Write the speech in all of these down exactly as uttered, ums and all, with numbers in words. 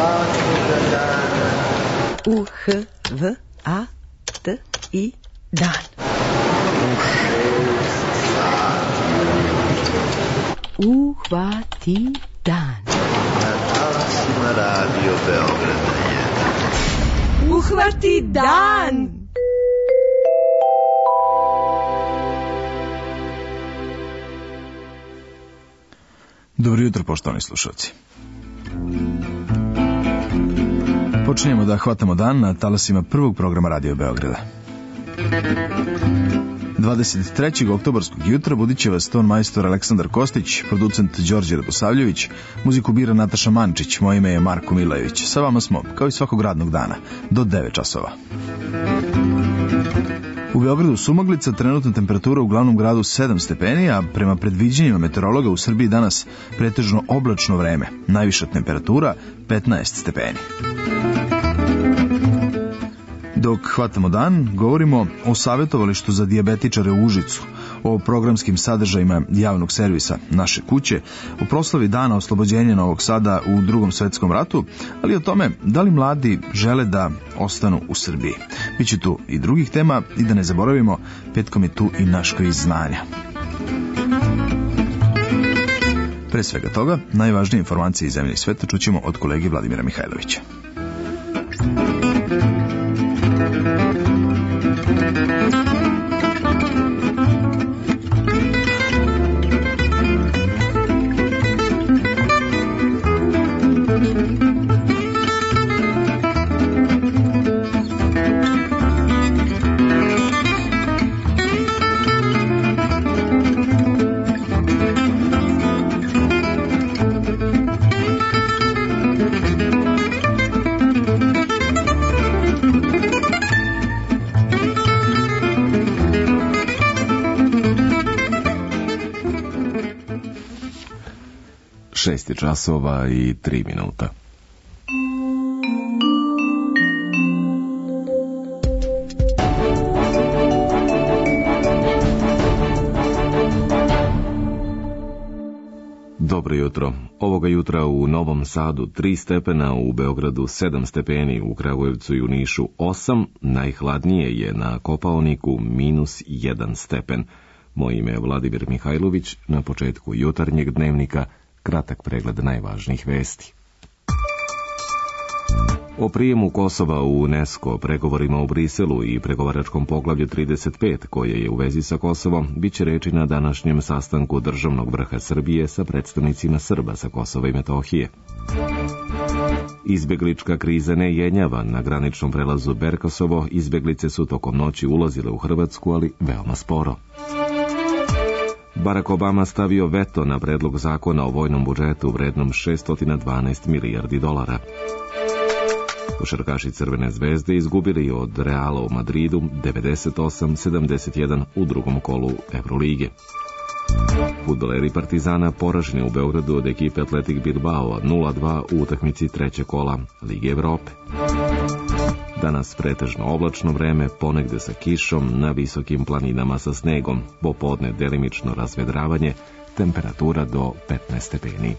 svakoga dana. U H V A T I dan. U šest sati. Uhvati dan. Na talasima Radio Beograda jedan. Uhvati dan! Dobro jutro, poštovani slušalci. Počinjemo da hvatamo dan na talasima prvog programa Radio Beograda. dvadeset trećeg oktobarskog jutra budit će vas ton majstor Aleksandar Kostić, producent Đorđe Radosavljević, muziku bira Nataša Mančić, moje ime je Marko Milajević. Sa vama smo, kao i svakog radnog dana, do devet časova. U Beogradu sumaglica, trenutna temperatura u glavnom gradu sedam stepeni, a prema predviđanjima meteorologa u Srbiji danas pretežno oblačno vreme, najviša temperatura petnaest stepeni. Dok hvatamo dan, govorimo o savjetovalištu za dijabetičare u Užicu, o programskim sadržajima javnog servisa Naše kuće, o proslavi dana oslobođenja Novog Sada u Drugom svetskom ratu, ali o tome da li mladi žele da ostanu u Srbiji. Biće tu i drugih tema i da ne zaboravimo, petkom je tu i naš kviz znanja. Pre svega toga, najvažnije informacije iz zemlje i sveta čućemo od kolege Vladimira Mihajlovića. Šest časova i tri minuta. Dobro jutro. Ovoga jutra u Novom Sadu tri stepena, u Beogradu sedam stepeni, u Kragujevcu i u Nišu osam, najhladnije je na Kopaoniku minus jedan stepen. Moje ime je Vladimir Mihajlović, na početku jutarnjeg dnevnika kratak pregled najvažnijih vesti. O prijemu Kosova u UNESCO, pregovorima u Briselu i pregovaračkom poglavlju trideset pet, koje je u vezi sa Kosovom, bit će reči na današnjem sastanku državnog vrha Srbije sa predstavnicima Srba sa Kosova i Metohije. Izbeglička kriza ne jenjava. Na graničnom prelazu Berkosovo izbeglice su tokom noći ulazile u Hrvatsku, ali veoma sporo. Barack Obama stavio veto na predlog zakona o vojnom budžetu vrednom šesto dvanaest milijardi dolara. Košarkaši Crvene zvezde izgubili od Reala u Madridu devedeset osam sedamdeset jedan u drugom kolu Evrolige. Fudbaleri Partizana poraženi u Beogradu od ekipe Atletik Bilbao nula dva u utakmici trećeg kola Lige Evrope. Danas pretežno oblačno vreme, ponegde sa kišom, na visokim planinama sa snegom, popodne delimično razvedravanje, temperatura do petnaest stepeni.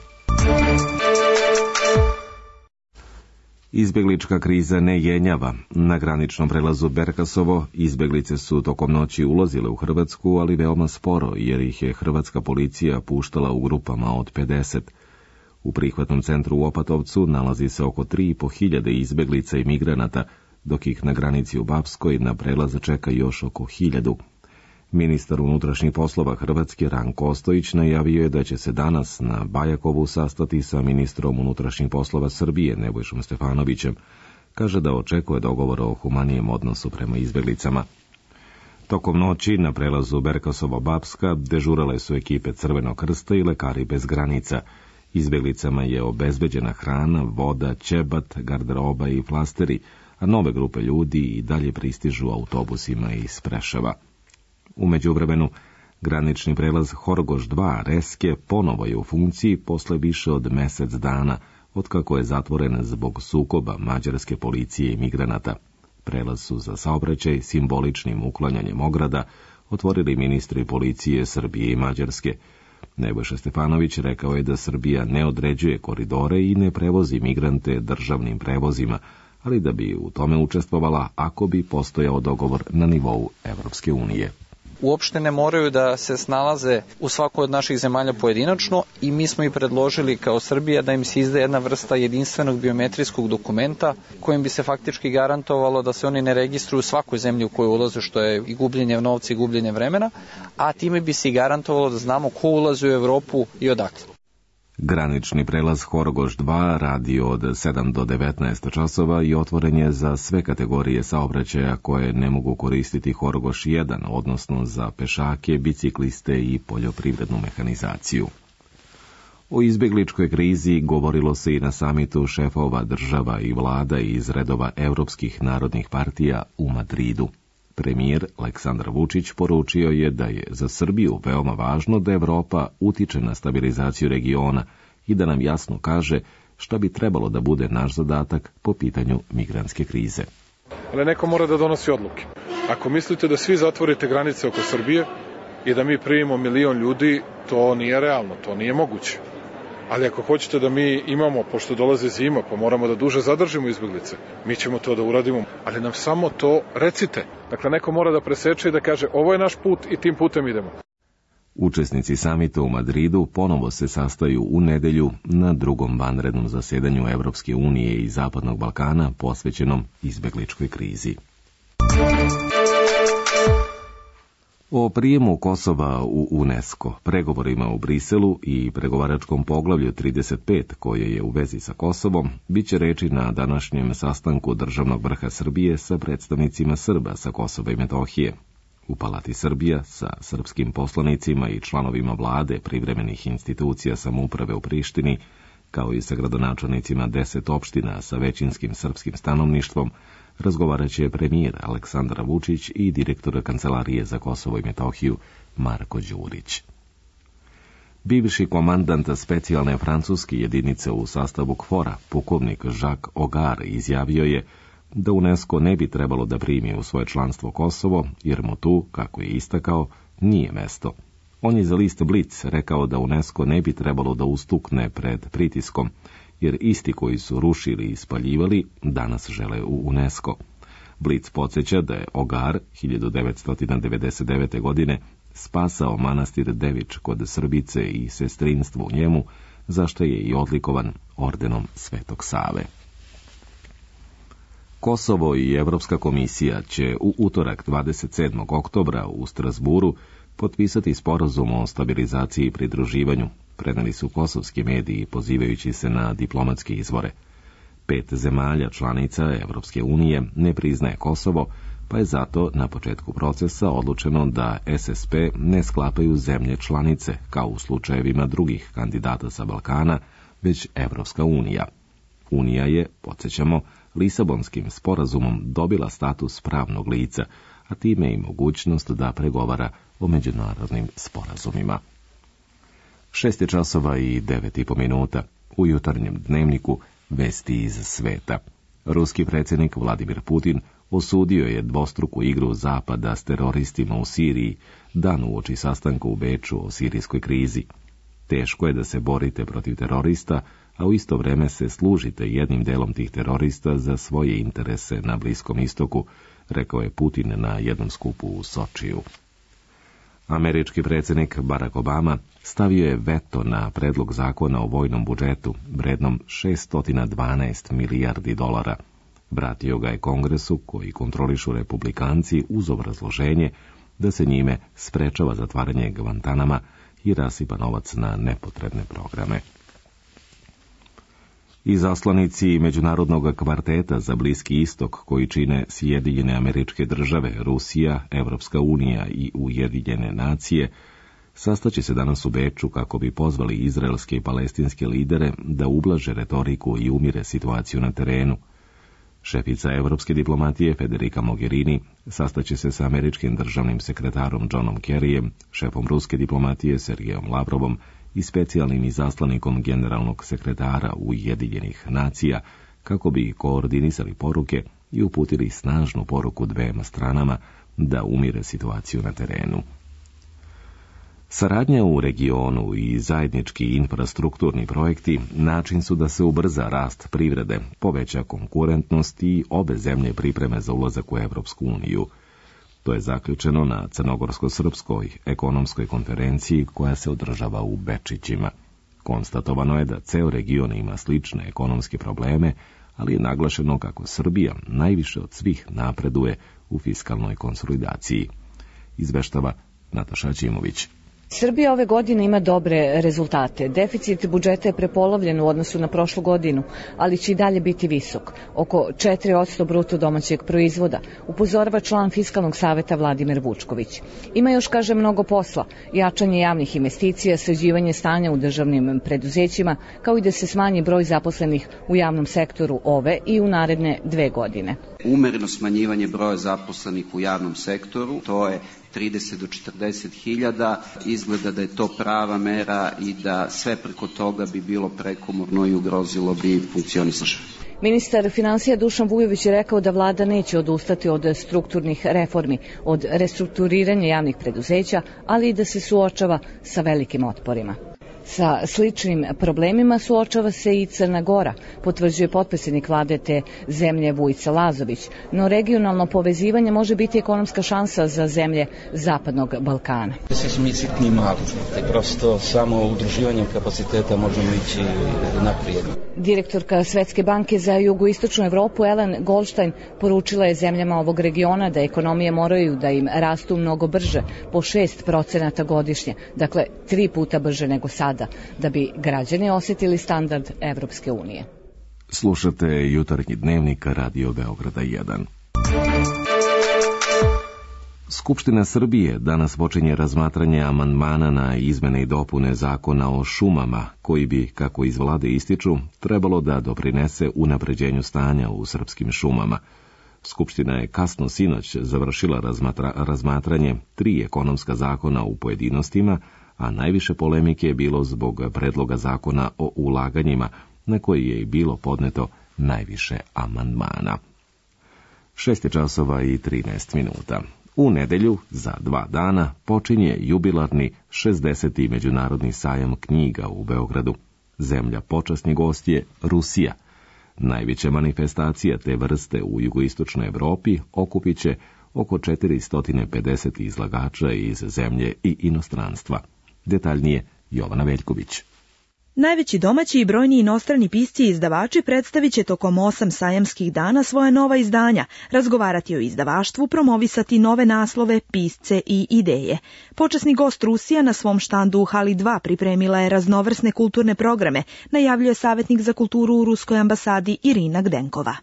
Izbeglička kriza ne jenjava. Na graničnom prelazu Berkasovo izbeglice su tokom noći ulazile u Hrvatsku, ali veoma sporo, jer ih je hrvatska policija puštala u grupama od pedeset. U prihvatnom centru u Opatovcu nalazi se oko tri i po hiljade izbeglica i migranata, dok ih na granici u Bapskoj na prelaz čeka još oko hiljadu. Ministar unutrašnjih poslova Hrvatske Ranko Ostojić najavio je da će se danas na Bajakovu sastati sa ministrom unutrašnjih poslova Srbije Nebojšom Stefanovićem. Kaže da očekuje dogovor o humanijem odnosu prema izbeglicama. Tokom noći na prelazu Berkosovo-Bapska dežurale su ekipe Crvenog krsta i Lekari bez granica. Izbeglicama je obezbeđena hrana, voda, ćebat, garderoba i flasteri, a nove grupe ljudi i dalje pristižu autobusima iz Preševa. U međuvremenu, granični prelaz Horgoš dva Reske ponovo je u funkciji posle više od mesec dana, otkako je zatvoren zbog sukoba mađarske policije i migranata. Prelaz su za saobraćaj simboličnim uklanjanjem ograda otvorili ministri policije Srbije i Mađarske. Nebojša Stefanović rekao je da Srbija ne određuje koridore i ne prevozi migrante državnim prevozima, ali da bi u tome učestvovala ako bi postojao dogovor na nivou Evropske unije. Uopšte ne moraju da se snalaze u svakoj od naših zemalja pojedinačno i mi smo i predložili kao Srbija da im se izda jedna vrsta jedinstvenog biometrijskog dokumenta kojim bi se faktički garantovalo da se oni ne registruju u svakoj zemlji u koju ulaze, što je i gubljenje novca i gubljenje vremena, a time bi se i garantovalo da znamo ko ulazi u Evropu i odakle. Granični prelaz Horgoš dva radi od sedam do devetnaest časova i otvoren je za sve kategorije saobraćaja koje ne mogu koristiti Horgoš jedan, odnosno za pešake, bicikliste i poljoprivrednu mehanizaciju. O izbjegličkoj krizi govorilo se i na samitu šefova država i vlada iz redova evropskih narodnih partija u Madridu. Premijer Aleksandar Vučić poručio je da je za Srbiju veoma važno da Evropa utiče na stabilizaciju regiona i da nam jasno kaže šta bi trebalo da bude naš zadatak po pitanju migrantske krize. Ali neko mora da donosi odluke. Ako mislite da svi zatvorite granice oko Srbije i da mi primimo milion ljudi, to nije realno, to nije moguće. Ali ako hoćete da mi imamo, pošto dolaze zima, pa moramo da duže zadržimo izbjeglice, mi ćemo to da uradimo, ali nam samo to recite. Dakle, neko mora da preseče i da kaže ovo je naš put i tim putem idemo. Učesnici samita u Madridu ponovo se sastaju u nedelju na drugom vanrednom zasedanju Evropske unije i Zapadnog Balkana posvećenom izbjegličkoj krizi. O prijemu Kosova u UNESCO, pregovorima u Briselu i pregovaračkom poglavlju trideset pet koje je u vezi sa Kosovom, bit će reči na današnjem sastanku državnog vrha Srbije sa predstavnicima Srba sa Kosova i Metohije. U Palati Srbija sa srpskim poslanicima i članovima vlade privremenih institucija samouprave u Prištini, kao i sa gradonačelnicima deset opština sa većinskim srpskim stanovništvom, razgovarat će premijer Aleksandar Vučić i direktor Kancelarije za Kosovo i Metohiju Marko Đurić. Bivši komandant specijalne francuske jedinice u sastavu KFOR-a, pukovnik Jacques Ogar, izjavio je da UNESCO ne bi trebalo da primi u svoje članstvo Kosovo, jer mu tu, kako je istakao, nije mesto. On je za list Blitz rekao da UNESCO ne bi trebalo da ustukne pred pritiskom, jer isti koji su rušili i spaljivali danas žele u UNESCO. Blitz podsjeća da je Ogar hiljadu devetsto devedeset devete. godine spasao manastir Devič kod Srbice i sestrinstvo u njemu, za što je i odlikovan ordenom Svetog Save. Kosovo i Evropska komisija će u utorak dvadeset sedmog oktobra u Strasburu potpisati sporazum o stabilizaciji i pridruživanju, preneli su kosovski mediji pozivajući se na diplomatske izvore. Pet zemalja članica Evropske unije ne priznaje Kosovo, pa je zato na početku procesa odlučeno da S S P ne sklapaju zemlje članice, kao u slučajevima drugih kandidata sa Balkana, već Evropska unija. Unija je, podsjećamo, Lisabonskim sporazumom dobila status pravnog lica, a time i mogućnost da pregovara o međunarodnim sporazumima. Šest je časova i devet i po minuta. U jutarnjem dnevniku vesti iz sveta. Ruski predsjednik Vladimir Putin osudio je dvostruku igru Zapada s teroristima u Siriji, dan uoči sastanka u Beču o sirijskoj krizi. Teško je da se borite protiv terorista, a u isto vrijeme se služite jednim delom tih terorista za svoje interese na Bliskom istoku, rekao je Putin na jednom skupu u Sočiju. Američki predsjednik Barack Obama stavio je veto na predlog zakona o vojnom budžetu vrednom šeststo dvanaest milijardi dolara. Vratio ga je Kongresu, koji kontrolišu republikanci, uz obrazloženje da se njime sprečava zatvaranje Guantanama i rasipa novac na nepotrebne programe. Izaslanici Međunarodnog kvarteta za Bliski istok, koji čine Sjedinjene Američke Države, Rusija, Evropska unija i Ujedinjene nacije, sastaće se danas u Beču kako bi pozvali izraelske i palestinske lidere da ublaže retoriku i umire situaciju na terenu. Šefica evropske diplomatije Federica Mogherini sastaće se sa američkim državnim sekretarom Johnom Kerryjem, šefom ruske diplomatije Sergejom Lavrovom i specijalnim izaslanikom generalnog sekretara Ujedinjenih nacija, kako bi koordinisali poruke i uputili snažnu poruku dvema stranama da umire situaciju na terenu. Saradnja u regionu i zajednički infrastrukturni projekti način su da se ubrza rast privrede, poveća konkurentnost i obe zemlje pripreme za ulazak u Evropsku uniju. To je zaključeno na Crnogorsko-srpskoj ekonomskoj konferenciji koja se održava u Bečićima. Konstatovano je da ceo region ima slične ekonomske probleme, ali je naglašeno kako Srbija najviše od svih napreduje u fiskalnoj konsolidaciji. Izveštava Nataša Ćimović. Srbija ove godine ima dobre rezultate. Deficit budžeta je prepolovljen u odnosu na prošlu godinu, ali će i dalje biti visok, oko četiri posto bruto domaćeg proizvoda, upozorava član Fiskalnog saveta Vladimir Vučković. Ima još, kaže, mnogo posla, jačanje javnih investicija, sređivanje stanja u državnim preduzećima, kao i da se smanji broj zaposlenih u javnom sektoru ove i u naredne dve godine. Umereno smanjivanje broja zaposlenih u javnom sektoru, to je trideset do četrdeset hiljada, izgleda da je to prava mera i da sve preko toga bi bilo prekomorno i ugrozilo bi funkcionisanje. Ministar finansija Dušan Vujović je rekao da vlada neće odustati od strukturnih reformi, od restrukturiranja javnih preduzeća, ali i da se suočava sa velikim otporima. Sa sličnim problemima suočava se i Crna Gora, potvrđuje potpredsjednik vlade te zemlje Vujica Lazović, no regionalno povezivanje može biti ekonomska šansa za zemlje Zapadnog Balkana. Svi smo mi sitni i mali, prosto samo udruživanjem kapaciteta možemo ići naprijed. Direktorka Svetske banke za jugoistočnu Evropu Ellen Goldstein poručila je zemljama ovog regiona da ekonomije moraju da im rastu mnogo brže, po šest procenata godišnje, dakle tri puta brže nego sada, da bi građani osjetili standard Evropske unije. Slušate jutarnji dnevnik Radio Beograda jedan. Skupština Srbije danas počinje razmatranje amandmana na izmene i dopune zakona o šumama, koji bi, kako iz vlade ističu, trebalo da doprinese unapređenju stanja u srpskim šumama. Skupština je kasno sinoć završila razmatra, razmatranje tri ekonomska zakona u pojedinostima, a najviše polemike je bilo zbog predloga zakona o ulaganjima, na koji je i bilo podneto najviše amandmana. Šest časova i trinaest minuta. U nedelju, za dva dana, počinje jubilarni šezdeseti međunarodni sajam knjiga u Beogradu. Zemlja počasni gost je Rusija. Najveća manifestacija te vrste u jugoistočnoj Evropi okupit će oko četiristo pedeset izlagača iz zemlje i inostranstva. Detaljnije Jovana Veljković. Najveći domaći i brojni inostrani pisci i izdavači predstavit će tokom osam sajamskih dana svoja nova izdanja, razgovarati o izdavaštvu, promovisati nove naslove, pisce i ideje. Počasni gost Rusija na svom štandu u hali dva pripremila je raznovrsne kulturne programe, najavljuje savjetnik za kulturu u Ruskoj ambasadi Irina Gdenkova.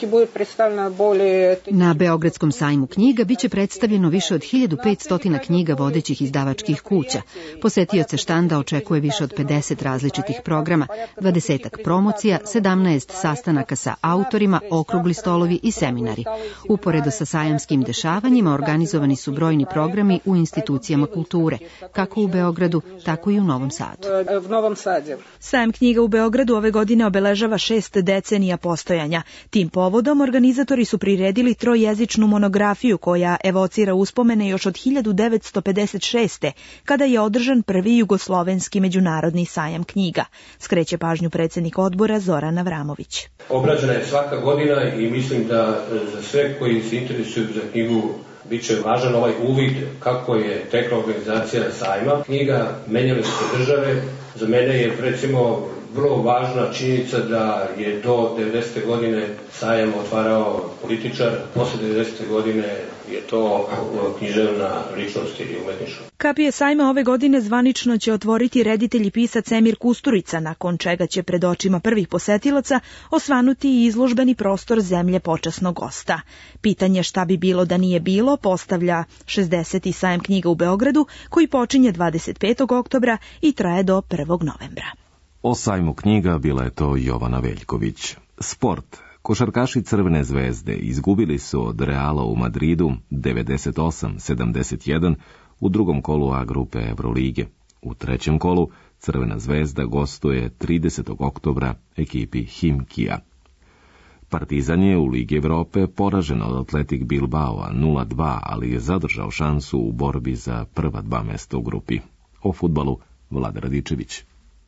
Na Beogradskom sajmu knjiga biće predstavljeno više od hiljadu petsto knjiga vodećih izdavačkih kuća. Posetioce štanda očekuje više od pedeset različitih programa, dvadesetak promocija, sedamnaest sastanaka sa autorima, okrugli stolovi i seminari. Uporedo sa sajamskim dešavanjima organizovani su brojni programi u institucijama kulture, kako u Beogradu, tako i u Novom Sadu. Sajam knjiga u Beogradu ove godine obeležava šest decenija postojanja. Tim povodom organizatori su priredili trojezičnu monografiju koja evocira uspomene još od hiljadu devetsto pedeset šeste. kada je održan prvi jugoslovenski međunarodni sajam knjiga. Skreće pažnju predsjednik odbora Zoran Avramović. Obrađena je svaka godina i mislim da za sve koji se interesuju za knjigu bit će važan ovaj uvid kako je tekla organizacija sajma. Knjiga menjale su se države. Za mene je recimo vrlo važna činjenica da je do devedesete godine sajam otvarao političar, posle devedesete godine je to književna ličnost ili umetnička. Kapije sajma ove godine zvanično će otvoriti reditelj i pisac Emir Kusturica, nakon čega će pred očima prvih posetilaca osvanuti i izložbeni prostor zemlje počasnog gosta. Pitanje šta bi bilo da nije bilo postavlja šezdeseti sajam knjiga u Beogradu, koji počinje dvadeset petog oktobra i traje do prvog novembra. O sajmu knjiga bila je to Jovana Veljković. Sport. Košarkaši Crvene zvezde izgubili su od Reala u Madridu devedeset osam sedamdeset jedan u drugom kolu A grupe Evrolige. U trećem kolu Crvena zvezda gostuje tridesetog oktobra ekipi Himkija. Partizan je u Ligi Evrope poražen od Atletik Bilbao nula dva, ali je zadržao šansu u borbi za prva dva mesta u grupi. o fudbalu Vlada Radičević.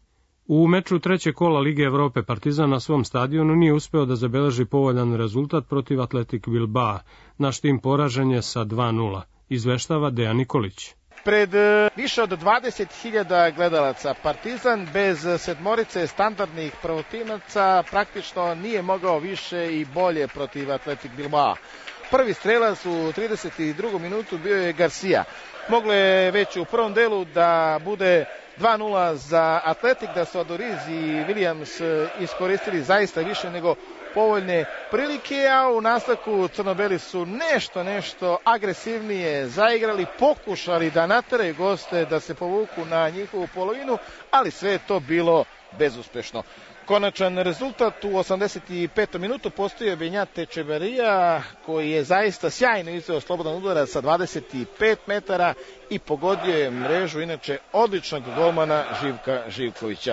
U meču trećeg kola Lige Evrope Partizan na svom stadionu nije uspeo da zabeleži povoljan rezultat protiv Atletik Bilbao. Naš tim poražen je sa dva nula. Izveštava Dejan Nikolić. Pred više od dvadeset hiljada gledalaca Partizan bez sedmorice standardnih prvotimaca praktično nije mogao više i bolje protiv Atletik Bilbao. Prvi strelac u trideset drugom minutu bio je Garcia. Moglo je već u prvom delu da bude dva nula za Atletik, da su Adoriz i Williams iskoristili zaista više nego povoljne prilike, a u nastavku crnobeli su nešto, nešto agresivnije zaigrali, pokušali da nateraju goste da se povuku na njihovu polovinu, ali sve je to bilo bezuspešno. Konačan rezultat u osamdeset petom minutu postoji Benjate Čeberija, koji je zaista sjajno izveo slobodan udarac sa dvadeset pet metara i pogodio je mrežu inače odličnog golmana Živka Živkovića.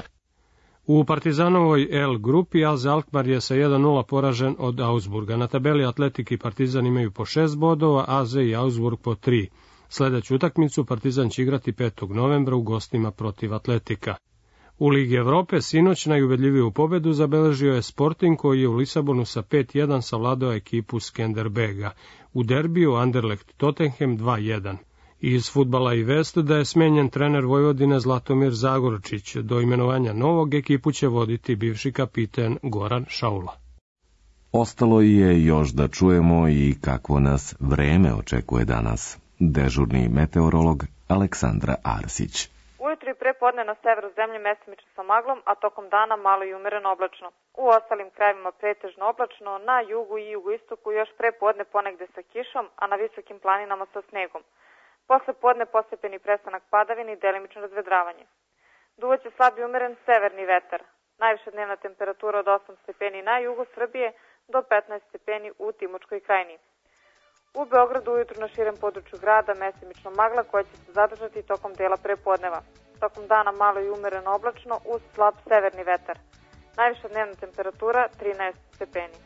U Partizanovoj L grupi A Z Alkmaar je sa jedan nula poražen od Augsburga. Na tabeli Atletik i Partizan imaju po šest bodova, A Z i Augsburg po tri. Sledeću utakmicu Partizan će igrati petog novembra u gostima protiv Atletika. U Ligi Evrope sinoć najubedljiviju pobedu zabeležio je Sporting, koji je u Lisabonu sa pet jedan savladao ekipu Skenderbega. U derbiju Anderlecht Tottenham dva jedan. Iz fudbala i vest da je smenjen trener Vojvodine Zlatomir Zagorčić. Do imenovanja novog ekipu će voditi bivši kapiten Goran Šaula. Ostalo je još da čujemo i kakvo nas vreme očekuje danas. Dežurni meteorolog Aleksandra Arsić. Ujutro i prepodne na severu zemlje mestimično sa maglom, a tokom dana malo i umereno oblačno. U ostalim krajevima pretežno oblačno, na jugu i jugoistoku još prepodne ponegde sa kišom, a na visokim planinama sa snegom. Posle podne postepeni prestanak padavine i delimično razvedravanje. Duvaće slab i umeren severni vetar. Najviša dnevna temperatura od osam stepeni na jugu Srbije do petnaest stepeni u Timočkoj krajini. U Beogradu ujutru na širem području grada mestimično magla koja će se zadržati tokom dela prepodneva. Tokom dana malo i umereno oblačno uz slab severni vetar. Najviša dnevna temperatura trinaest stepeni.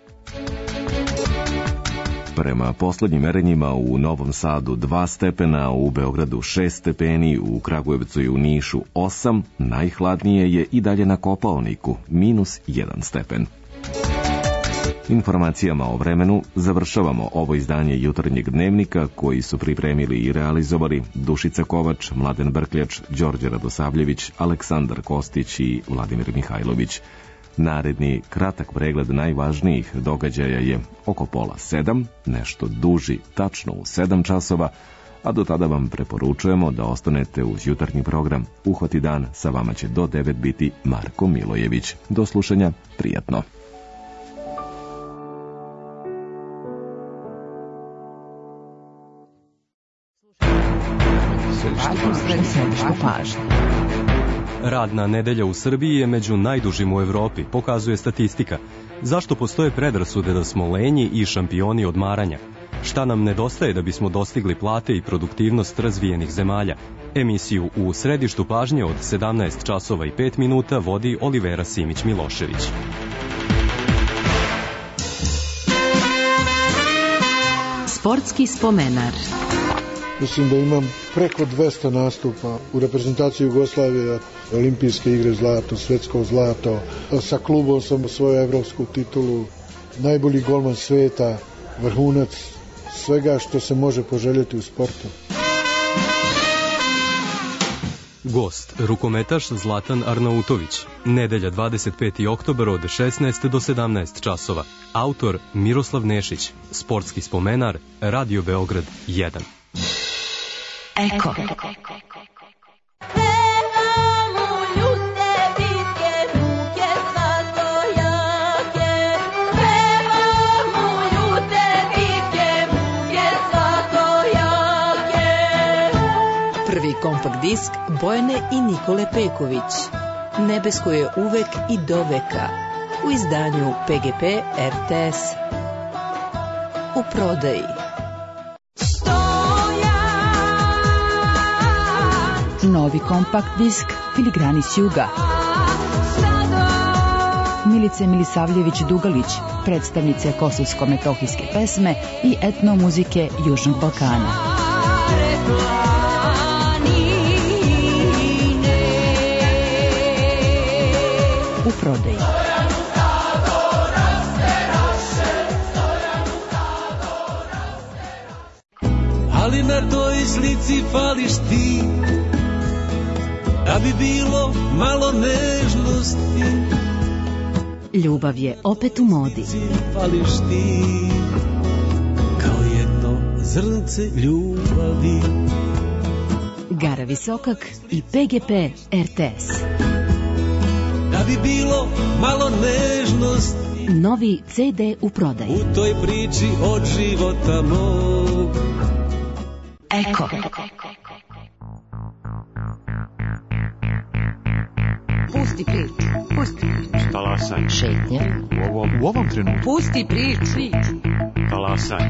Prema poslednjim merenjima u Novom Sadu dva stepena, u Beogradu šest stepeni, u Kragujevcu i u Nišu osam, najhladnije je i dalje na Kopaoniku, minus jedan stepen. Informacijama o vremenu završavamo ovo izdanje jutarnjeg dnevnika koji su pripremili i realizovali Dušica Kovač, Mladen Brkljač, Đorđe Radosavljević, Aleksandar Kostić i Vladimir Mihajlović. Naredni kratak pregled najvažnijih događaja je oko pola sedam, nešto duži, tačno u sedam časova, a do tada vam preporučujemo da ostanete uz jutarnji program Uhvati dan, sa vama će do devet biti Marko Milojević. Do slušanja, prijatno. Radna nedelja u Srbiji je među najdužim u Evropi, pokazuje statistika. Zašto postoje predrasude da smo lenji i šampioni odmaranja? Šta nam nedostaje da bismo dostigli plate i produktivnost razvijenih zemalja? Emisiju U središtu pažnje od sedamnaest časova i pet minuta vodi Olivera Simić-Milošević. Sportski spomenar. Mislim da imam preko dvesta nastupa u reprezentaciji Jugoslavije, olimpijske igre zlato, svetsko zlato. Sa klubom sam osvojio evropsku titulu, najbolji golman sveta, vrhunac svega što se može poželjeti u sportu. Gost, rukometaš Zlatan Arnautović. Nedelja dvadeset peti oktobar od šesnaest do sedamnaest časova. Autor Miroslav Nešić. Sportski spomenar, Radio Beograd jedan. Eko. Prvi kompakt disk Bojane i Nikole Peković. Nebesko je uvek i do veka. U izdanju P G P R T S. U prodaji. Novi kompakt disk Filigrani s juga. Milice Milisavljević-Dugalić, predstavnice kosovsko-metohijske pesme i etnomuzike Južnog Balkana. prodaji. Ali na toj slici fališ ti, da bi bilo malo nežnosti. Ljubav je opet u modi. Fališ ti, kao jedno zrnce ljubavi. Gara Visokak i P G P R T S. Da bi bilo malo nežnosti. Novi C D u prodaji. U toj priči od života mog. Eko. Pusti priču. Pusti priču. Talasaj. Šetnja. U ovom, u ovom trenutku. Pusti priču. Talasaj.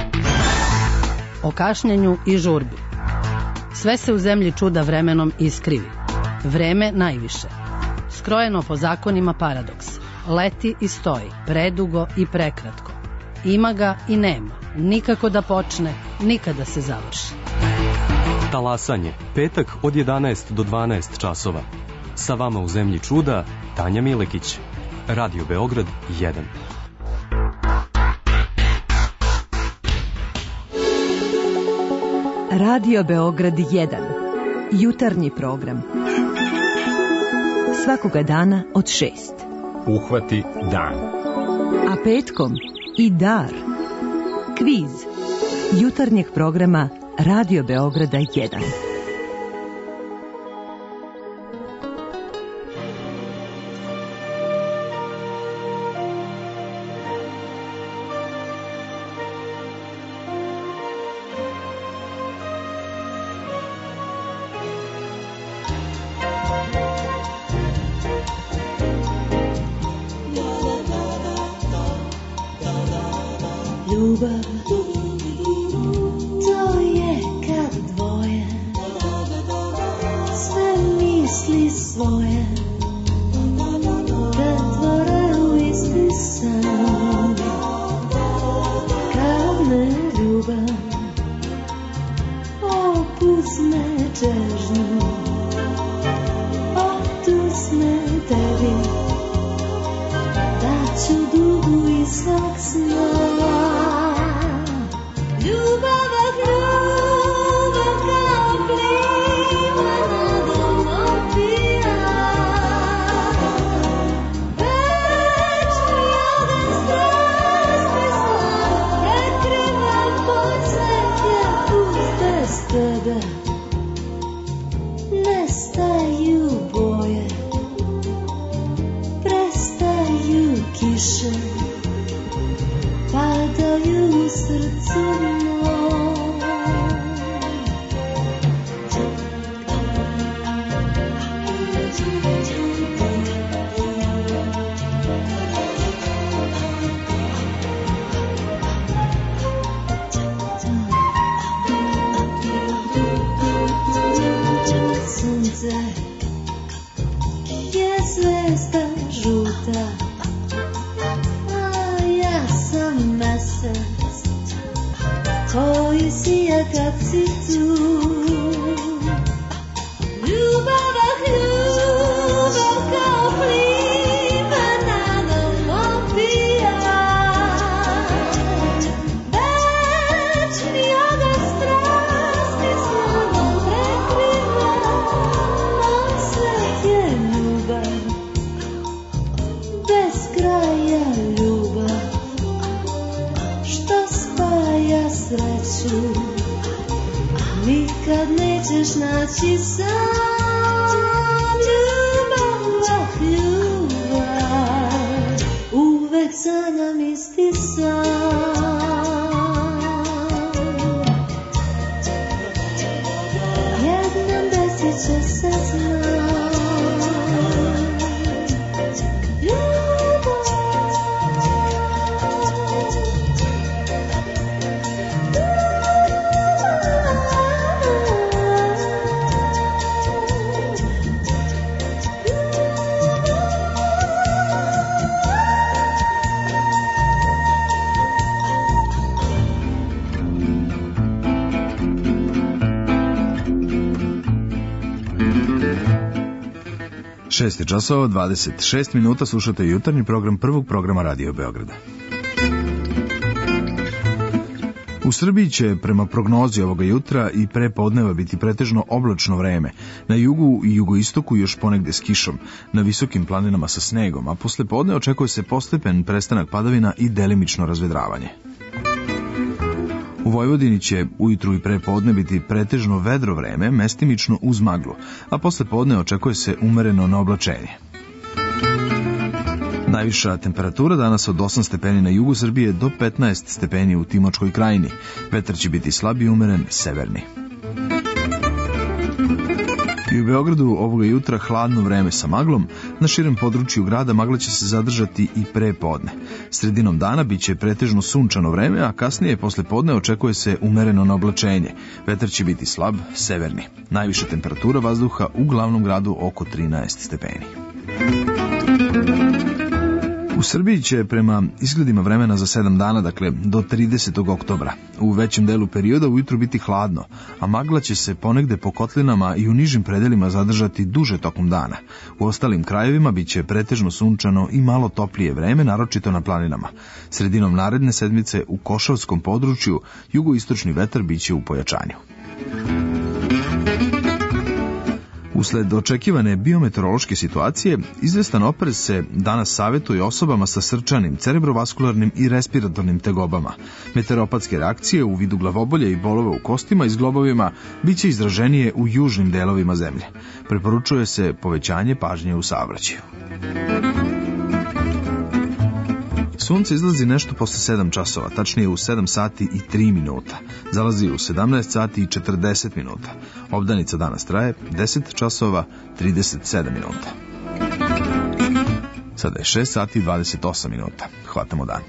O kašnjenju i žurbi. Sve se u zemlji čuda vremenom iskrivi. Vreme najviše. Skrojeno po zakonima paradoksa. Leti i stoji, predugo i prekratko. Ima ga i nema. Nikako da počne, nikada se završi. Talasanje, petak od jedanaest do dvanaest časova. Sa vama u zemlji čuda, Tanja Milekić. Radio Beograd jedan. Radio Beograd jedan. Jutarnji program. Svakoga dana od šest. Uhvati dan. A petkom i dar. Kviz. Jutarnjeg programa Radio Beograda jedan. Ljubav, to je kad dvoje sve misli svoje pretvore u isti san. Kad me ljubav opuzme čežnju, otusme tebi, da ću dugu i svog sna. Ljubav, ljubav kao plima na dom opija. Večni ogen strasti slav prekriva podsvetje put bez tebe. Nestaju boje, prestaju kiše, padaju u srcu moj. Sunce je zvezda žuta, a ja sam mesec koji sija kad si tu. Ljubav, ljubav kao plima na dom opija. Večni ogen strasti slagom prekriva, moj svet je ljubav, bez kraja ljubav, što spaja sreću, nikad nećeš naći sam. Ljubav, ljubav, uvek sanjam isti san. Jednom desit će se znam. šest časova, dvadeset šest minuta, slušate jutarnji program prvog programa Radio Beograda. U Srbiji će prema prognozi ovoga jutra i pre podneva biti pretežno oblačno vreme. Na jugu i jugoistoku još ponegde s kišom, na visokim planinama sa snegom, a posle podne očekuje se postepen prestanak padavina i delimično razvedravanje. U Vojvodini će ujutru i pre podne biti pretežno vedro vreme, mestimično uz maglu, a posle podne očekuje se umereno na oblačenje. Najviša temperatura danas od osam stepeni na jugu Srbije do petnaest stepeni u Timočkoj krajini. Vetar će biti slab i umeren severni. I u Beogradu ovoga jutra hladno vreme sa maglom, na širem području grada magla će se zadržati i pre podne. Sredinom dana biće pretežno sunčano vreme, a kasnije posle podne očekuje se umereno na oblačenje. Vetar će biti slab severni. Najviša temperatura vazduha u glavnom gradu oko trinaest stepeni. U Srbiji će prema izgledima vremena za sedam dana, dakle do tridesetog oktobra, u većem delu perioda ujutru biti hladno, a magla će se ponegde po kotlinama i u nižim predelima zadržati duže tokom dana. U ostalim krajevima biće pretežno sunčano i malo toplije vreme, naročito na planinama. Sredinom naredne sedmice u Košavskom području jugoistočni vetar biće u pojačanju. Usled očekivane biometeorološke situacije, izvestan oprez se danas savjetuje osobama sa srčanim, cerebrovaskularnim i respiratornim tegobama. Meteoropatske reakcije u vidu glavobolje i bolova u kostima i zglobovima biće izraženije u južnim delovima zemlje. Preporučuje se povećanje pažnje u saobraćaju. Sunce izlazi nešto posle sedam časova, tačnije u sedam sati i tri minuta. Zalazi u sedamnaest sati i četrdeset minuta. Obdanica danas traje deset časova trideset sedam minuta. Sada je šest sati i dvadeset osam minuta. Hvatamo dan.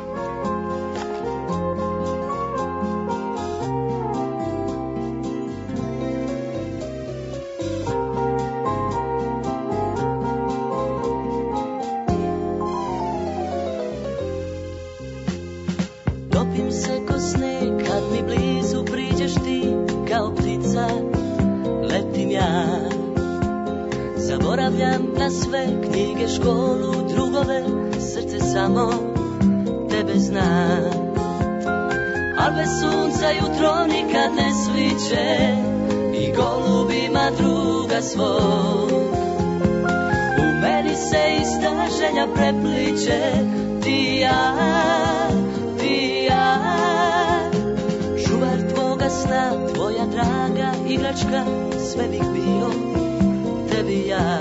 Zaboravljam na sve knjige, školu, drugove, srce samo tebe zna. Al bez sunca jutro nikad ne sviće i golubima druga svog. U meni se ista želja prepliče, ti ja, ti ja. Čuvar tvoga sna, tvoja draga igračka, sve bih bio tebi ja.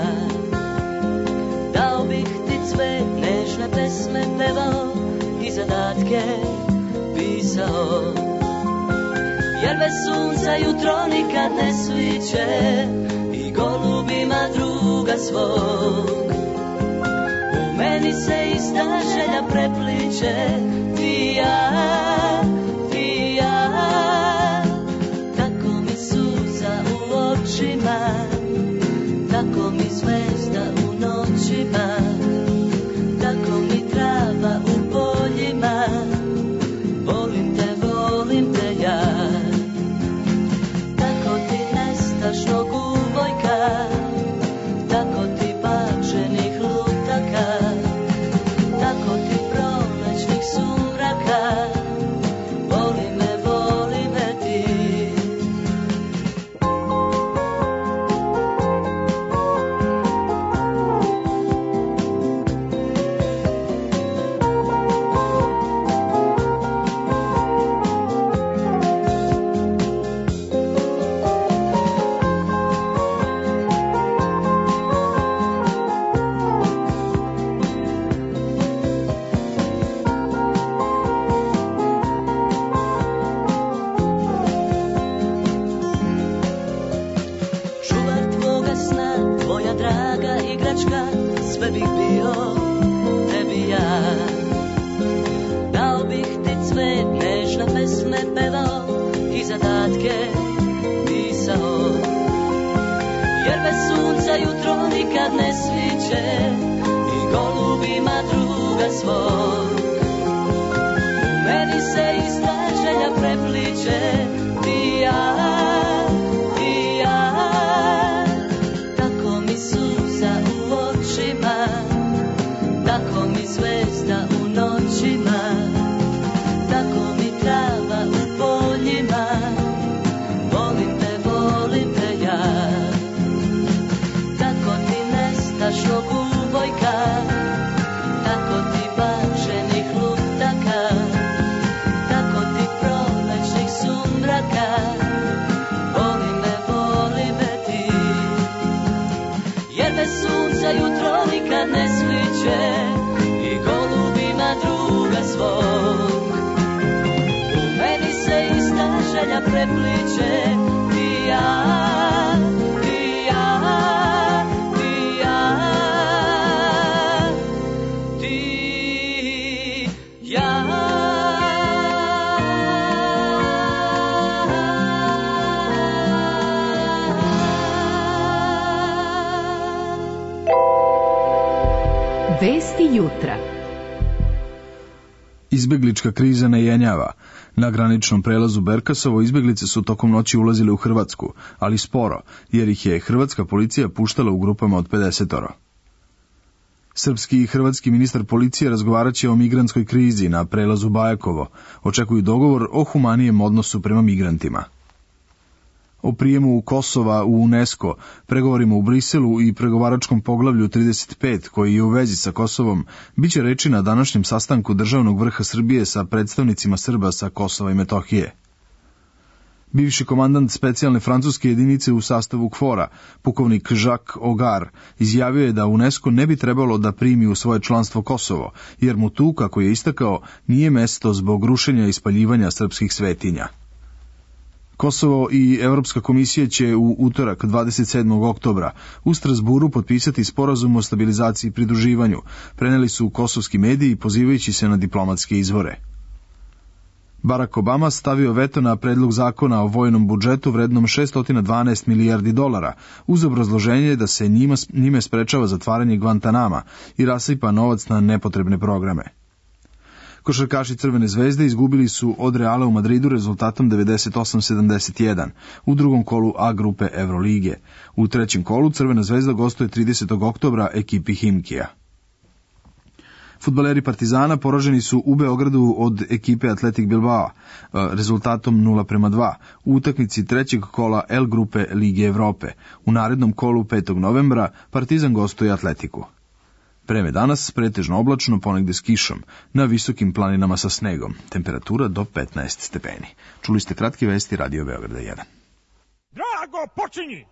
Dao bih ti cve, nežne pesme pevao i zadatke pisao. Jer bez sunca jutro nikad ne sviće i golubima druga svog. U meni se ista želja prepliče, ti ja, ti ja. Tako mi suza u očima, tako mi zvezda u noćima, tako mi trava u poljima, volim te, volim te ja. Tako ti nestašnog uvojka, tako ti bačenih lutaka, tako ti prolećnih sumraka, voli me, voli me ti. Sve bih bio tebi ja. Dao bih ti cvet, nežne pesme pevao i zadatke pisao. Jer bez sunca jutro nikad ne sviće i golubima druga svog. U meni se ista želja prepliče, ti ja, ti ja. Tako mi suza u prepliče ti ja, ti ja, ti ja, ti ja. Vesti jutra. Izbeglička kriza ne jenjava. Na graničnom prelazu Berkasovo izbeglice su tokom noći ulazile u Hrvatsku, ali sporo, jer ih je hrvatska policija puštala u grupama od pedesetoro. Srpski i hrvatski ministar policije razgovarat će o migrantskoj krizi na prelazu Bajakovo. Očekuju dogovor o humanijem odnosu prema migrantima. O prijemu Kosova u UNESCO, pregovorima u Briselu i pregovaračkom poglavlju trideset pet, koji je u vezi sa Kosovom, bit će reči na današnjem sastanku državnog vrha Srbije sa predstavnicima Srba sa Kosova i Metohije. Bivši komandant specijalne francuske jedinice u sastavu KFOR-a, pukovnik Jacques Ogar, izjavio je da UNESCO ne bi trebalo da primi u svoje članstvo Kosovo, jer mu tu, kako je istakao, nije mesto zbog rušenja i spaljivanja srpskih svetinja. Kosovo i Evropska komisija će u utorak dvadeset sedmog oktobra u Strasburu potpisati sporazum o stabilizaciji i pridruživanju, preneli su kosovski mediji pozivajući se na diplomatske izvore. Barack Obama stavio veto na predlog zakona o vojnom budžetu vrednom šesto dvanaest milijardi dolara, uz obrazloženje da se njima, njime sprečava zatvaranje Guantanama i rasipa novac na nepotrebne programe. Košarkaši Crvene zvezde izgubili su od Reala u Madridu rezultatom devedeset osam sedamdeset jedan u drugom kolu A grupe Evrolige. U trećem kolu Crvena zvezda gostuje tridesetog oktobra ekipi Himkija. Fudbaleri Partizana poraženi su u Beogradu od ekipe Atletik Bilbao rezultatom nula prema dva u utakmici trećeg kola L grupe Lige Evrope. U narednom kolu petog novembra Partizan gostuje Atletiku. Vreme danas pretežno oblačno, ponegde s kišom, na visokim planinama sa snegom. Temperatura do petnaest stepeni. Čuli ste kratke vesti Radio Beograda jedan. Drago, počinji!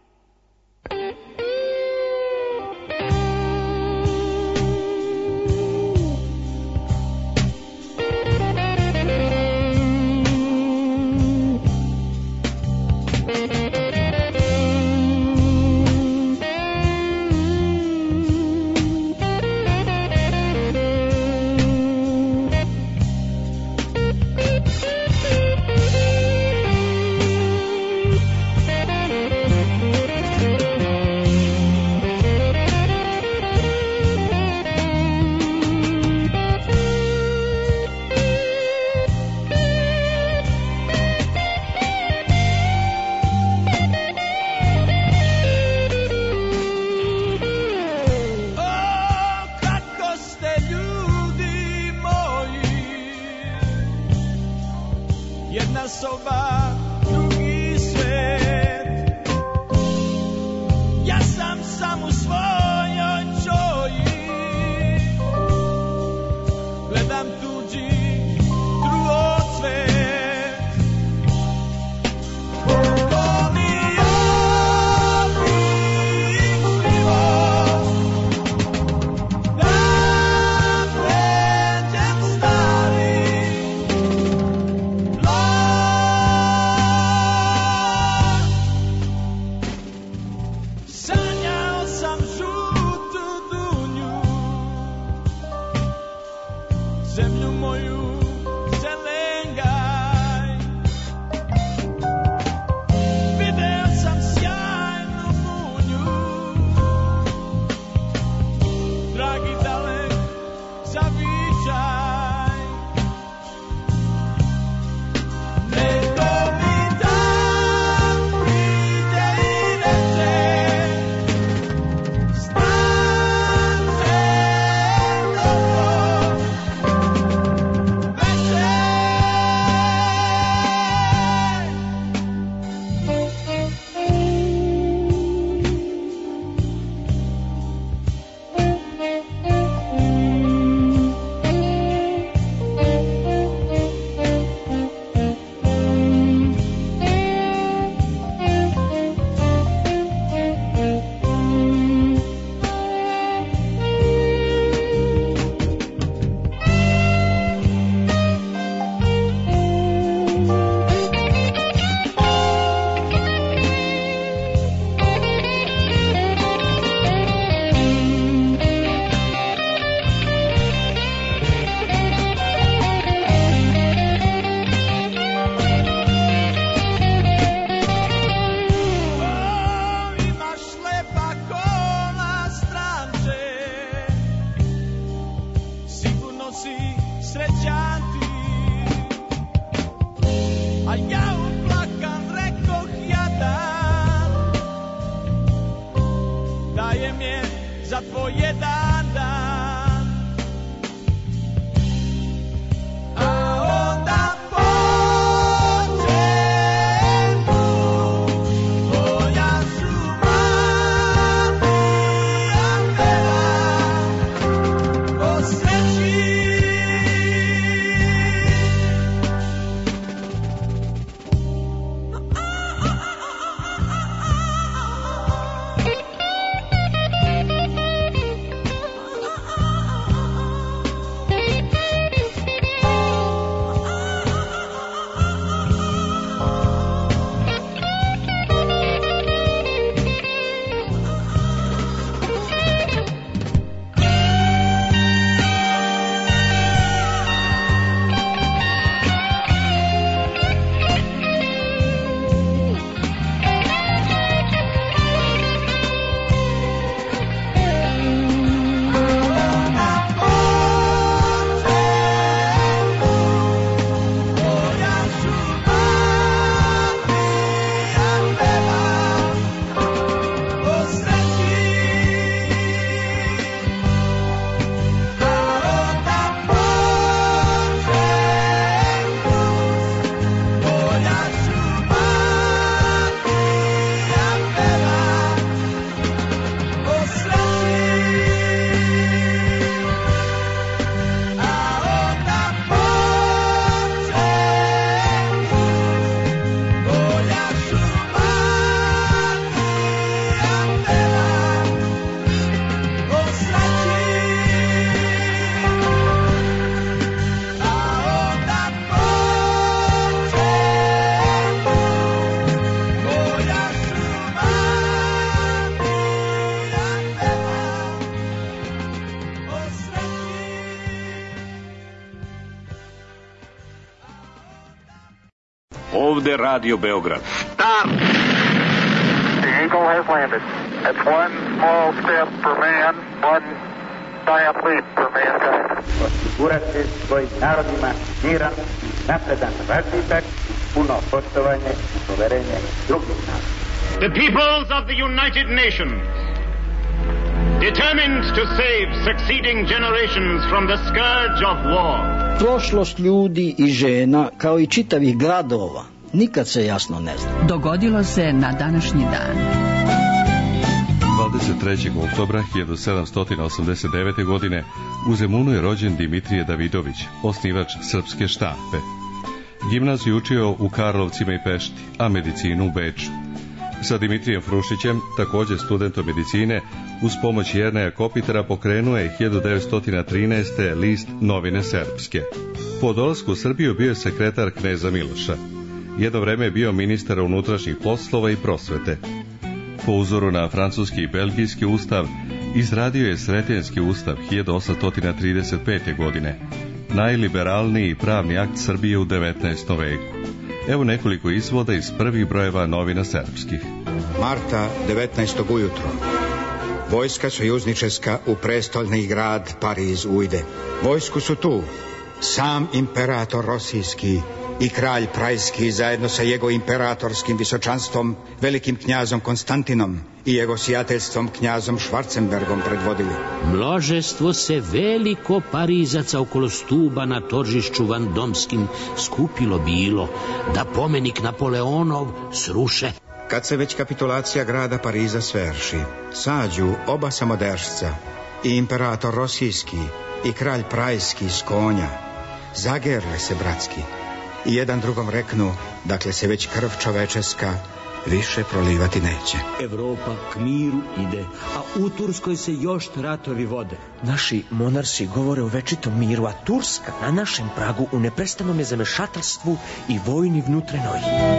Ovde Radio Beograd. Start! The Eagle has landed. It's one small step for man, one giant leap for mankind. Osigurati svojim narodima miran, napredan razvitak, puno poštovanje i poverenje drugih naroda. The peoples of the United Nations, determined to save succeeding generations from the scourge of war. Prošlost ljudi i žena, kao i čitavih gradova, nikad se jasno ne zna. Dogodilo se na današnji dan. dvadeset trećeg oktobra hiljadu sedamsto osamdeset devete. godine u Zemunu je rođen Dimitrije Davidović, osnivač srpske štampe. Gimnaziju učio u Karlovcima i Pešti, a medicinu u Beču. Sa Dimitrijem Frušićem, također studentom medicine, uz pomoć Jerneja Kopitara pokrenuo je hiljadu devetsto trinaeste. list Novine Srpske. Po dolasku u Srbiju bio je sekretar kneza Miloša. Jedno vreme je bio ministar unutrašnjih poslova i prosvete. Po uzoru na francuski i belgijski ustav, izradio je Sretenjski ustav hiljadu osamsto trideset pete. godine, najliberalniji pravni akt Srbije u devetnaestom veku. Evo nekoliko izvoda iz prvih brojeva Novina Srpskih. Marta devetnaestog ujutro. Vojska sojuzničeska u prestolni grad Pariz ujde. Vojsku su tu sam imperator Rosijski i kralj Prajski zajedno sa jego imperatorskim visočanstvom, velikim knjazom Konstantinom i jego sijateljstvom knjazom Švarcenbergom predvodili. Množestvo se veliko Parizaca okolo stuba na toržišću Vandomskim skupilo bilo, da pomenik Napoleonov sruše. Kad se već kapitulacija grada Pariza sverši, sađu oba samodržca, i imperator Rosijski i kralj Prajski s konja, zagerle se bratski i jedan drugom reknu, dakle se već krv čovečeska više prolivati neće. Evropa k miru ide, a u Turskoj se još ratovi vode. Naši monarsi govore o večitom miru, a Turska na našem pragu u neprestanom je zamešateljstvu i vojni vnutrenoj.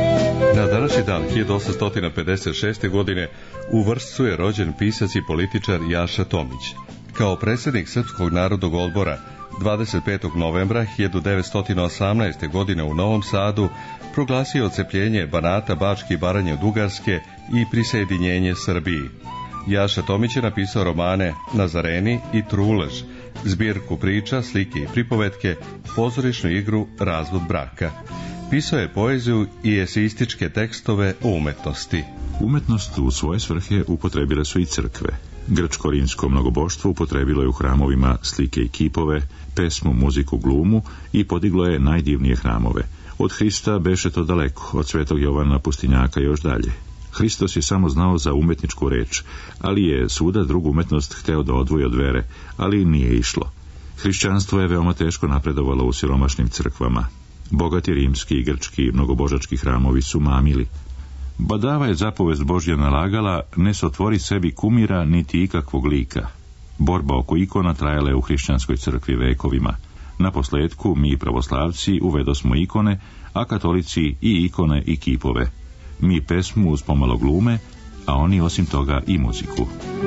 Na današnji dan hiljadu osamsto pedeset šeste. godine u Vršcu je rođen pisac i političar Jaša Tomić. Kao predsjednik Srpskog narodnog odbora dvadeset petog novembra hiljadu devetsto osamnaeste. godine u Novom Sadu proglasio odcepljenje Banata, Bačke i Baranje od Ugarske i prisjedinjenje Srbiji. Jaša Tomić je napisao romane Nazareni i Trulež, zbirku priča, slike i pripovetke, pozorišnu igru Razvod braka. Pisao je poeziju i eseističke tekstove o umetnosti. Umetnost u svoje svrhe upotrebile su i crkve. Grčko-rimsko mnogoboštvo upotrebilo je u hramovima slike i kipove, pesmu, muziku, glumu i podiglo je najdivnije hramove. Od Hrista beše to daleko, od svetog Jovana Pustinjaka još dalje. Hristos je samo znao za umetničku reč, ali je svuda drugu umetnost hteo da odvoji od vere, ali nije išlo. Hrišćanstvo je veoma teško napredovalo u siromašnim crkvama. Bogati rimski i grčki mnogobožački hramovi su mamili. Badava je zapovest Božja nalagala, ne se otvori sebi kumira niti ikakvog lika. Borba oko ikona trajala je u hrišćanskoj crkvi vekovima. Na posledku mi pravoslavci uvedosmo ikone, a katolici i ikone i kipove. Mi pesmu uz pomalo glume, a oni osim toga i muziku.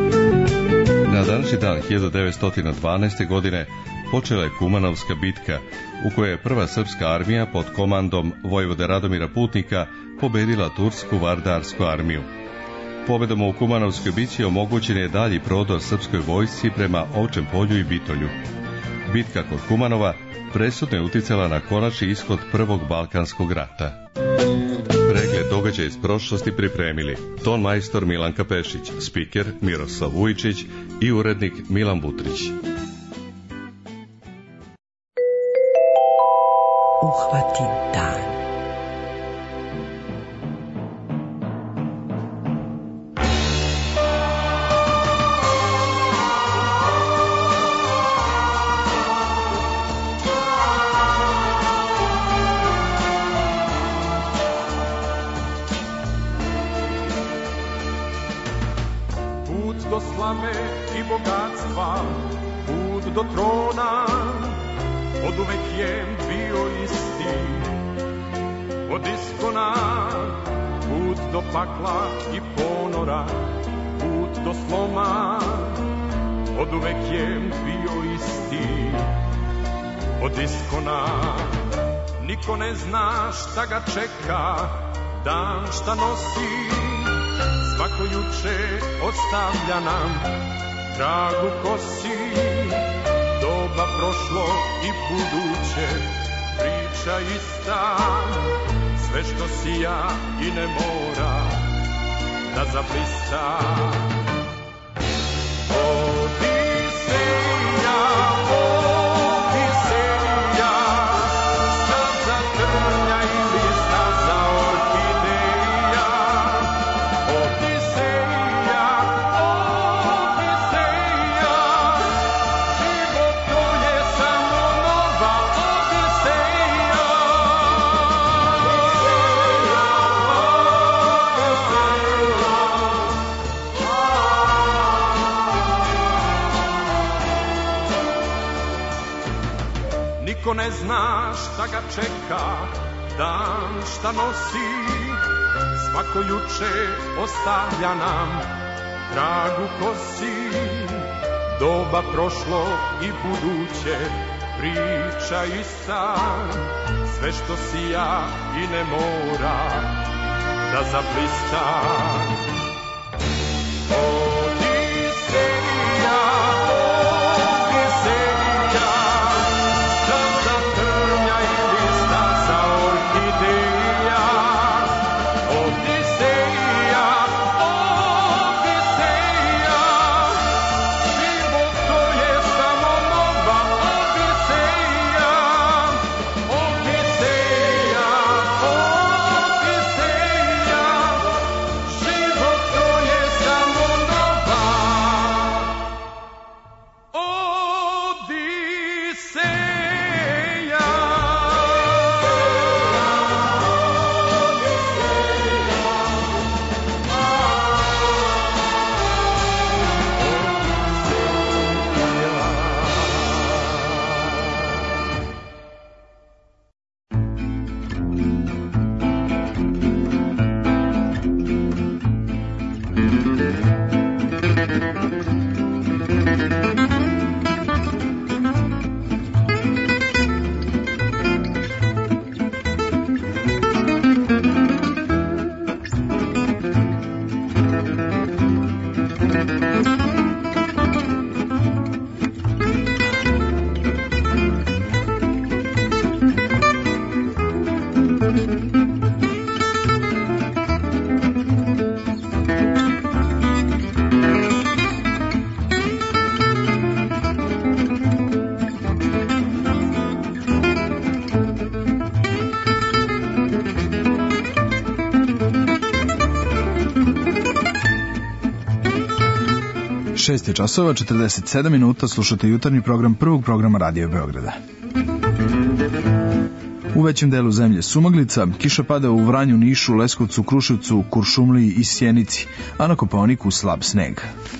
Na današnji dan hiljadu devetsto dvanaeste. godine počela je Kumanovska bitka, u kojoj je prva srpska armija pod komandom vojvode Radomira Putnika pobedila tursku vardarsku armiju. Pobedom u Kumanovskoj bici omogućen je dalji prodor srpskoj vojsci prema Ovčem polju i Bitolju. Bitka kod Kumanova presudno je uticala na konačni ishod prvog Balkanskog rata. Pregled događaja iz prošlosti pripremili ton majstor Milan Kapešić, spiker Miroslav Vujčić i urednik Milan Butrić. Uhvatim dan. Put do slave i bogatstva, put do trona, od uvek je bio isti. Od iskona, put do pakla i ponora, put do sloma, od uvek je bio isti. Od iskona, niko ne zna šta ga čeka, dan šta nosi, svako juče ostavlja nam trag u kosi, doba prošlo i buduće, priča ista, sve što sija i ne mora da zablista. Odiseja, Odiseja, staza trnja ili staza orhideja. Odiseja, Odiseja, život to je samo nova Odiseja. Niko ne zna šta ga čeka, dan šta nosi, svako juče ostavlja nam trag u kosi, doba prošlo i buduće, priča ista, sve što sija i ne mora da zablista. Odiseja, Odiseja, staza trnja ili staza orhideja. Odiseja, Odiseja, život to je samo nova Odiseja. Odiseja, Odiseja, život to je samo nova Odiseja. šest je časova, četrdeset sedam minuta, slušate jutarnji program prvog programa Radio Beograda. U većem delu zemlje sumaglica, kiša pada u Vranju, Nišu, Leskovcu, Kruševcu, Kuršumliji i Sjenici, a na Kopaoniku slab sneg.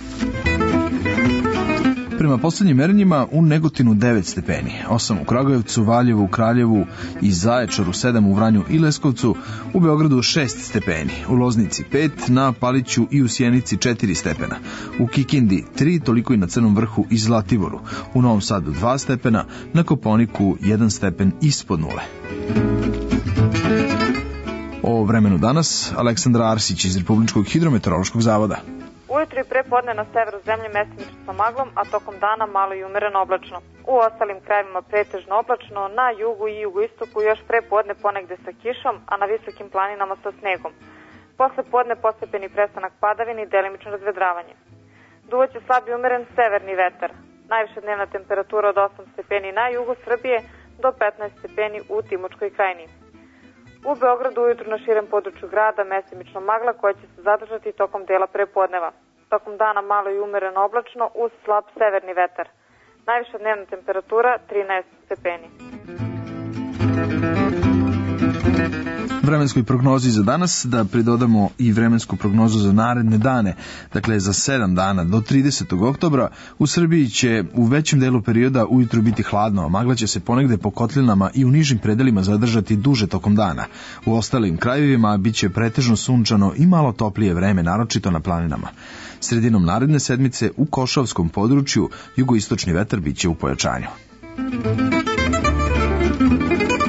Prema poslednjim merenjima u Negotinu devet stepeni, osam u Kragujevcu, Valjevu, Kraljevu i Zaječaru, sedam u Vranju i Leskovcu, u Beogradu šest stepeni, u Loznici pet, na Paliću i u Sjenici četiri stepena, u Kikindi tri, toliko i na Crnom vrhu i Zlatiboru, u Novom Sadu dva stepena, na Kopaoniku jedan stepen ispod nule. O vremenu danas, Aleksandra Arsić iz Republičkog hidrometeorološkog zavoda. Ujutro i prepodne na severu zemlje mestimično sa maglom, a tokom dana malo i umereno oblačno. U ostalim krajevima pretežno oblačno, na jugu i jugoistoku još prepodne ponegde sa kišom, a na visokim planinama sa snegom. Posle podne postepeni prestanak padavine i delimično razvedravanje. Duvaće slab i umeren severni vetar. Najviša dnevna temperatura od osam stepeni na jugu Srbije do petnaest stepeni u Timočkoj krajini. U Beogradu ujutru na širem području grada mestimično magla koja će se zadržati tokom dela prepodneva. Tokom dana malo i umereno oblačno uz slab severni vetar. Najviša dnevna temperatura trinaest stepeni. Vremenskoj prognozi za danas da pridodamo i vremensku prognozu za naredne dane, dakle za sedam dana do tridesetog oktobra, u Srbiji će u većem delu perioda ujutru biti hladno, a magla će se ponegde po kotlinama i u nižim predelima zadržati duže tokom dana. U ostalim krajevima biće pretežno sunčano i malo toplije vreme, naročito na planinama. Sredinom naredne sedmice u Košavskom području jugoistočni vetar biće u pojačanju.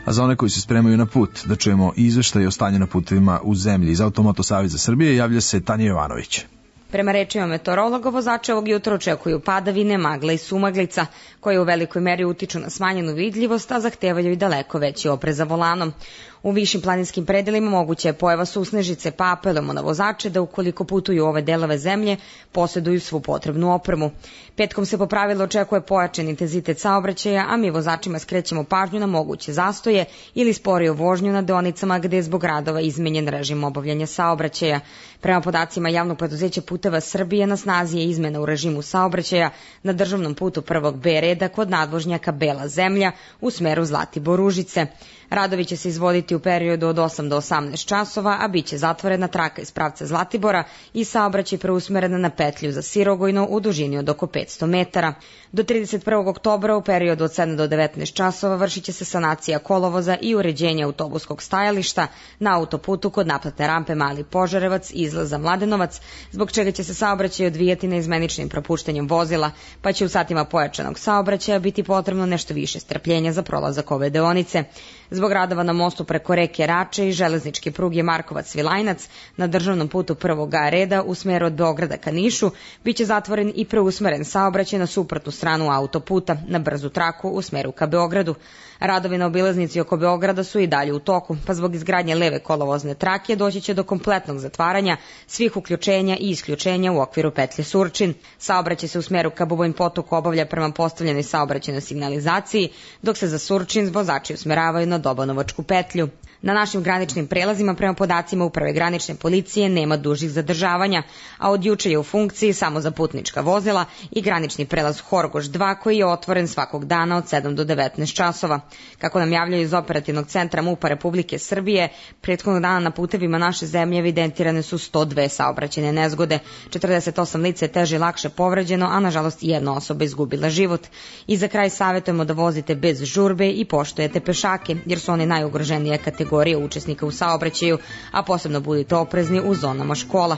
A za one koji se spremaju na put, da čujemo izveštaj o stanju na putevima u zemlji. Iz Automoto Saveza Srbije javlja se Tanja Jovanović. Prema rečima meteorologa, vozače ovog jutra očekuju padavine, magla i sumaglica, koje u velikoj meri utiču na smanjenu vidljivost, a zahtevaju i daleko veći oprez za volanom. U višim planinskim predelima moguća je pojava susnežice, pa apelujemo na vozače da ukoliko putuju u ove delove zemlje, posjeduju svu potrebnu opremu. Petkom se po pravilu očekuje pojačan intenzitet saobraćaja, a mi vozačima skrećemo pažnju na moguće zastoje ili sporiju vožnju na deonicama gde je zbog radova izmenjen režim obavljanja saobraćaja. Prema podacima javnog preduzeća Puteva Srbije, na snazi je izmena u režimu saobraćaja na državnom putu prvog B reda kod nadvožnjaka Bela zemlja u smeru Zlatibor-Užice. Radovi će se izvoditi u periodu od osam do osamnaest časova, a bit će zatvorena traka iz pravca Zlatibora i saobraćaj preusmerena na petlju za Sirogojno u dužini od oko petsto metara. Do trideset prvog oktobra u periodu od sedam do devetnaest časova vršit će se sanacija kolovoza i uređenje autobuskog stajališta na autoputu kod naplatne rampe Mali Požarevac i izlaza Mladenovac, zbog čega će se saobraćaj odvijati neizmeničnim propuštanjem vozila, pa će u satima pojačanog saobraćaja biti potrebno nešto više strpljenja za prolazak ove deonice. Zbog radova na mostu preko reke Rače i železničke pruge Markovac-Svilajnac na državnom putu prvog A reda u smeru od Beograda ka Nišu biće zatvoren i preusmeren saobraćaj na suprotnu stranu autoputa na brzu traku u smeru ka Beogradu. Radovi na obilaznici oko Beograda su i dalje u toku, pa zbog izgradnje leve kolovozne trake doći će do kompletnog zatvaranja svih uključenja i isključenja u okviru petlje Surčin. Saobraćaj se u smeru ka Bubojn potoku obavlja prema postavljenoj saobraćajnoj signalizaciji, dok se za Surčin vozači usmeravaju na Dobanovačku petlju. Na našim graničnim prelazima prema podacima Uprave granične policije nema dužih zadržavanja, a od juče je u funkciji samo za putnička vozila i granični prelaz Horgoš dva koji je otvoren svakog dana od sedam do devetnaest časova. Kako nam javljaju iz operativnog centra MUP-a Republike Srbije, prethodnog dana na putevima naše zemlje evidentirane su sto dve saobraćajne nezgode, četrdeset osam lica je teže i lakše povređeno, a nažalost jedna osoba izgubila život. I za kraj savjetujemo da vozite bez žurbe i poštujete pešake, jer su oni najugroženije kategorije učesnika u saobraćaju, a posebno budite oprezni u zonama škola.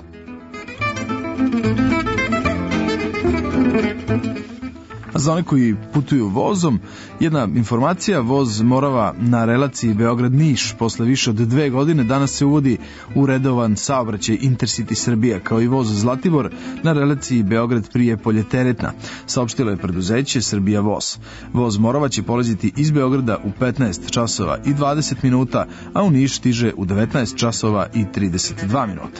A za one koji putuju vozom, jedna informacija, voz Morava na relaciji Beograd-Niš posle više od dve godine danas se uvodi u redovan saobraćaj Intercity Srbija, kao i voz Zlatibor na relaciji Beograd-Prijepolje-Teretna, saopštilo je preduzeće Srbija voz. Voz Morava će polaziti iz Beograda u petnaest časova i dvadeset minuta, a u Niš stiže u devetnaest časova i trideset dva minuta.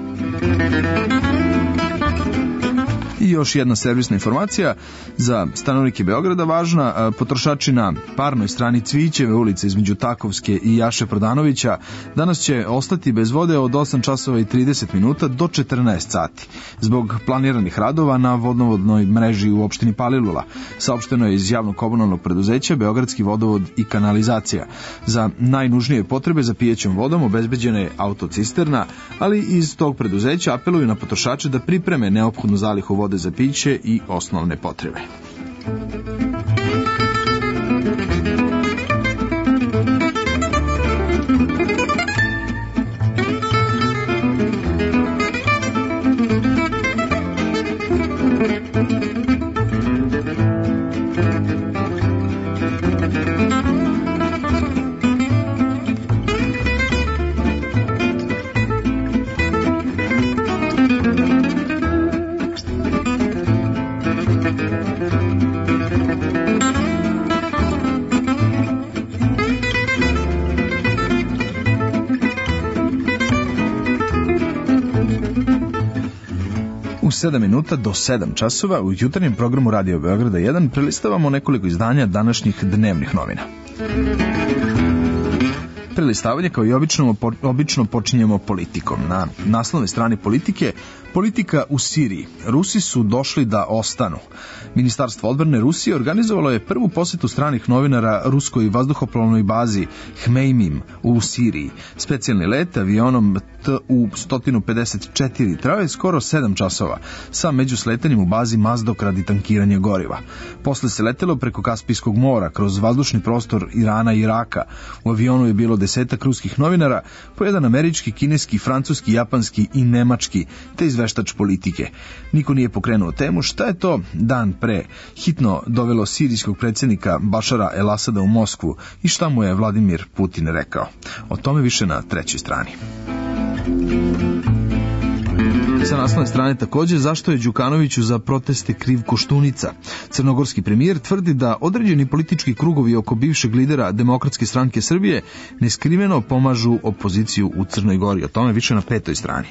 I još jedna servisna informacija za stanovnike Beograda važna. Potrošači na parnoj strani Cvićeve ulice između Takovske i Jaše Prodanovića danas će ostati bez vode od osam časova i trideset minuta do četrnaest sati zbog planiranih radova na vodnovodnoj mreži u opštini Palilula. Saopšteno je iz javnog komunalnog preduzeća Beogradski vodovod i kanalizacija. Za najnužnije potrebe za pijećom vodom obezbeđena je autocisterna, ali iz tog preduzeća apeluju na potrošače da pripreme neophodnu zalihu vode za piće i osnovne potrebe. sedam minuta do sedam časova u jutarnjem programu Radio Beograda jedan prelistavamo nekoliko izdanja današnjih dnevnih novina. Prelistavanje kao i obično, obično počinjemo politikom. Na naslovnoj strani Politike, politika u Siriji. Rusi su došli da ostanu. Ministarstvo odbrane Rusije organizovalo je prvu posetu stranih novinara ruskoj vazduhoplovnoj bazi Hmeimim u Siriji. Specijalni let avionom T U sto pedeset četiri trajao je skoro sedam časova sa međusletanjem u bazi Mazdok radi tankiranja goriva. Posle se letelo preko Kaspijskog mora kroz vazdušni prostor Irana i Iraka. U avionu je bilo dvadesetak ruskih novinara, po jedan američki, kineski, francuski, japanski i nemački, te izveštač politike. Niko nije pokrenuo temu šta je to dan pre hitno dovelo sirijskog predsjednika Bašara el-Asada u Moskvu i šta mu je Vladimir Putin rekao. O tome više na trećoj strani. Sa naslovne strane također zašto je Đukanoviću za proteste kriv Koštunica. Crnogorski premijer tvrdi da određeni politički krugovi oko bivšeg lidera Demokratske stranke Srbije neskriveno pomažu opoziciju u Crnoj Gori. O tome više na petoj strani.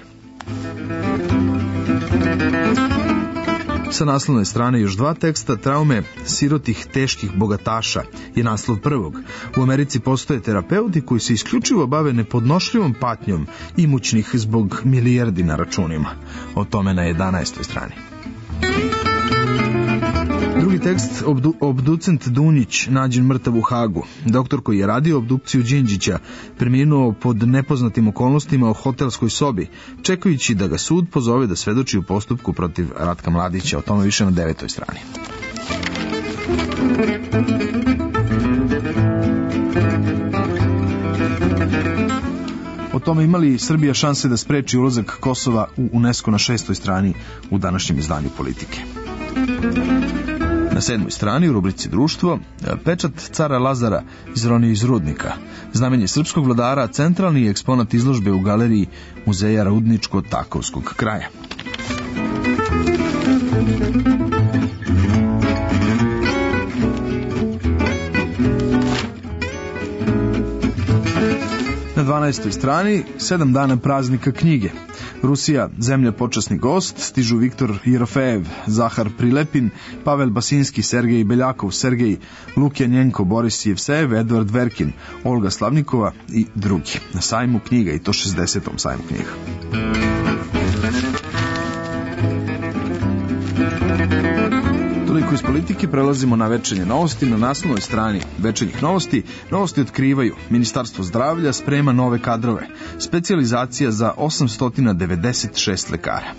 Sa naslovne strane još dva teksta, traume sirotih teških bogataša je naslov prvog. U Americi postoje terapeuti koji se isključivo bave nepodnošljivom patnjom imućnih zbog milijardi na računima. O tome na jedanaestoj strani. Drugi tekst, obdu, obducent Dunjić nađen mrtav u Hagu. Doktor koji je radio obdukciju Đinđića preminuo pod nepoznatim okolnostima u hotelskoj sobi, čekajući da ga sud pozove da svedoči u postupku protiv Ratka Mladića. O tome više na devetoj strani. O tome imali Srbija šanse da spreči ulazak Kosova u UNESCO na šestoj strani u današnjem izdanju Politike. Na sedmoj strani u rubrici Društvo, pečat cara Lazara izronio iz rudnika. Znamenje srpskog vladara, centralni eksponat izložbe u galeriji Muzeja Rudničko-Takovskog kraja. Na dvanaestoj strani, sedam dana praznika knjige. Rusija, zemlja počasni gost, stižu Viktor Jerofejev, Zahar Prilepin, Pavel Basinski, Sergej Beljakov, Sergej Lukjanjenko, Boris Jevsejev, Edvard Verkin, Olga Slavnikova i drugi. Na sajmu knjiga, i to šezdesetom sajmu knjiga. Toliko iz Politike, prelazimo na večernje novosti. Na naslovnoj strani večernjih novosti novosti otkrivaju: Ministarstvo zdravlja sprema nove kadrove, specijalizacija za osamsto devedeset šest lekara.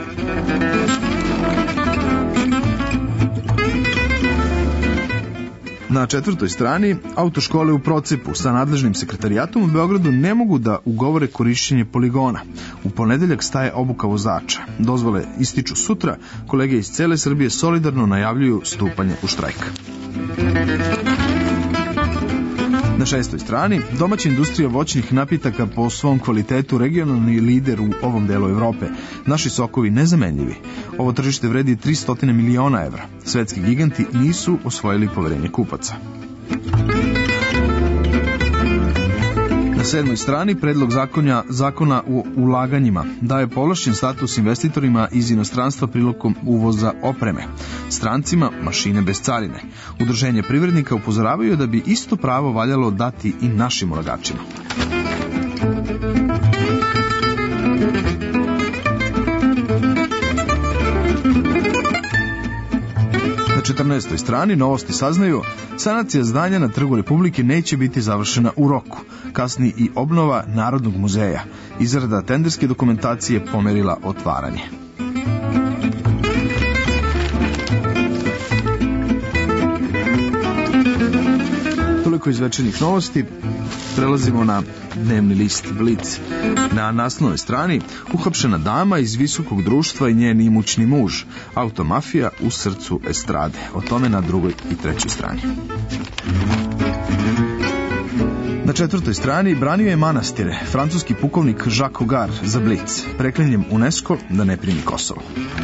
Na četvrtoj strani, autoškole u procepu sa nadležnim sekretarijatom u Beogradu ne mogu da ugovore korišćenje poligona. U ponedeljak staje obuka vozača. Dozvole ističu sutra, kolege iz cele Srbije solidarno najavljuju stupanje u štrajk. Na šestoj strani, domaća industrija voćnih napitaka po svom kvalitetu regionalni lider u ovom delu Evrope. Naši sokovi nezamenljivi. Ovo tržište vredi tristo miliona evra. Svetski giganti nisu osvojili poverenje kupaca. Na sedmoj strani predlog zakonja, zakona o ulaganjima daje povlašćen status investitorima iz inostranstva prilikom uvoza opreme. Strancima mašine bez carine. Udruženje privrednika upozoravaju da bi isto pravo valjalo dati i našim ulagačima. Na četrnaestoj strani novosti saznaju: sanacija zdanja na Trgu Republike neće biti završena u roku. Kasni i obnova Narodnog muzeja. Izrada tenderske dokumentacije pomerila otvaranje. Toliko iz večernjih novosti. Prelazimo na dnevni list Blic. Na naslovnoj strani uhapšena dama iz visokog društva i njen imućni muž. Automafija u srcu estrade. O tome na drugoj i trećoj strani. Na četvrtoj strani branio je manastire. Francuski pukovnik Jacques Hogar za Blic. Preklinjem UNESCO da ne primi Kosovo.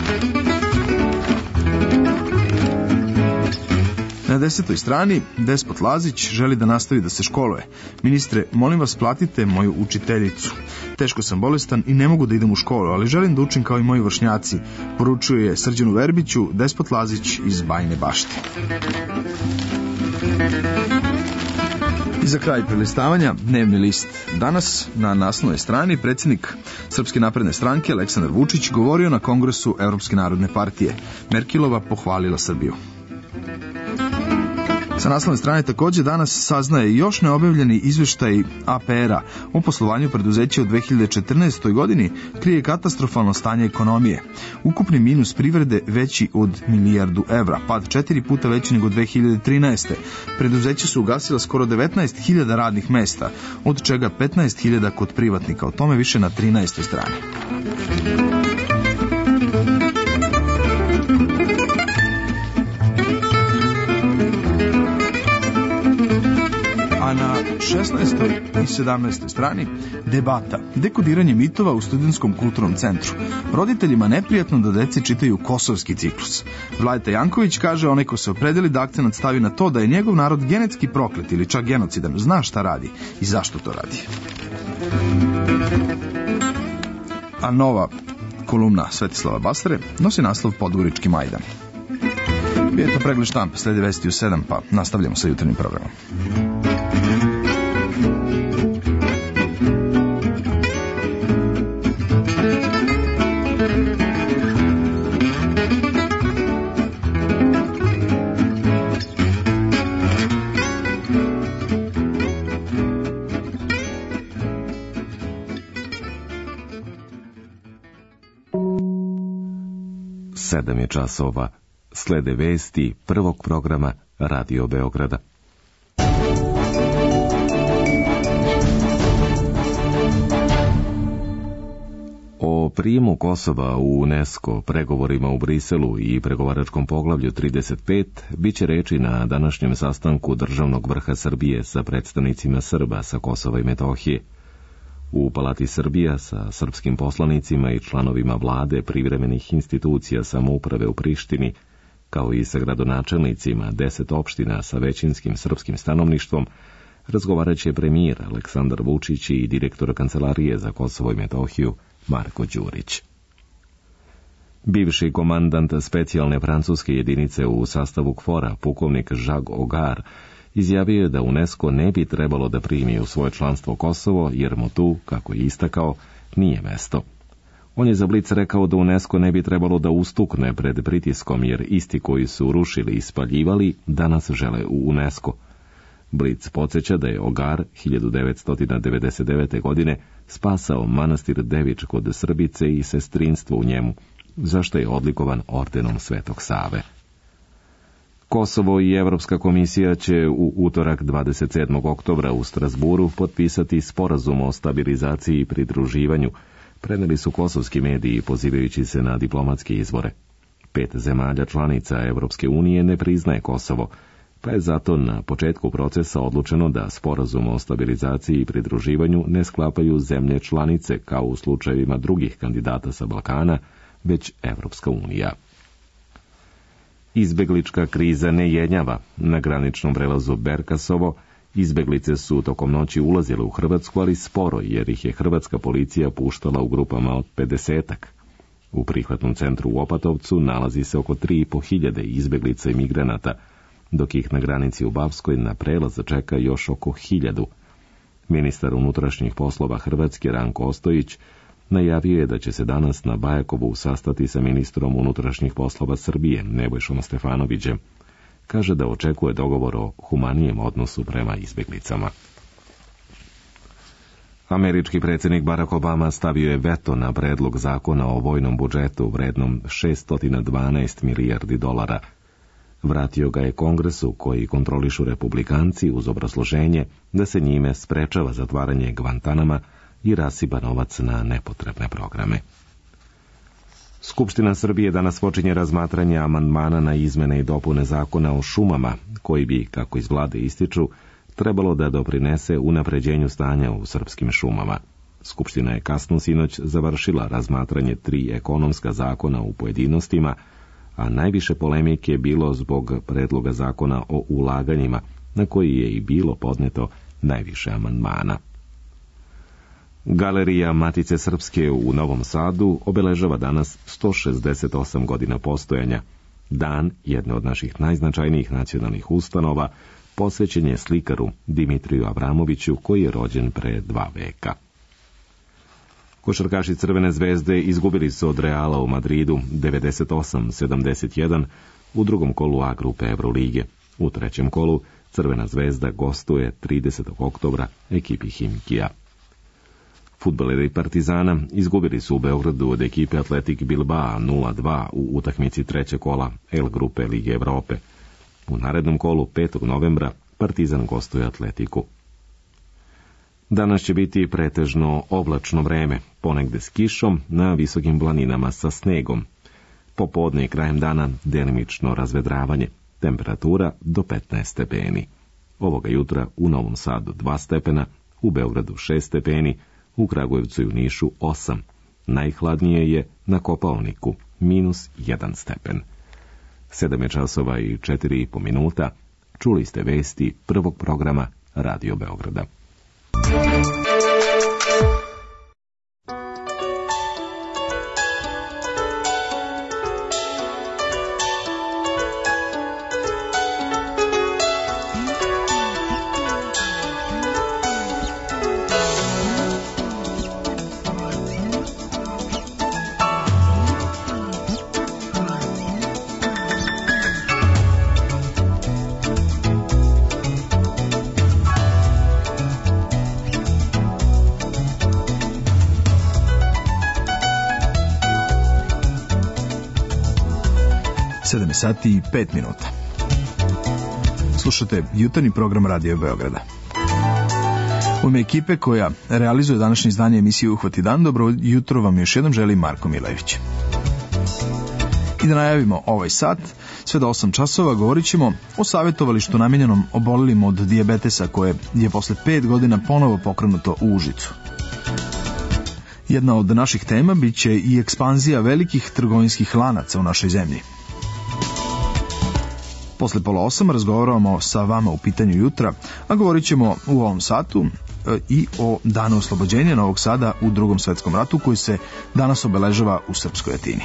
Na desetoj strani Despot Lazić želi da nastavi da se školuje. Ministre, molim vas, platite moju učiteljicu. Teško sam bolestan i ne mogu da idem u školu, ali želim da učim kao i moji vršnjaci, poručuje Srđanu Verbiću Despot Lazić iz Bajine Bašte. I za kraj prelistavanja dnevni list. Danas na naslovnoj strani predsjednik Srpske napredne stranke Aleksandar Vučić govorio na kongresu Evropske narodne partije. Merkelova pohvalila Srbiju. Sa naslovne strane takođe danas saznaje još neobjavljeni izveštaj A P R-a o poslovanju preduzeća u dve hiljade četrnaestoj. godini krije katastrofalno stanje ekonomije. Ukupni minus privrede veći od milijardu evra, pad četiri puta veći nego dve hiljade trinaeste. Preduzeća su ugasila skoro devetnaest hiljada radnih mesta, od čega petnaest hiljada kod privatnika. O tome više na trinaestoj strani. A na šesnaestoj i sedamnaestoj strani debata, dekodiranje mitova u Studentskom kulturnom centru. Roditeljima neprijatno da deci čitaju kosovski ciklus. Vladeta Janković kaže, onaj ko se opredeli da akcenat stavi na to da je njegov narod genetski proklet ili čak genocidan, zna šta radi i zašto to radi. A nova kolumna Svetislava Basare nosi naslov Podgorički Majdan. Bio je to pregled štampe, slede vesti u sedam, pa nastavljamo sa jutarnjim programom. Sedam je časova. Slede vesti prvog programa Radio Beograda. O prijemu Kosova u UNESCO, pregovorima u Briselu i pregovaračkom poglavlju trideset pet biće reči na današnjem sastanku državnog vrha Srbije sa predstavnicima Srba sa Kosova i Metohije. U Palati Srbija sa srpskim poslanicima i članovima vlade privremenih institucija samouprave u Prištini, kao i sa gradonačelnicima deset opština sa većinskim srpskim stanovništvom, razgovarat će premijer Aleksandar Vučić i direktor Kancelarije za Kosovo i Metohiju Marko Đurić. Bivši komandant specijalne francuske jedinice u sastavu KFOR-a, pukovnik Jacques Ogar, izjavio je da UNESCO ne bi trebalo da primi u svoje članstvo Kosovo, jer mu tu, kako je istakao, nije mesto. On je za Blic rekao da UNESCO ne bi trebalo da ustukne pred pritiskom, jer isti koji su rušili i spaljivali danas žele u UNESCO. Blic podsjeća da je Ogar hiljadu devetsto devedeset devete. godine spasao manastir Devič kod Srbice i sestrinstvo u njemu, zašto je odlikovan ordenom Svetog Save. Kosovo i Evropska komisija će u utorak dvadeset sedmog oktobra u Strasburu potpisati sporazum o stabilizaciji i pridruživanju, preneli su kosovski mediji pozivajući se na diplomatske izvore. Pet zemalja članica Evropske unije ne priznaje Kosovo, pa je zato na početku procesa odlučeno da sporazum o stabilizaciji i pridruživanju ne sklapaju zemlje članice kao u slučajevima drugih kandidata sa Balkana, već Evropska unija. Izbeglička kriza ne jenjava. Na graničnom prelazu Berkasovo izbeglice su tokom noći ulazile u Hrvatsku, ali sporo, jer ih je hrvatska policija puštala u grupama od pedesetak. U prihvatnom centru u Opatovcu nalazi se oko tri i po hiljade izbeglica i migranata, dok ih na granici u Bavskoj na prelaz čeka još oko hiljadu. Ministar unutrašnjih poslova Hrvatske Ranko Ostojić najavio je da će se danas na Bajakovu sastati sa ministrom unutrašnjih poslova Srbije, Nebojšom Stefanovićem. Kaže da očekuje dogovor o humanijem odnosu prema izbjeglicama. Američki predsjednik Barack Obama stavio je veto na predlog zakona o vojnom budžetu vrednom šeststo dvanaest milijardi dolara. Vratio ga je Kongresu, koji kontrolišu republikanci, uz obrazloženje da se njime sprečava zatvaranje Guantanama i rasipa novac na nepotrebne programe. Skupština Srbije danas počinje razmatranje amandmana na izmene i dopune zakona o šumama, koji bi, kako iz vlade ističu, trebalo da doprinese unapređenju stanja u srpskim šumama. Skupština je kasno sinoć završila razmatranje tri ekonomska zakona u pojedinostima, a najviše polemike je bilo zbog predloga zakona o ulaganjima, na koji je i bilo podneto najviše amandmana. Galerija Matice Srpske u Novom Sadu obeležava danas sto šezdeset osam godina postojanja. Dan jedne od naših najznačajnijih nacionalnih ustanova posvećen je slikaru Dimitriju Avramoviću, koji je rođen pre dva veka. Košarkaši Crvene zvezde izgubili su od Reala u Madridu devedeset osam sedamdeset jedan u drugom kolu A grupe Evrolige. U trećem kolu Crvena zvezda gostuje tridesetog oktobra ekipi Himkija. Fudbaleri Partizana izgubili su u Beogradu od ekipe Atletik Bilbao nula dva u utakmici trećeg kola L grupe Lige Evrope. U narednom kolu petog novembra Partizan gostuje Atletiku. Danas će biti pretežno oblačno vreme, ponegde s kišom, na visokim planinama sa snegom. Popodne i krajem dana delimično razvedravanje, temperatura do petnaest stepeni. Ovoga jutra u Novom Sadu dva stepena, u Beogradu šest stepeni, u Kragujevcu i u Nišu osam. Najhladnije je na Kopaoniku, minus jedan stepen. Sedam je časova i četiri i po minuta. Čuli ste vesti prvog programa Radio Beograda. sedam sati i pet minuta. Slušate jutarnji program Radio Beograda. U ime ekipe koja realizuje današnje izdanje emisije Uhvati dan, dobro jutro vam još jednom želi Marko Milević. I da najavimo ovaj sat, sve do osam časova govorit ćemo o savjetovalištu namijenjenom obolelim od dijabetesa koje je posle pet godina ponovo pokrenuto u Užicu. Jedna od naših tema bit će i ekspanzija velikih trgovinskih lanaca u našoj zemlji. Posle pola osam razgovaramo sa vama u pitanju jutra, a govorit ćemo u ovom satu e, i o danu oslobođenja Novog Sada u Drugom svetskom ratu koji se danas obeležava u Srpskoj Atini.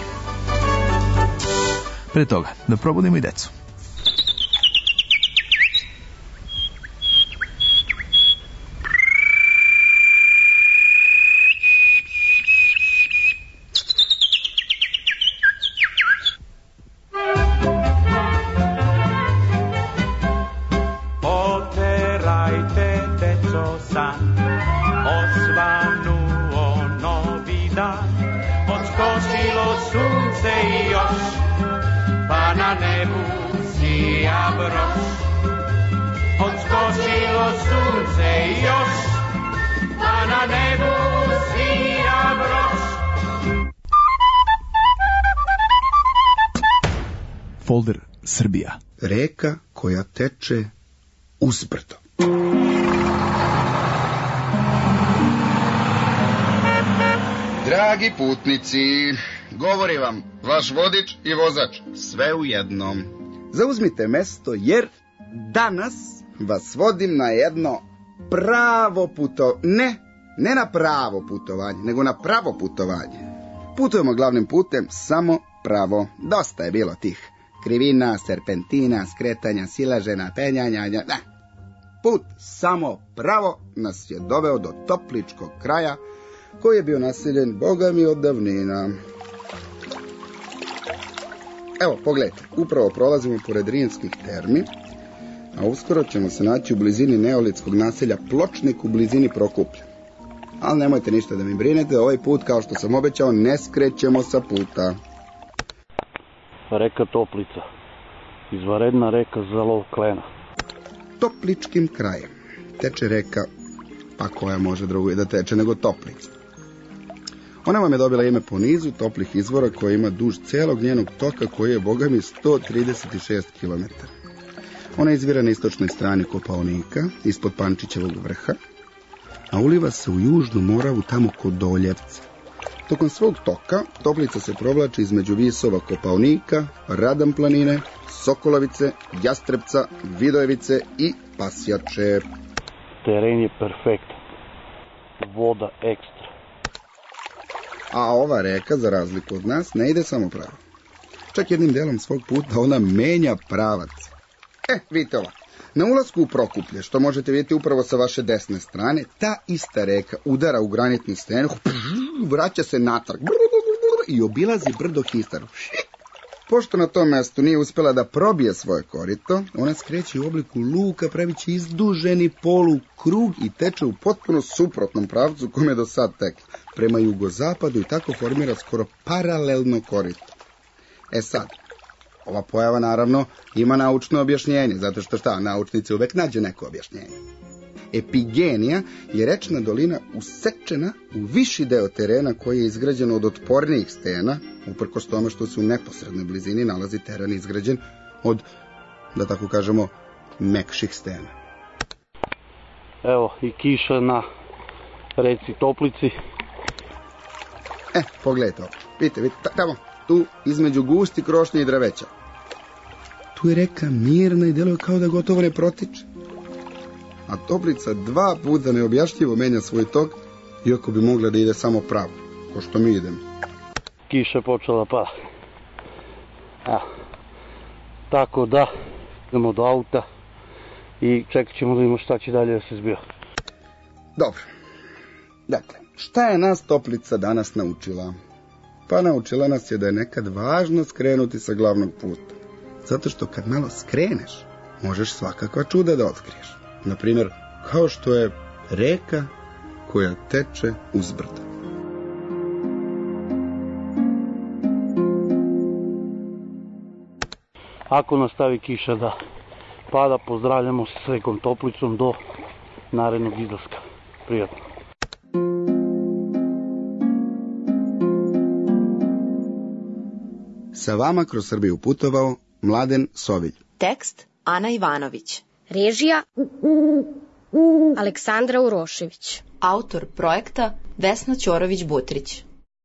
Pre toga, da probudimo i decu. Folder Srbija. Reka koja teče uzbrdo. Dragi putnici, govori vam vaš vodič i vozač, sve u jednom. Zauzmite mesto jer danas vas vodim na jedno pravo putovanje. Ne, ne na pravo putovanje, nego na pravo putovanje. Putujemo glavnim putem samo pravo. Dosta je bilo tih krivina, serpentina, skretanja, silažena, penjanja, ne. Put samo pravo nas je doveo do Topličkog kraja, koji je bio naseljen, boga mi, od davnina. Evo, pogledajte, upravo prolazimo pored Rimskih termi, a uskoro ćemo se naći u blizini neolitskog naselja Pločnik u blizini Prokuplja. Ali nemojte ništa da mi brinete, ovaj put, kao što sam obećao, ne skrećemo sa puta. Reka Toplica, izvanredna reka za lov klena. Topličkim krajem teče reka, pa koja može drugo da teče nego Toplica. Ona vam je dobila ime po nizu toplih izvora koja ima duž celog njenog toka koji je, boga mi, sto trideset šest kilometara. Ona izvira na istočnoj strani Kopaonika, ispod Pančićevog vrha, a uliva se u Južnu Moravu tamo kod Doljevca. Tokom svog toka Toplica se provlači između visova Kopaonika, Radan planine, Sokolovice, Jastrebca, Vidojevice i Pasjače. Teren je perfektan. Voda ekstra. A ova reka, za razliku od nas, ne ide samo pravo. Čak jednim delom svog puta ona menja pravac. E, vidite ovako. Na ulasku u Prokuplje, što možete vidjeti upravo sa vaše desne strane, ta ista reka udara u granitni sten, vraća se natrag i obilazi brdo Histaru. Pošto na tom mestu nije uspela da probije svoje korito, ona skreće u obliku luka, pravići izduženi polukrug i teče u potpuno suprotnom pravcu kome je do sad tekla, prema jugozapadu, i tako formira skoro paralelno korito. E sad, ova pojava naravno ima naučno objašnjenje, zato što šta, naučnici uvek nađe neko objašnjenje. Epigenija je rečna dolina usečena u viši deo terena koji je izgrađen od otpornijih stena, uprkos tome što se u neposrednoj blizini nalazi teren izgrađen od, da tako kažemo, mekših stena. Evo i kiša na reci Toplici. E, pogledajte ovo. Vidite, vidite, tamo, tu između gusti krošnje i drveća. Tu je reka mirna i deluje kao da gotovo ne protiče. A Toplica dva puta neobjašnjivo menja svoj tok, iako bi mogla da ide samo pravo, ko što mi idemo. Kiša je počela pada. Evo. Tako da, idemo do auta i čekat ćemo da vidimo šta će dalje da se zbiva. Dobro. Dakle, šta je nas Toplica danas naučila? Pa naučila nas je da je nekad važno skrenuti sa glavnog puta. Zato što kad malo skreneš, možeš svakakva čuda da otkriješ. Naprimjer, kao što je reka koja teče uz brda. Ako nastavi kiša da pada, pozdravljamo se s rekom Toplicom do narednog izlaska. Prijatno. Sa vama kroz Srbiju putovao Mladen Sovilj. Tekst Ana Ivanović. Režija Aleksandra Urošević. Autor projekta Vesna Ćorović-Butrić.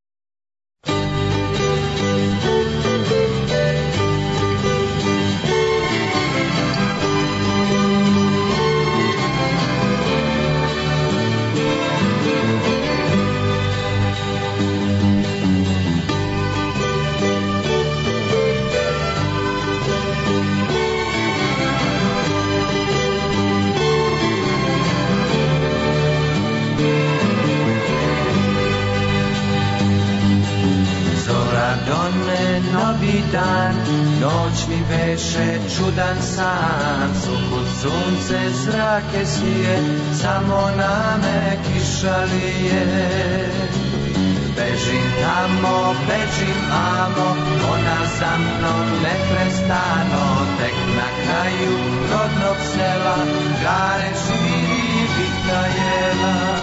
Donne novi dan, noć mi beše čudan san, suhut sunce zrake sije, samo na me kiša lije. Bežim tamo, bežim amo, ona za mnom neprestano, tek na kraju rodnog sela, gare živi bitna jela.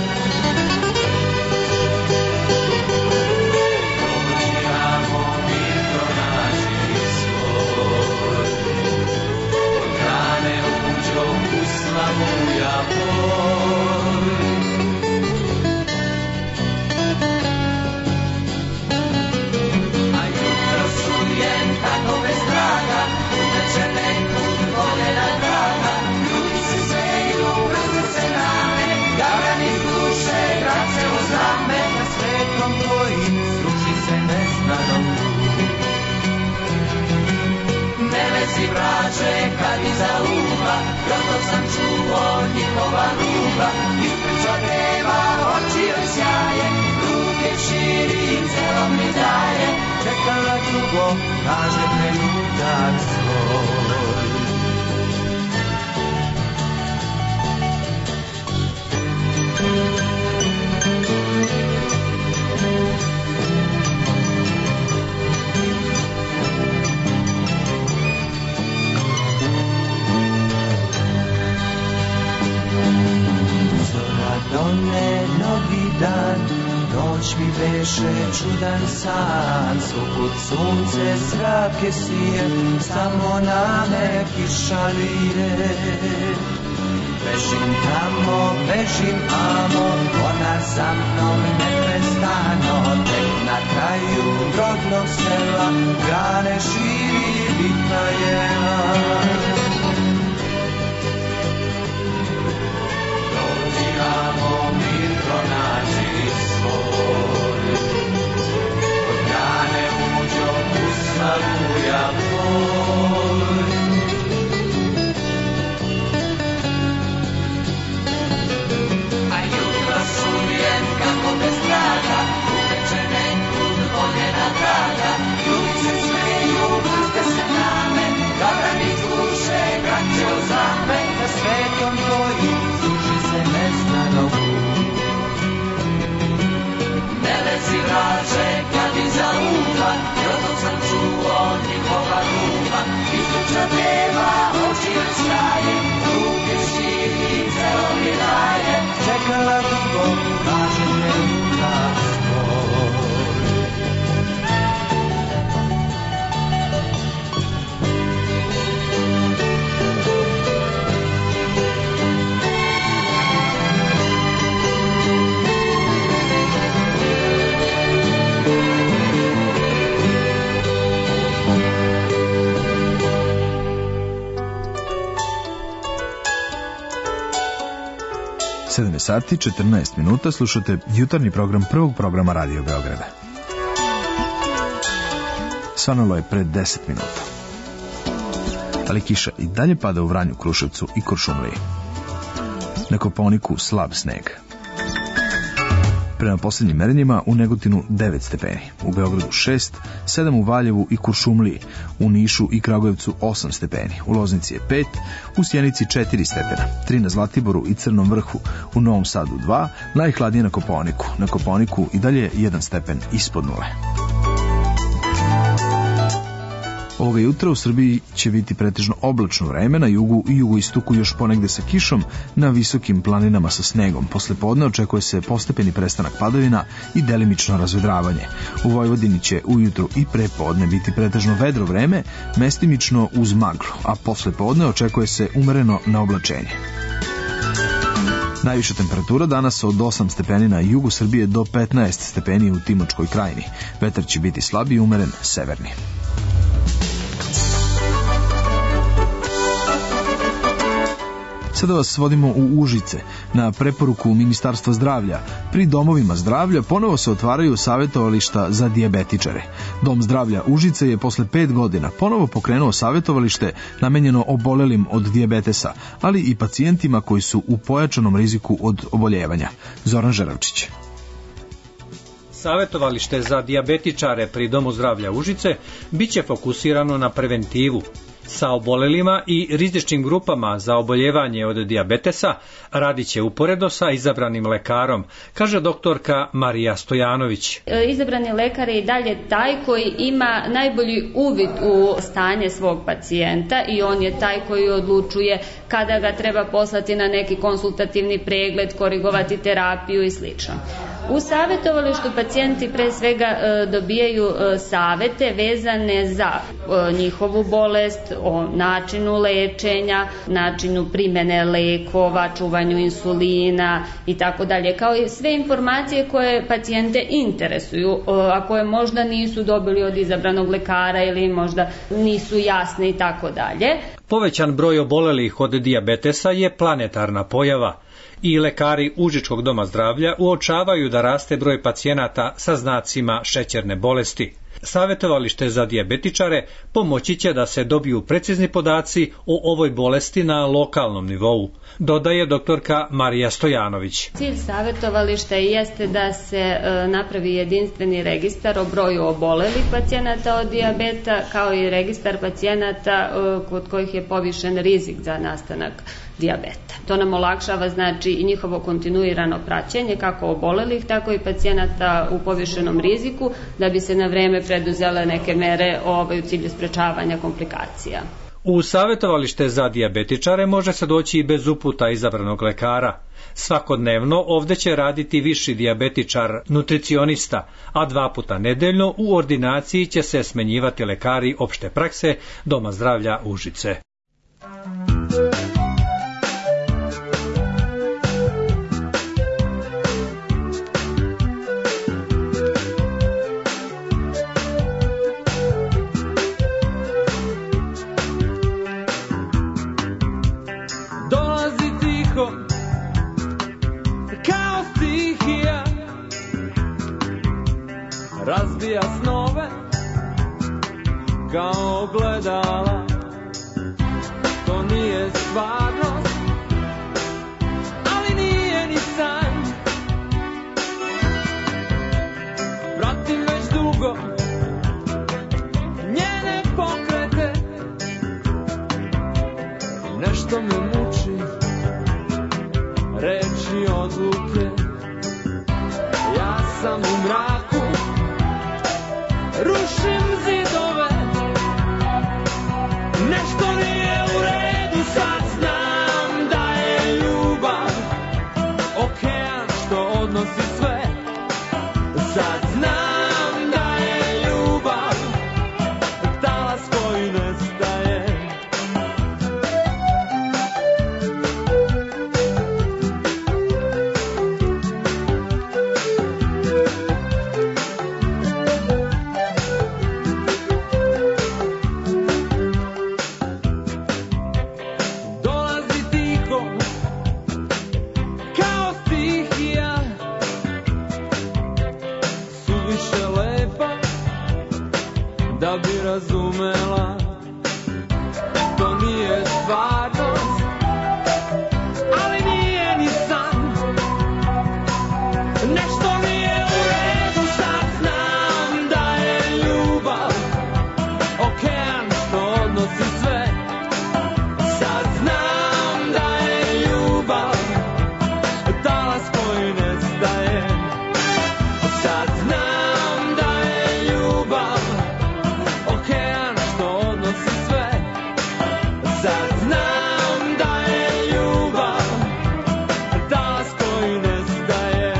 Moja bol. A jutro sujem tako bez traga, uteče nekud voljena draga, ljudi se smeju, brzo se name, garan iz duše, grad se uzame, na svetom tvojim sruši se neznanom. Ne lezi vraže kad iza luba, grozno sam čuo njihova ruba, ispriča deva, oči joj sjaje, ruke širi, celom mi daje, čekala drugo, kaže trenutak svoj. Donne novi dan, noć mi beše čudan san, suhut sunce zrake sije, samo na me kiša lije. Bežim tamo, bežim amo, ona za mnom neprestano, tek na kraju rodnog sela, grane širi bitna jela. Amo mir pronaći svoj, od grane uđo u slavu ja tvoj. A jutro sujem kako bez traga, uteče nekud voljena draga, ljudi se smeju, živo, kaže neka stoj. sedam sati četrnaest minuta, slušate jutarnji program prvog programa Radio Beograda. Svanulo je pred deset minuta. Ali kiša i dalje pada u Vranju, Kruševcu i Kuršumliji. Na Kopaoniku slab sneg. Prema posljednjim merenjima u Negotinu devet stepeni, u Beogradu šest, sedam u Valjevu i Kuršumliji, u Nišu i Kragujevcu osam stepeni, u Loznici je pet, u Sjenici četiri stepena, tri na Zlatiboru i Crnom Vrhu, u Novom Sadu dva, najhladnije na Kopaoniku. Na Kopaoniku i dalje jedan stepen ispod nule. Ovoga jutra u Srbiji će biti pretežno oblačno vreme, na jugu i jugoistoku još ponegde sa kišom, na visokim planinama sa snegom. Posle podne očekuje se postepeni prestanak padavina i delimično razvedravanje. U Vojvodini će ujutru i pre podne biti pretežno vedro vreme, mestimično uz maglu, a posle podne očekuje se umereno na oblačenje. Najviša temperatura danas od osam stepeni na jugu Srbije do petnaest stepeni u Timočkoj krajini. Vetar će biti slab i umeren severni. Sada vas vodimo u Užice. Na preporuku Ministarstva zdravlja, pri domovima zdravlja ponovo se otvaraju savjetovališta za dijabetičare. Dom zdravlja Užice je posle pet godina ponovo pokrenuo savjetovalište namenjeno obolelim od dijabetesa, ali i pacijentima koji su u pojačanom riziku od oboljevanja. Zoran Žeravčić. Savjetovalište za dijabetičare pri Domu zdravlja Užice biće fokusirano na preventivu. Sa obolelima i rizičnim grupama za oboljevanje od dijabetesa radit će uporedo sa izabranim lekarom, kaže doktorka Marija Stojanović. Izabrani lekar je i dalje taj koji ima najbolji uvid u stanje svog pacijenta i on je taj koji odlučuje kada ga treba poslati na neki konsultativni pregled, korigovati terapiju i slično. U savjetovalištu pacijenti pre svega e, dobijaju e, savete vezane za e, njihovu bolest, o načinu lečenja, načinu primene lekova, čuvanju insulina i tako dalje, kao i sve informacije koje pacijente interesuju, e, a koje možda nisu dobili od izabranog lekara ili možda nisu jasne i tako dalje. Povećan broj obolelih od dijabetesa je planetarna pojava. I lekari Užičkog doma zdravlja uočavaju da raste broj pacijenata sa znacima šećerne bolesti. Savjetovalište za dijabetičare pomoći će da se dobiju precizni podaci o ovoj bolesti na lokalnom nivou, dodaje doktorka Marija Stojanović. Cilj savjetovališta jeste da se e, napravi jedinstveni registar o broju obolelih pacijenata od dijabeta, kao i registar pacijenata e, kod kojih je povišen rizik za nastanak dijabeta. To nam olakšava znači i njihovo kontinuirano praćenje kako obolelih, tako i pacijenata u povišenom riziku, da bi se na vreme preduzele neke mere ovaj, u cilju sprečavanja komplikacija. U savjetovalište za dijabetičare može se doći i bez uputa izabranog lekara. Svakodnevno ovde će raditi viši dijabetičar nutricionista, a dva puta nedeljno u ordinaciji će se smenjivati lekari opšte prakse Doma zdravlja Užice. Razbija snove kao ogledala. To nije stvarnost, ali nije ni san. Pratim već dugo njene pokrete. Nešto me muči, reči odluke. Ja sam u mraku, rušim zidove. Nešto nije u redu, sad znam da je ljubav okean što odnosi sve. Sad znam da je ljubav talas koji nestaje. Dolazi tiho kao stihija, suviše lepa da bi razumela. To nije stvarnost, ali nije ni san. Nešto nije u redu, sad znam da je ljubav okean što odnosi sve. Sad znam da je ljubav talas koji nestaje. Sad znam da je ljubav okean što odnosi sve. Sad znam da je ljubav talas koji nestaje.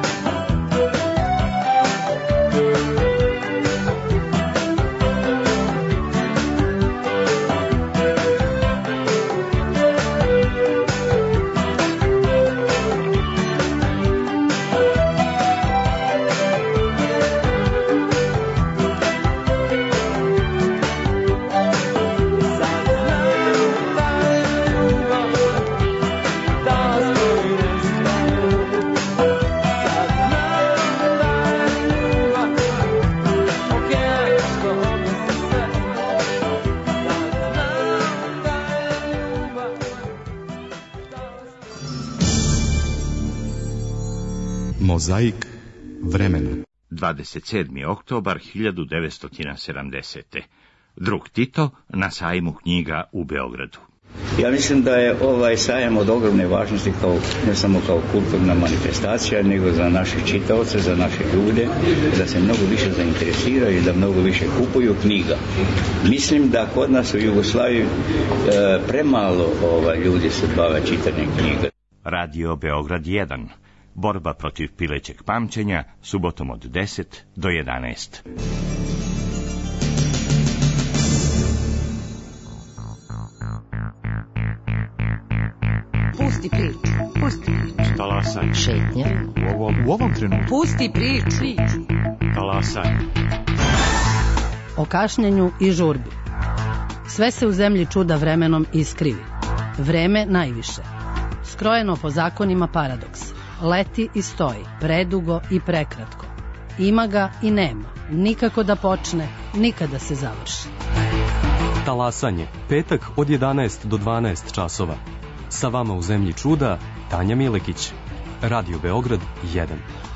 Mozaik vremena. dvadeset sedmi oktobar hiljadu devetsto sedamdesete. Drug Tito na sajmu knjiga u Beogradu. Ja mislim da je ovaj sajam od ogromne važnosti kao, ne samo kao kulturna manifestacija, nego za naše čitaoce, za naše ljude, da se mnogo više zainteresiraju i da mnogo više kupuju knjiga. Mislim da kod nas u Jugoslaviji e, premalo ovaj, ljudi se bave čitanjem knjiga. Radio Beograd jedan. Borba protiv pilećeg pamćenja, subotom od deset do jedanaest. Pusti priču, pusti priču. Talasaj. Šetnja. U ovom, u ovom trenutku. Pusti priču. Talasaj. O kašnjenju i žurbi. Sve se u zemlji čuda vremenom iskrivi. Vreme najviše. Skrojeno po zakonima paradoks. Leti i stoji, predugo i prekratko. Ima ga i nema, nikako da počne, nikada se završi. Talasanje, petak od jedanaest do dvanaest časova. Sa vama u zemlji čuda, Tanja Milekić. Radio Beograd jedan.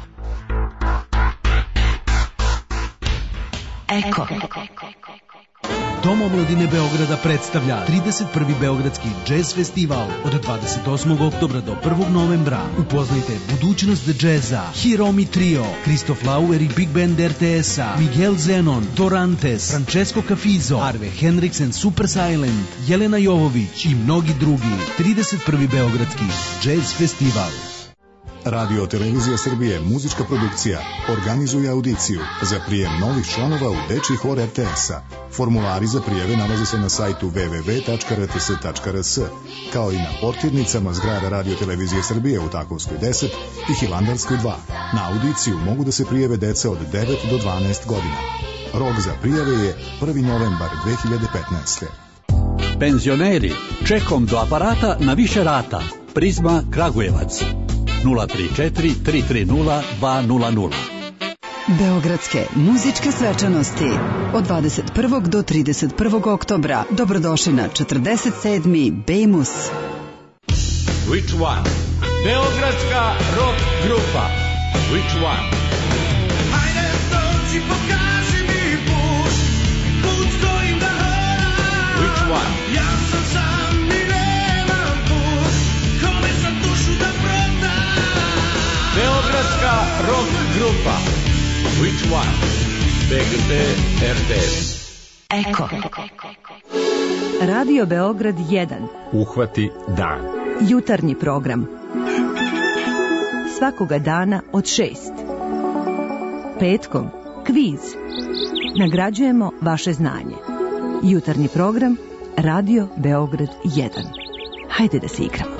Eko. Dom omladine Beograda predstavlja trideset prvi Beogradski džez festival od dvadeset osmog oktobra do prvog novembra. Upoznajte budućnost džeza, Hiromi Trio, Kristof Lauer i Big Band er te es-a, Miguel Zenon, Dorantes, Francesco Cafizo, Arve Henriksen, Super Silent, Jelena Jovović i mnogi drugi. trideset prvi Beogradski džez festival. Radio Televizija Srbije, muzička produkcija, organizuje audiciju za prijem novih članova u Dečiji hor er te es-a. Formulari za prijeve nalaze se na sajtu w w w tačka r t s tačka r s, kao i na portirnicama zgrada Radio Televizije Srbije u Takovskoj deset i Hilandarskoj dva. Na audiciju mogu da se prijave deca od devet do dvanaest godina. Rok za prijave je prvi novembar dve hiljade petnaeste. Penzioneri, čekom do aparata na više rata. Prizma Kragujevac. nula tri četiri tri tri nula dva nula nula. Beogradske muzičke svečanosti od dvadeset prvog do trideset prvog oktobra. Dobrodošli na četrdeset sedmi Bejmus. Which one? Beogradska rock grupa. Which one? Hajde dođi, pokaži mi put, put kojim da horam. Which one? Ja sam sam i nemam put, kome sam dušu da prodam. Beogradska rock grupa. Which one? B G T R T S. Eko. Radio Beograd jedan. Uhvati dan. Jutarnji program. svakoga dana od šest. Petkom kviz. Nagrađujemo vaše znanje. Jutarnji program Radio Beograd jedan. Hajde da se igramo.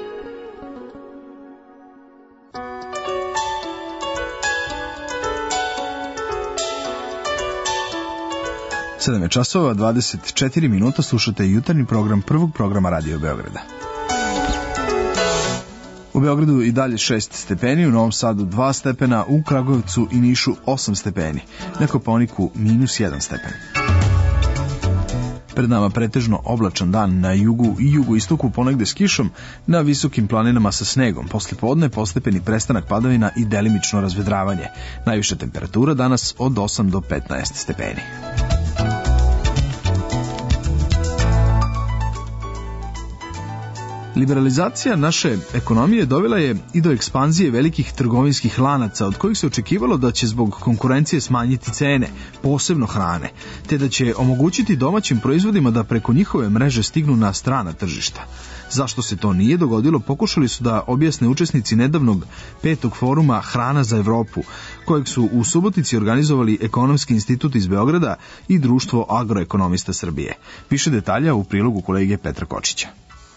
sedam je časova, dvadeset četiri minuta, slušate jutarnji program prvog programa Radio Beograda. U Beogradu i dalje šest stepeni, u Novom Sadu dva stepena, u Kragujevcu i Nišu osam stepeni, na Kopaoniku minus jedan stepen. Pred nama pretežno oblačan dan na jugu i jugoistoku, ponegde s kišom, na visokim planinama sa snegom. Posle podne postepeni prestanak padavina i delimično razvedravanje. Najviša temperatura danas od osam do petnaest stepeni. Liberalizacija naše ekonomije dovela je i do ekspanzije velikih trgovinskih lanaca, od kojih se očekivalo da će zbog konkurencije smanjiti cene, posebno hrane, te da će omogućiti domaćim proizvodima da preko njihove mreže stignu na strana tržišta. Zašto se to nije dogodilo, pokušali su da objasne učesnici nedavnog petog foruma Hrana za Evropu, kojeg su u Subotici organizovali Ekonomski institut iz Beograda i Društvo agroekonomista Srbije. Više detalja u prilogu kolege Petra Kočića.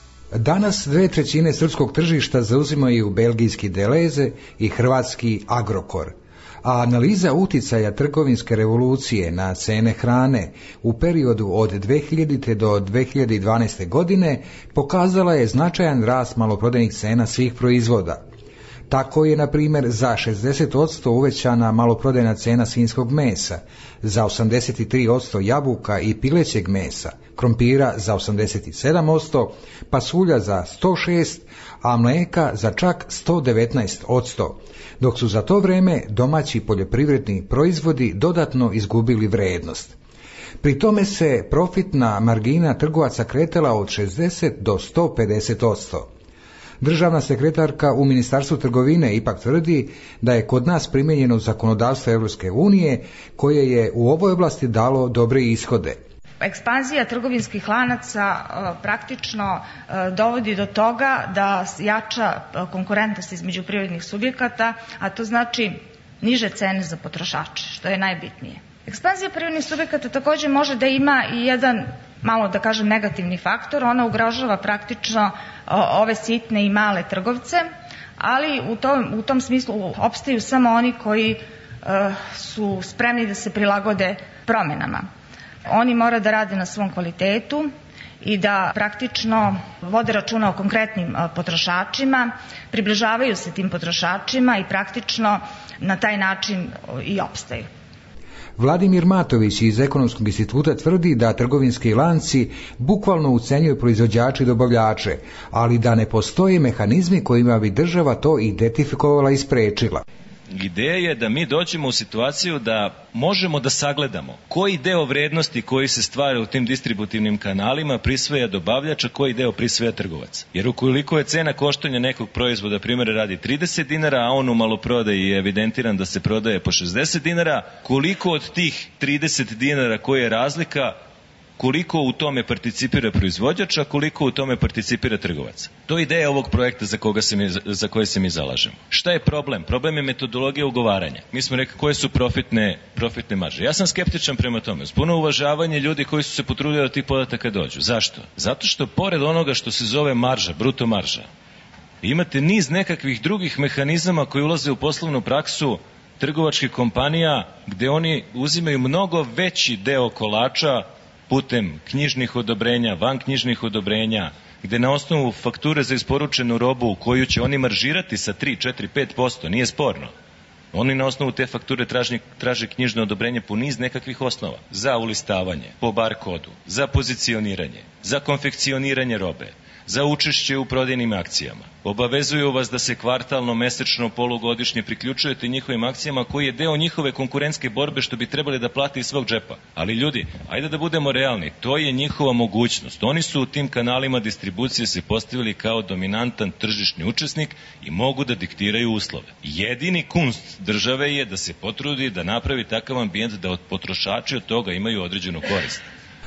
Danas dve trećine srpskog tržišta zauzimaju belgijski Deleze i hrvatski Agrokor, a analiza uticaja trgovinske revolucije na cene hrane u periodu od dve hiljadite do dve hiljade dvanaeste. godine pokazala je značajan rast maloprodajnih cena svih proizvoda. Tako je, na primjer, za šezdeset posto uvećana maloprodajna cena svinjskog mesa, za osamdeset tri posto jabuka i pilećeg mesa, krompira za osamdeset sedam posto, pasulja za sto šest, a mleka za čak sto devetnaest posto, dok su za to vreme domaći poljoprivredni proizvodi dodatno izgubili vrednost. Pri tome se profitna margina trgovaca kretala od šezdeset do sto pedeset posto. Državna sekretarka u Ministarstvu trgovine ipak tvrdi da je kod nas primijenjeno zakonodavstvo Evropske unije koje je u ovoj oblasti dalo dobre ishode. Ekspanzija trgovinskih lanaca praktično dovodi do toga da jača konkurentnost između privrednih subjekata, a to znači niže cene za potrošače, što je najbitnije. Ekspanzija privrednih subjekata također može da ima i jedan, malo da kažem, negativni faktor. Ona ugrožava praktično ove sitne i male trgovce, ali u tom, u tom smislu opstaju samo oni koji uh, su spremni da se prilagode promjenama. Oni mora da rade na svom kvalitetu i da praktično vode računa o konkretnim uh, potrošačima, približavaju se tim potrošačima i praktično na taj način uh, i opstaju. Vladimir Matović iz Ekonomskog instituta tvrdi da trgovinski lanci bukvalno ucenjuju proizvođače i dobavljače, ali da ne postoje mehanizmi kojima bi država to identifikovala i sprečila. Ideja je da mi dođemo u situaciju da možemo da sagledamo koji deo vrednosti koji se stvara u tim distributivnim kanalima prisvaja dobavljača, koji deo prisvaja trgovac. Jer ukoliko je cena koštanja nekog proizvoda, primjer radi trideset dinara, a on u maloprodaji je evidentiran da se prodaje po šezdeset dinara, koliko od tih trideset dinara koje je razlika, koliko u tome participira proizvođač, a koliko u tome participira trgovac. To je ideja ovog projekta za, koga se mi, za koje se mi zalažemo. Šta je problem? Problem je metodologija ugovaranja. Mi smo rekli koje su profitne, profitne marže. Ja sam skeptičan prema tome. Uz puno uvažavanje ljudi koji su se potrudili da tih podataka dođu. Zašto? Zato što pored onoga što se zove marža, bruto marža, imate niz nekakvih drugih mehanizama koji ulaze u poslovnu praksu trgovačkih kompanija, gde oni uzimaju mnogo veći deo kolača putem knjižnih odobrenja, van knjižnih odobrenja, gde na osnovu fakture za isporučenu robu koju će oni maržirati sa tri, četiri, pet posto, nije sporno. Oni na osnovu te fakture traži, traže knjižno odobrenje po niz nekakvih osnova. Za ulistavanje, po bar kodu, za pozicioniranje, za konfekcioniranje robe, za učešće u prodajnim akcijama. Obavezuju vas da se kvartalno, mesečno, polugodišnje priključujete njihovim akcijama koji je deo njihove konkurentske borbe što bi trebali da plate iz svog džepa. Ali ljudi, ajde da budemo realni, to je njihova mogućnost. Oni su u tim kanalima distribucije se postavili kao dominantan tržišni učesnik i mogu da diktiraju uslove. Jedini kunst države je da se potrudi da napravi takav ambijent da od potrošači od toga imaju određenu korist.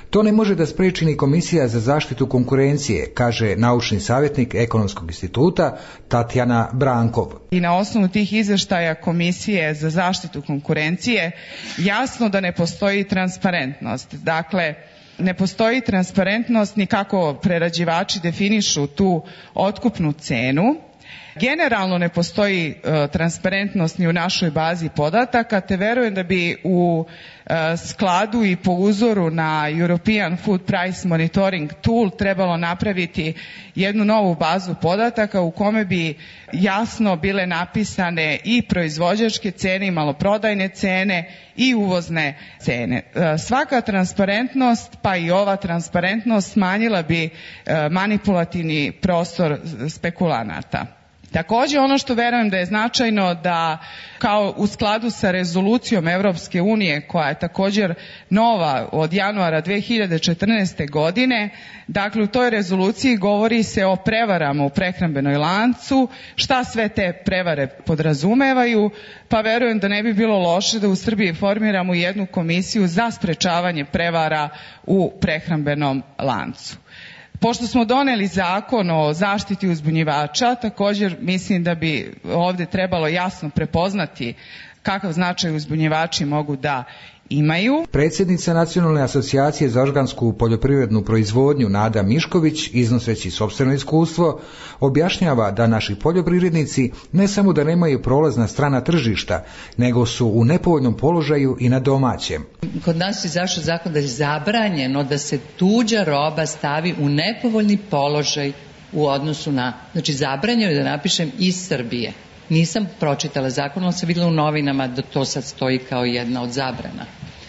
To ne može da spreči ni Komisija za zaštitu konkurencije, kaže naučni savjetnik Ekonomskog instituta Tatjana Brankov. I na osnovu tih izveštaja Komisije za zaštitu konkurencije jasno da ne postoji transparentnost. Dakle, ne postoji transparentnost ni kako prerađivači definišu tu otkupnu cenu. Generalno ne postoji e, transparentnost ni u našoj bazi podataka, te verujem da bi u e, skladu i po uzoru na European Food Price Monitoring Tool trebalo napraviti jednu novu bazu podataka u kome bi jasno bile napisane i proizvođačke cene i maloprodajne cene i uvozne cene. E, svaka transparentnost, pa i ova transparentnost, smanjila bi e, manipulativni prostor spekulanata. Također ono što verujem da je značajno da kao u skladu sa rezolucijom Europske unije koja je također nova od januara dve hiljade četrnaeste. godine, dakle u toj rezoluciji govori se o prevarama u prehrambenoj lancu, šta sve te prevare podrazumevaju, pa verujem da ne bi bilo loše da u Srbiji formiramo jednu komisiju za sprečavanje prevara u prehrambenom lancu. Pošto smo doneli zakon o zaštiti uzbunjivača, također mislim da bi ovdje trebalo jasno prepoznati kakav značaj uzbunjivači mogu da imaju. Predsjednica Nacionalne asocijacije za organsku poljoprivrednu proizvodnju Nada Mišković, iznoseći sopstveno iskustvo, objašnjava da naši poljoprivrednici ne samo da nemaju prolaz na strana tržišta, nego su u nepovoljnom položaju i na domaćem. Kod nas je izašao zakon da je zabranjeno da se tuđa roba stavi u nepovoljni položaj u odnosu na, znači zabranjeno je da napišem iz Srbije. Nisam pročitala zakon, ali sam vidjela u novinama da to sad stoji kao jedna od zabrana.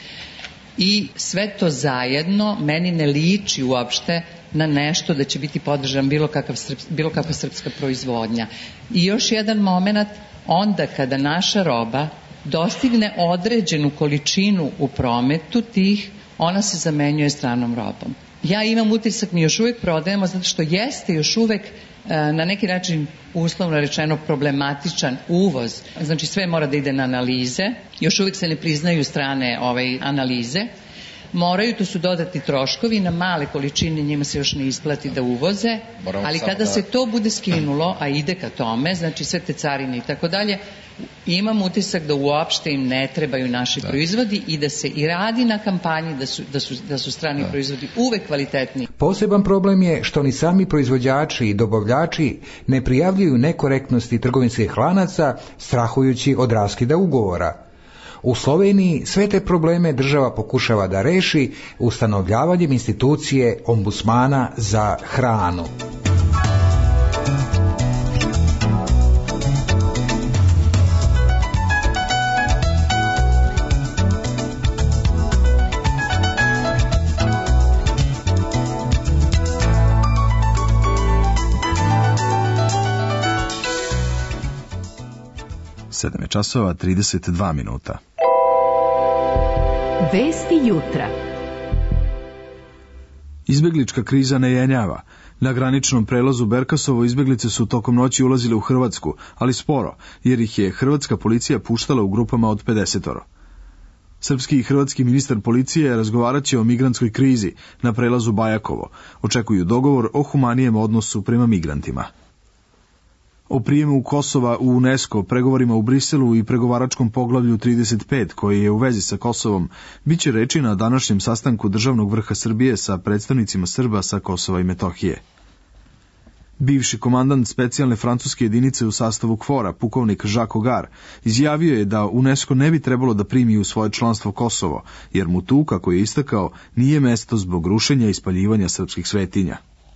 I sve to zajedno meni ne liči uopšte na nešto da će biti podržan bilo, kakav, bilo kakva srpska proizvodnja. I još jedan moment, onda kada naša roba dostigne određenu količinu u prometu tih, ona se zamenjuje stranom robom. Ja imam utisak, mi još uvijek prodajemo zato što jeste još uvijek na neki način uslovno rečeno problematičan uvoz. Znači sve mora da ide na analize, još uvijek se ne priznaju strane ovaj, analize. Moraju, to su dodatni troškovi, na male količine njima se još ne isplati da uvoze, ali kada se to bude skinulo, a ide ka tome, znači sve te carine i tako dalje, imam utisak da uopšte im ne trebaju naši da. proizvodi i da se i radi na kampanji da su, da su, da su strani da. proizvodi uvek kvalitetni. Poseban problem je što ni sami proizvođači i dobavljači ne prijavljuju nekorektnosti trgovinskih lanaca strahujući od raskida ugovora. U Sloveniji sve te probleme država pokušava da reši ustanovljavanjem institucije ombudsmana za hranu. sedam časova trideset dva minuta. Vesti jutra. Izbeglička kriza ne jenjava. Na graničnom prelazu Berkasovo izbeglice su tokom noći ulazile u Hrvatsku, ali sporo, jer ih je hrvatska policija puštala u grupama od pedesetoro. Srpski i hrvatski ministar policije razgovarat će o migrantskoj krizi na prelazu Bajakovo. Očekuju dogovor o humanijem odnosu prema migrantima. O prijemu Kosova u UNESCO, pregovorima u Briselu i pregovaračkom poglavlju trideset pet, koji je u vezi sa Kosovom, bit će reči na današnjem sastanku državnog vrha Srbije sa predstavnicima Srba sa Kosova i Metohije. Bivši komandant specijalne francuske jedinice u sastavu KFOR-a, pukovnik Jacques Augar, izjavio je da UNESCO ne bi trebalo da primi u svoje članstvo Kosovo, jer mu tu, kako je istakao, nije mesto zbog rušenja i spaljivanja srpskih svetinja.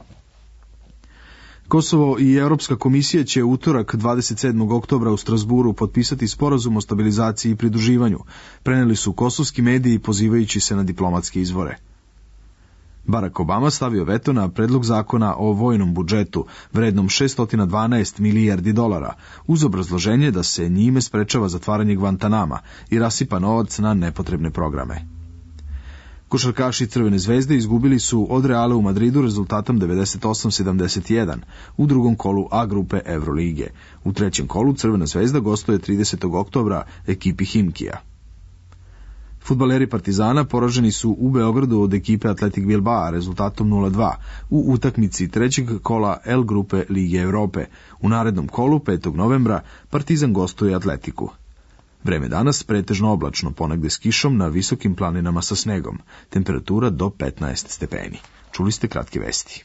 Kosovo i Europska komisija će utorak dvadeset sedmog oktobra u Strasburu potpisati sporazum o stabilizaciji i pridruživanju, preneli su kosovski mediji pozivajući se na diplomatske izvore. Barack Obama stavio veto na predlog zakona o vojnom budžetu vrednom šesto dvanaest milijardi dolara, uz obrazloženje da se njime sprečava zatvaranje Guantanama i rasipa novac na nepotrebne programe. Košarkaši Crvene zvezde izgubili su od Reala u Madridu rezultatom devedeset osam sedamdeset jedan u drugom kolu A grupe Evrolige. U trećem kolu Crvena zvezda gostuje tridesetog oktobra ekipi Himkija. Fudbaleri Partizana poraženi su u Beogradu od ekipe Atletik Bilbao rezultatom nula dva u utakmici trećeg kola L grupe Lige Evrope. U narednom kolu, petog novembra, Partizan gostuje Atletiku. Vreme danas pretežno oblačno, ponegde s kišom na visokim planinama sa snegom. Temperatura do petnaest stepeni. Čuli ste kratke vesti.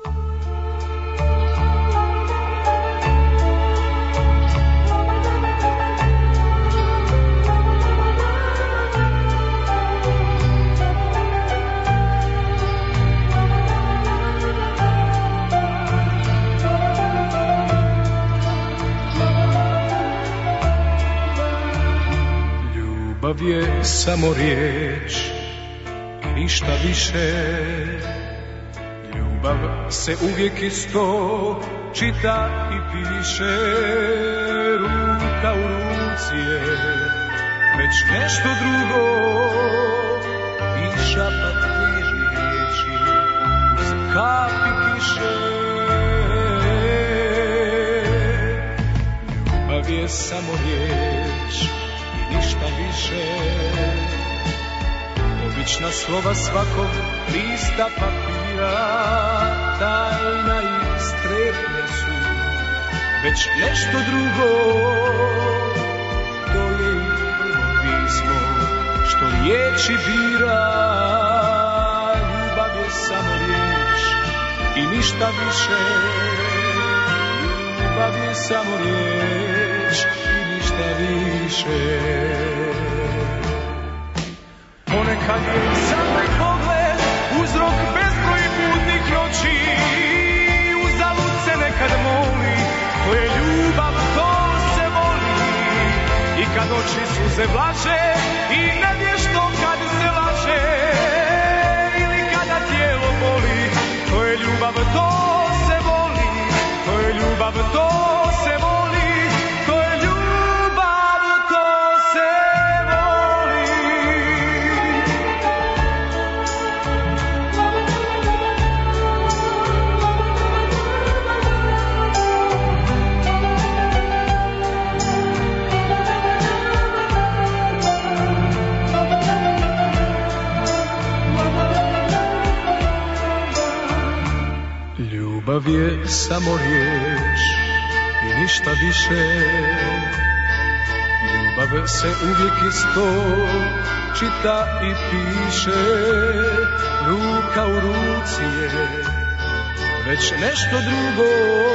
Ljubav je samo riječ i ništa više. Ljubav se uvijek isto čita i piše. Ruka u ruci je već nešto drugo i šapat nježnih riječi uz kapi kiše. Ljubav je samo riječ, ništa više. Obična slova svakog lista papira, tajna i strepnja su već nešto drugo. To je i prvo pismo što riječi bira. Ljubav je samo riječ i ništa više. Ljubav je samo riječ i ništa više. Ponekad je samo pogled uzrok bezbroj budnih noći. Uzalud se nekad moli, to je ljubav, to se voli. I kad oči suze vlaže i nevješto kad se laže, ili kada tijelo boli, to je ljubav, to se voli. To je ljubav, to se voli. Ljubav je samo riječ i ništa više. Ljubav se uvijek isto čita i piše. Ruka u ruci je već nešto drugo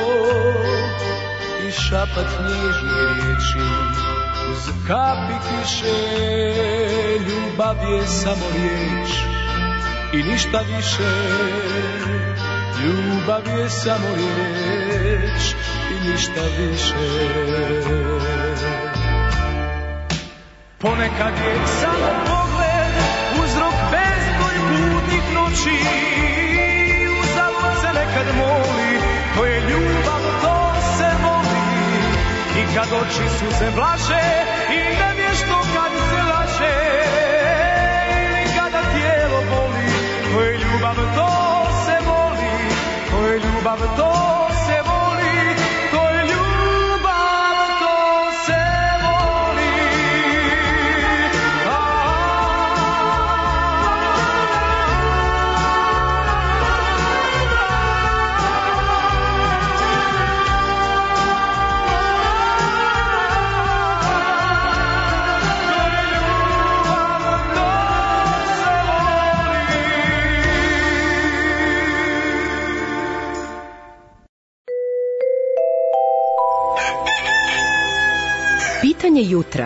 i šapat nježnih riječi uz kapi kiše. Ljubav je samo riječ i ništa više. Ljubav je samo riječ i ništa više. Ponekad je samo pogled uzrok bezbroj budnih noći. Uzalud se nekad moli, to je ljubav, to se voli. I kad oči suze vlaže i nevješto kad se laže, ili kada tijelo boli, to je ljubav, to se voli. To je ljubav, to se voli. To je ljubav, to se voli. Pitanje jutra.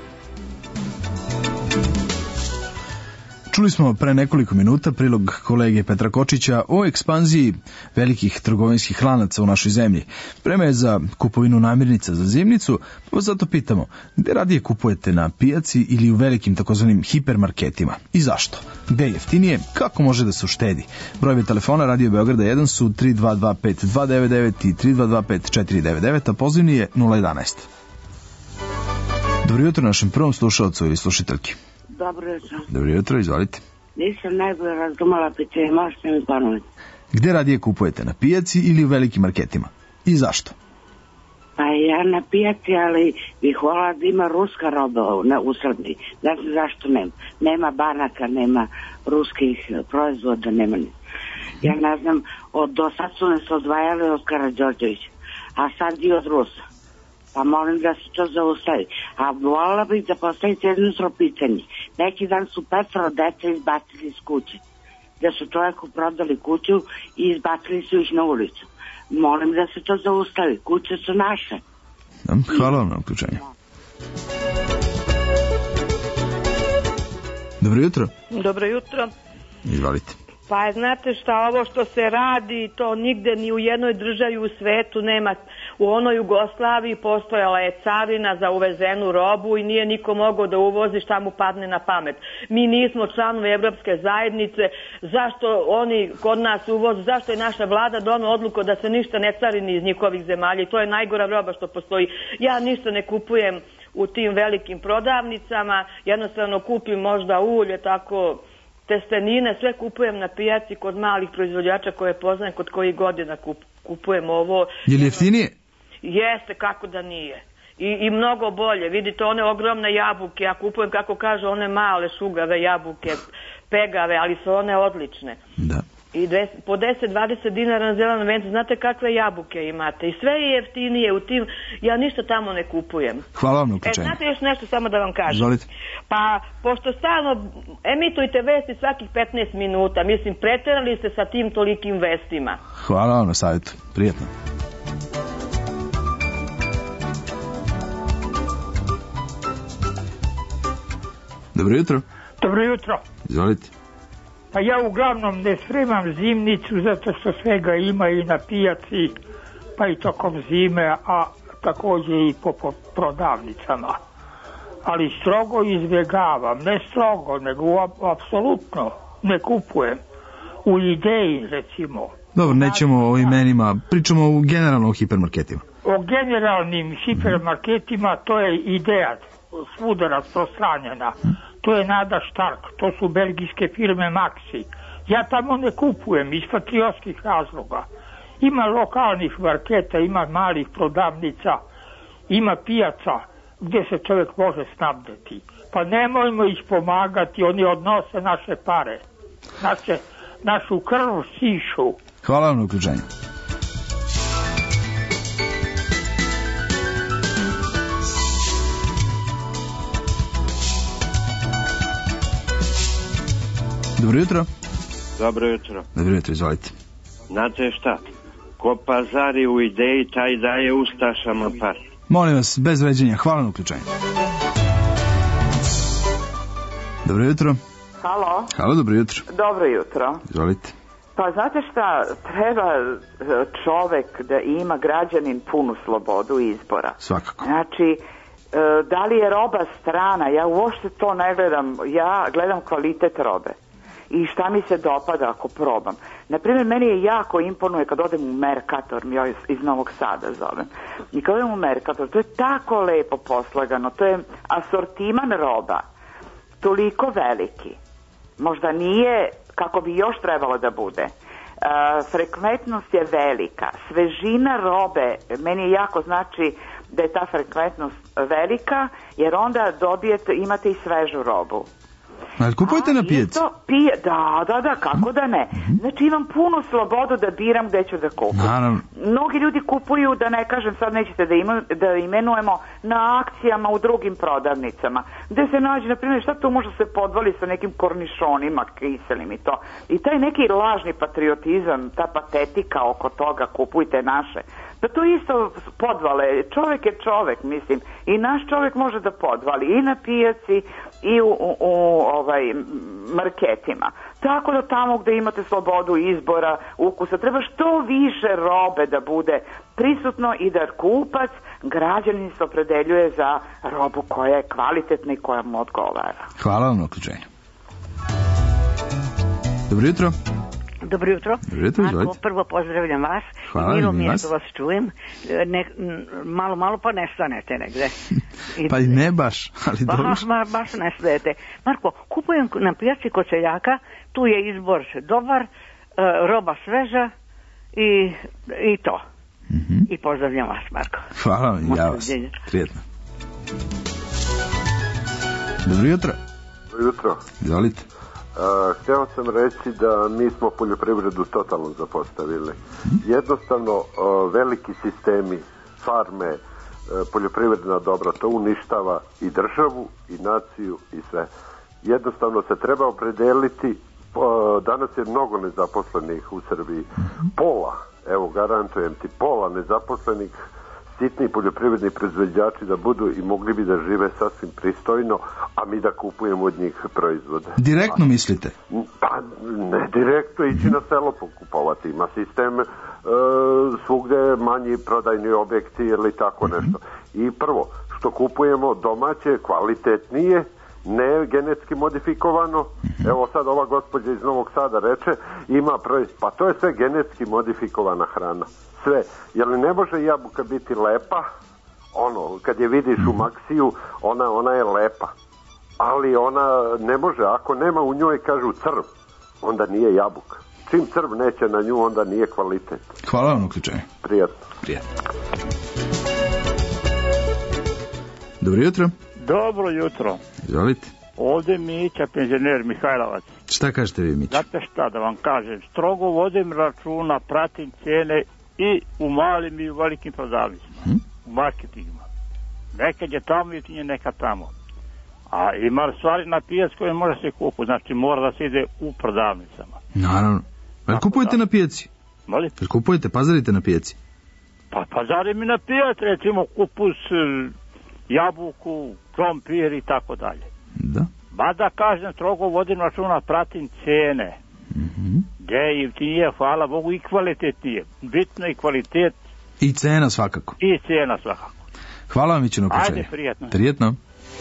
Čuli smo pre nekoliko minuta prilog kolege Petra Kočića o ekspanziji velikih trgovinskih lanaca u našoj zemlji. Vreme je za kupovinu namirnica za zimnicu, pa zato pitamo, gde radije kupujete, na pijaci ili u velikim takozvanim hipermarketima? I zašto? Gde je jeftinije? Kako može da se uštedi? Brojevi telefona Radio Beograda jedan su tri dva dva pet dva devet devet i tri dva dva pet četiri devet devet, a pozivni je nula jedanaest. Dobro jutro našem prvom slušalcu ili slušiteljki. Dobro jutro. Dobro jutro, izvolite. Nisam najbolje razumela pitanje, možete mi ponoviti. Gde radije kupujete, na pijaci ili u velikim marketima? I zašto? Pa ja na pijaci, ali bih volala da ima ruska roba na, u Srbiji. Ne znam zašto nema. Nema banaka, nema ruskih proizvoda, nema ni. Ja ne znam, od, do sad su nas odvajali od Karađorđevića, a sad i od Rusa. Pa molim da se to zaustavi. A volala bih da postavite jedno pitanje. Neki dan su petoro deca izbacili iz kuće. Da su čovjeku prodali kuću i izbacili su ih na ulicu. Molim da se to zaustavi. Kuće su naše. Hvala vam na uključenju. Dobro jutro. Dobro jutro. Izvalite. Pa znate šta, ovo što se radi, to nigde ni u jednoj državi u svetu nema. U onoj Jugoslaviji postojala je carina za uvezenu robu i nije niko mogao da uvozi šta mu padne na pamet. Mi nismo članovi Evropske zajednice, zašto oni kod nas uvoze, zašto je naša vlada donela odluku da se ništa ne carini iz njihovih zemalja i to je najgora roba što postoji. Ja ništa ne kupujem u tim velikim prodavnicama, jednostavno kupim možda ulje, tako testenine, sve kupujem na pijaci kod malih proizvođača koje poznajem, kod kojih godina kup, kupujem ovo. Je li jeftinije? Jeste, kako da nije. I, I mnogo bolje. Vidite, one ogromne jabuke, ja kupujem, kako kažu, one male šugave jabuke, pegave, ali su one odlične. Da. I des, po deset dvadeset dinara na zelenom vencu, znate kakve jabuke imate. I sve je jeftinije u tim, ja ništa tamo ne kupujem. Hvala vam na uključenju. E, znate još nešto samo da vam kažem. Izvolite. Pa, pošto stalno emitujete vesti svakih petnaest minuta, mislim, preterali ste sa tim tolikim vestima. Hvala vam na savjetu. Prijetno. Dobro jutro. Dobro jutro. Izvolite. Pa ja uglavnom ne spremam zimnicu zato što svega ima i na pijaci, pa i tokom zime, a također i po, po prodavnicama. Ali strogo izbjegavam, ne strogo, nego apsolutno ne kupujem. U Ideji, recimo. Dobro, nećemo o imenima, pričamo u generalno o hipermarketima. O generalnim hipermarketima to je Ideja, svuda rasprostranjena. To je Nada Stark, to su belgijske firme Maxi. Ja tamo ne kupujem iz patriotskih razloga. Ima lokalnih marketa, ima malih prodavnica, ima pijaca gdje se čovjek može snabdeti. Pa nemojmo ih pomagati, oni odnose naše pare, naše, našu krv sišu. Hvala vam na uključenju. Dobro jutro. Dobro jutro. Dobro jutro, izvolite. Znate šta? Ko pazari u Ideji, taj daje ustašama par. Molim vas, bez vređenja. Hvala na uključenju. Dobro jutro. Halo. Halo, dobro jutro. Dobro jutro. Izvolite. Pa znate šta, treba čovek da ima, građanin, punu slobodu izbora. Svakako. Znači, da li je roba strana, ja uopšte to ne gledam, ja gledam kvalitet robe. I šta mi se dopada ako probam. Naprimjer, meni je jako imponuje kad odem u Mercator, ja iz Novog Sada zovem. I kad odem u Mercator, to je tako lepo poslagano, to je asortiman roba, toliko veliki. Možda nije kako bi još trebalo da bude. Uh, frekventnost je velika. Svežina robe, meni je jako znači da je ta frekventnost velika, jer onda dobijete, imate i svežu robu. Ali kupujete na pijaci? Pije, da, da, da, kako da ne. Znači imam puno slobodu da biram gde ću da kupim. Naravno. Mnogi ljudi kupuju, da ne kažem sad nećete da, ima, da imenujemo, na akcijama u drugim prodavnicama. Gde se nađe, na primjer, šta tu može se podvali sa nekim kornišonima kiselim i to. I taj neki lažni patriotizam, ta patetika oko toga, kupujte naše. Da to isto podvale, čovjek je čovjek, mislim, i naš čovjek može da podvali i na pijaci i u, u, u ovaj, marketima. Tako da tamo gdje imate slobodu izbora, ukusa, treba što više robe da bude prisutno i da kupac, građanin se opredeljuje za robu koja je kvalitetna i koja mu odgovara. Hvala vam na uključenju. Dobro jutro. Dobro jutro. Dobro jutro, Marko, prvo pozdravljam vas. Hvala, Milo mi je vas. što vas čujem. Ne, malo, malo pa nestanete negde. I, pa i ne baš, ali ba, dobro. Ba, baš nestajete. Marko, kupujem na pijaci kod seljaka, tu je izbor dobar, roba sveža i, i to. Mm-hmm. I pozdravljam vas, Marko. Hvala vam, ja vas. Prijetno. Dobro jutro. Dobro jutro. Izvolite. Uh, htio sam reći da mi smo poljoprivredu totalno zapostavili. Hmm? Jednostavno uh, veliki sistemi, farme, uh, poljoprivredna dobra, to uništava i državu i naciju i sve. Jednostavno se treba opredeliti, uh, danas je mnogo nezaposlenih u Srbiji. Pola, evo garantujem ti, pola nezaposlenih sitni poljoprivredni proizvođači da budu i mogli bi da žive sasvim pristojno, a mi da kupujemo od njih proizvode. Direktno mislite? Pa ne direktno, ići na selo pokupovati. Ima sistem e, svugde manji prodajni objekti ili tako nešto. I prvo, što kupujemo domaće, kvalitetnije, ne genetski modifikovano. Evo sad ova gospođa iz Novog Sada reče, ima proiz... pa to je sve genetski modifikovana hrana. Sve. Jer ne može jabuka biti lepa, ono, kad je vidiš u Maksiju, ona, ona je lepa. Ali ona ne može, ako nema u njoj, kažu crv, onda nije jabuka. Čim crv neće na nju, onda nije kvalitet. Hvala vam, uključenje. Prijatno. Prijatno. Dobro jutro. Dobro jutro. Izvolite. Ovdje Mića, penzioner Mihajlovac. Šta kažete vi, Mića? Znate šta da vam kažem, strogo vodim računa, pratim cijene i u malim i u velikim prodavnicama, hmm? u marketingima. Nekad je tamo i nekad tamo. A ima stvari na pijac koje može se kupiti, znači mora da se ide u prodavnicama. Naravno. Ali kupujete na pijaci? Molim? Jel kupujete, pazarite na pijaci? Pa pazarim i na pijac, recimo kupus, jabuku, krompir i tako dalje. Da. Ba da kažem, strogo vodim računa, pratim cijene. Mm-hmm. Gdje je jeftinije, hvala Bogu, i kvalitetnije. Bitno i kvalitet. I cena svakako. I cena svakako. Hvala vam, Mićino, uključenje. Ajde, prijetno. Prijetno.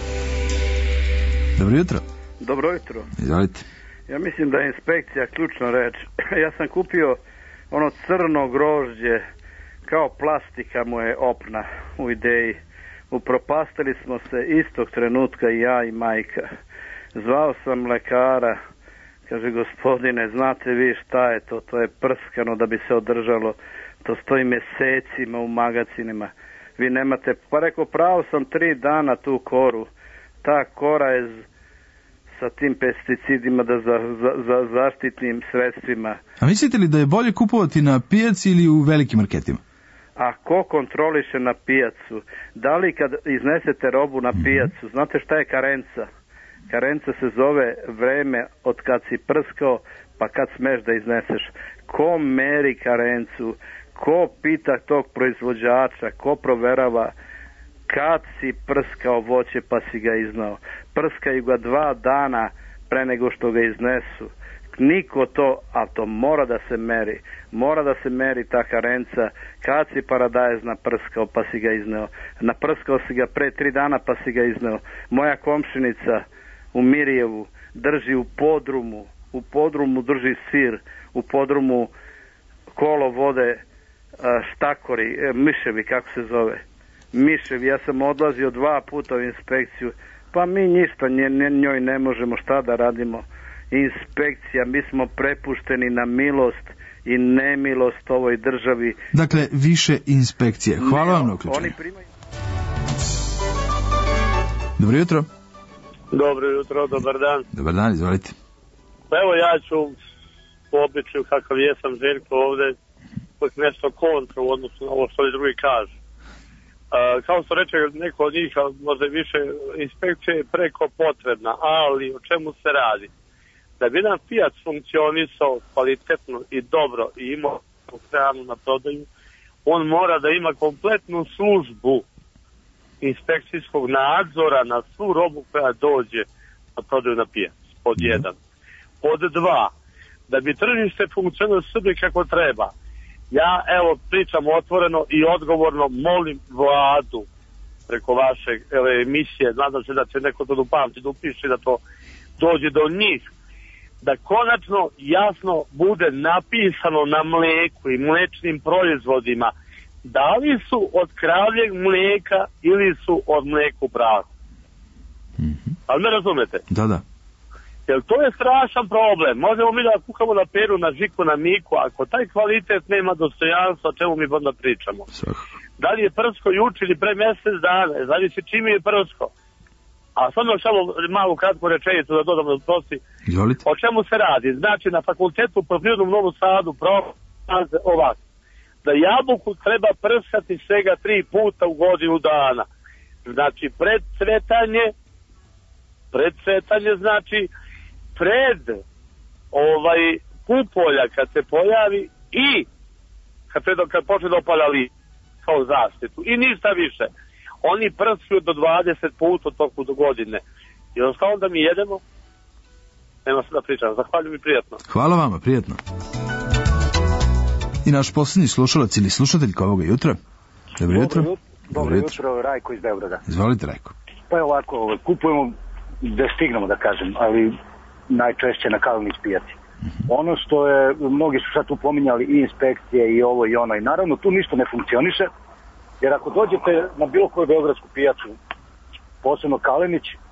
Dobro jutro. Dobro jutro. Izvolite. Ja mislim da je inspekcija ključna reč. Ja sam kupio ono crno grožđe, kao plastika mu je opna u ideji. Upropastili smo se istog trenutka i ja i majka. Zvao sam lekara, kaže, gospodine, znate vi šta je to? To je prskano da bi se održalo. To stoji mjesecima u magazinima. Vi nemate, pa rekao, pravo sam tri dana tu koru. Ta kora je z, sa tim pesticidima da za, za, za zaštitnim sredstvima. A mislite li da je bolje kupovati na pijaci ili u velikim marketima? A ko kontroliše na pijacu? Da li kad iznesete robu na pijacu, znate šta je karenca? Karenca se zove vreme od kad si prskao pa kad smeš da izneseš. Ko meri karencu? Ko pita tog proizvođača? Ko proverava kad si prskao voće pa si ga iznao? Prskaju ga dva dana pre nego što ga iznesu. Niko to, a to mora da se meri. Mora da se meri ta karenca. Kad si paradajz naprskao pa si ga izneo. Naprskao si ga pre tri dana pa si ga izneo. Moja komšinica u Mirjevu drži u podrumu. U podrumu drži sir. U podrumu kolo vode štakori, miševi, kako se zove. Miševi, ja sam odlazio dva puta u inspekciju. Pa mi ništa njoj ne možemo, šta da radimo. Inspekcija, mi smo prepušteni na milost i nemilost ovoj državi. Dakle, više inspekcije. Hvala vam na uključenju. Primaju... Dobro jutro. Dobro jutro, dobar dan. Dobar dan, izvolite. Pa evo ja ću po običaju kakav jesam Željko ovde uvijek nešto kontra u odnosu na ovo što li drugi kažu. Uh, kao što reče neko od njih, možda više inspekcija je preko potrebna, ali o čemu se radi? Da bi jedan pijac funkcionisao kvalitetno i dobro i imao hranu na prodaju, on mora da ima kompletnu službu inspekcijskog nadzora na svu robu koja dođe na prodaju na pijac, pod jedan. Pod dva, da bi tržište funkcioniralo Srbije kako treba, ja evo pričam otvoreno i odgovorno, molim vladu preko vaše emisije, nadam se da će neko to dopamti, da upiše da to dođe do njih, da konačno jasno bude napisano na mleku i mlečnim proizvodima da li su od kravljeg mlijeka ili su od mleku prahu. Mm-hmm. Ali me razumete? Da, da. Jer to je strašan problem. Možemo mi da kukamo na peru, na žiku, na miku, ako taj kvalitet nema dostojanstva, o čemu mi onda pričamo. Da li je prsko juče ili pre mjesec dana, zavisi čime je prsko. A sad još samo malu kratku rečenicu da dodam da prosti. O čemu se radi? Znači, na fakultetu u Poljoprivrednom u Novom Sadu prolaze ovako. Da jabuku treba prskati svega tri puta u godinu dana. Znači, pred cvetanje, pred cvetanje znači pred ovaj pupolja kad se pojavi i kad, pred, kad počne da opala list kao zaštitu i ništa više. Oni prskaju do dvadeset puta u toku do godine. I onda da mi jedemo, nema se da pričam. Zahvaljujem i prijatno. Hvala vama, prijatno. I naš posljednji slušalac ili slušateljka ovoga jutra. Dobro jutro. Dobro jutro, Rajko iz Beograda. Izvolite, Rajko. Pa je ovako, kupujemo da stignemo da kažem, ali najčešće na Kalinić pijaci. Mm-hmm. Ono što je, mnogi su sad tu pominjali i inspekcije i ovo i ono i naravno tu ništa ne funkcioniše, jer ako dođete na bilo koju beogradsku pijacu, posebno Kalinić, e,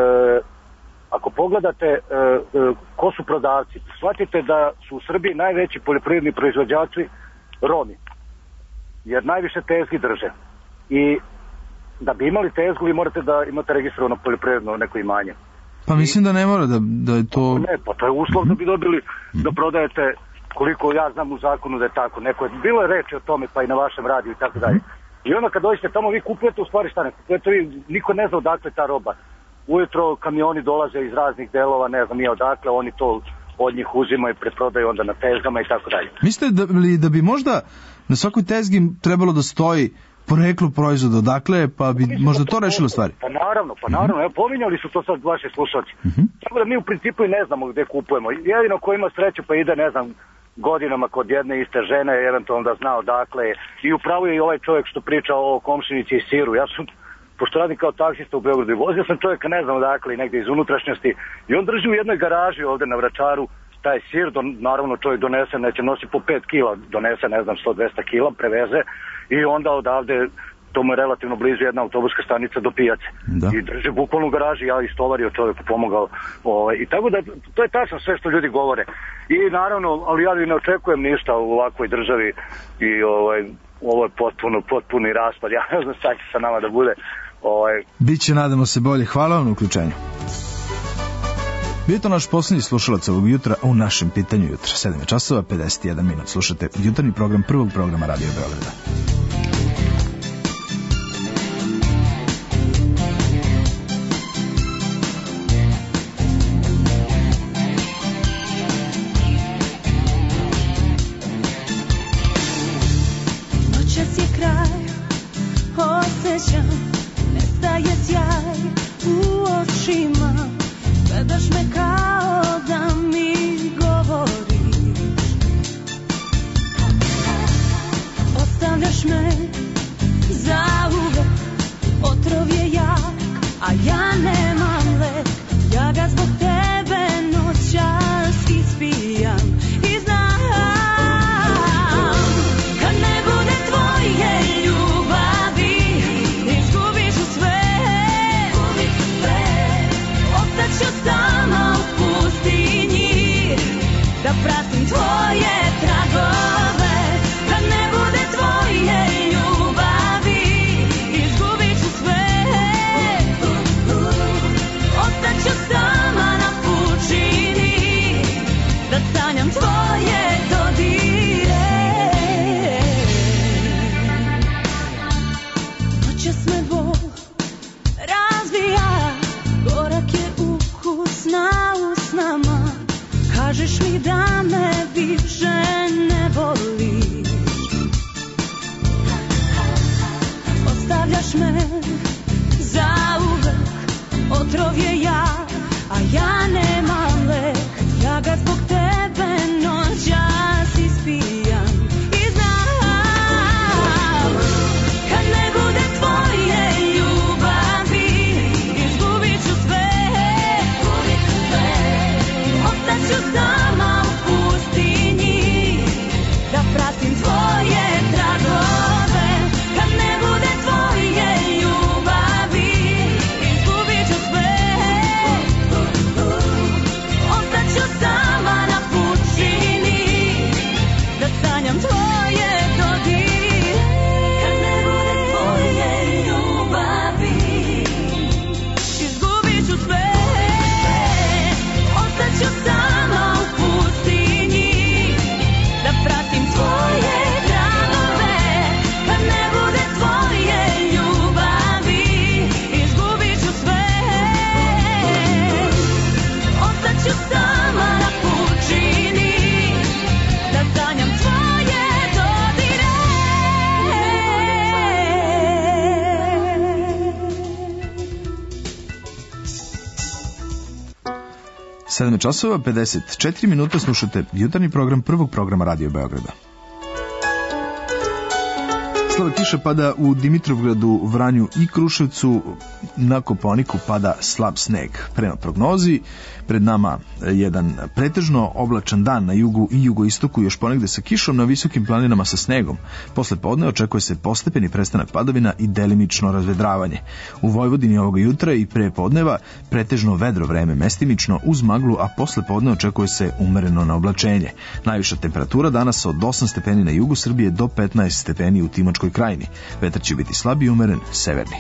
ako pogledate e, e, ko su prodavci, shvatite da su u Srbiji najveći poljoprivredni proizvođači Romi, jer najviše tezgi drže. I da bi imali tezgu vi morate da imate registrovano poljoprivredno neko imanje. Pa mislim da ne mora da, da je to... Ne, pa to je uslov da bi dobili da prodajete, koliko ja znam u zakonu da je tako. Neko je, bilo je reči o tome pa i na vašem radiju i tako dalje. I onda kad dođete tamo vi kupujete u stvari šta ne kupujete, vi, niko ne zna odakle ta roba. Ujutro kamioni dolaze iz raznih delova, ne znam nije odakle, oni to od njih uzimaju, preprodaju onda na tezgama i tako dalje. Mislite da, da bi možda na svakoj tezgi trebalo da stoji poreklo proizvoda odakle, pa bi mislim možda to rešilo stvari? Pa naravno, pa naravno, evo pominjali su to sad vaši slušalci. Uh-huh. Tako da mi u principu i ne znamo gde kupujemo. Jedino ko ima sreću pa ide, ne znam, godinama kod jedne iste žene, eventualno da zna odakle je. I upravo je i ovaj čovjek što priča o komšinici i siru. Ja sam, pošto radim kao taksista u Beogradu i vozio sam čovjeka ne znam odakle i negde iz unutrašnjosti i on drži u jednoj garaži ovde na Vračaru taj sir, don, naravno čovjek donese, neće nosi po pet kila, donese ne znam sto do dvesta kila, preveze i onda odavde, to mu je relativno blizu jedna autobuska stanica do pijace. Da. I drži bukvalno u garaži, ja istovario čovjeku, pomogao. Ovaj, I tako da, to je tačno sve što ljudi govore. I naravno, ali ja ne očekujem ništa u ovakvoj državi i ovaj, ovo je potpuno, potpuni raspad. Ja ne znam šta će sa nama da bude. Ovaj... Biće, nadamo se, bolje. Hvala vam na uključenju. Bio je to naš posljednji slušalac ovog jutra u našem pitanju jutra. sedam časova, pedeset jedan minut. Slušate jutarnji program prvog programa Radio Beograda. Noćas je kraj, osjećam, nestaje sjaj u očima. Gledaš me kao da mi govoriš, ostavljaš me za uvek, otrov je jak, a ja nemam lek, ja ga zbog tebe noćas ispijam i znam, kad ne bude tvoje ljubavi, izgubiš u sve, ostaću sama u pustinji, da pratim tvoje tragove, kad ne bude tvoje ljubavi, izgubit ću sve, ostaću sama na pučini, da sanjam tvoje dodire. Noćas me bol razvija, gorak je ukus na usnama, kažeš mi da me više ne voliš, ostavljaš me za uvek, otrov je jak, a ja nemam lek, ja ga zbog tebe noćas ispijam i znam, kad ne bude tvoje ljubavi, izgubit ću sve, ostaću sama u pustinji, da pratim tvoje tragove, kad ne bude tvoje ljubavi, izgubit ću sve, sedam časova pedeset četiri minuta, slušate jutarnji program prvog programa Radio Beograda. Slaba kiša pada u Dimitrovgradu, Vranju i Kruševcu, na Kopaoniku pada slab sneg. Prema prognozi, pred nama jedan pretežno oblačan dan na jugu i jugoistoku, još ponegde sa kišom, na visokim planinama sa snegom. Posle podne očekuje se postepeni prestanak padavina i delimično razvedravanje. U Vojvodini ovoga jutra i pre podneva pretežno vedro vreme, mestimično uz maglu, a posle podne očekuje se umereno na oblačenje. Najviša temperatura danas od osam stepeni na jugu Srbije do petnaest stepeni u Timočkoj krajini. Vetar će biti slab i umeren, severni.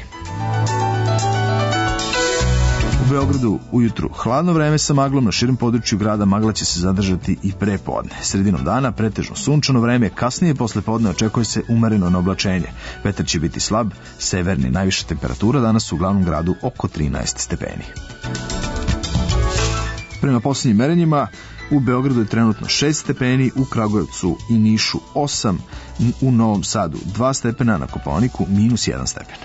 U Beogradu ujutru hladno vreme sa maglom, na širem području grada magla će se zadržati i pre podne. Sredinom dana pretežno sunčano vreme, kasnije posle podne očekuje se umereno na oblačenje. Vetar će biti slab, severni. Najviša temperatura danas u glavnom gradu oko trinaest stepeni. Prema posljednjim merenjima, u Beogradu je trenutno šest stepeni, u Kragujevcu i Nišu osam, u Novom Sadu dva stepena, na Kopaoniku minus jedan stepen.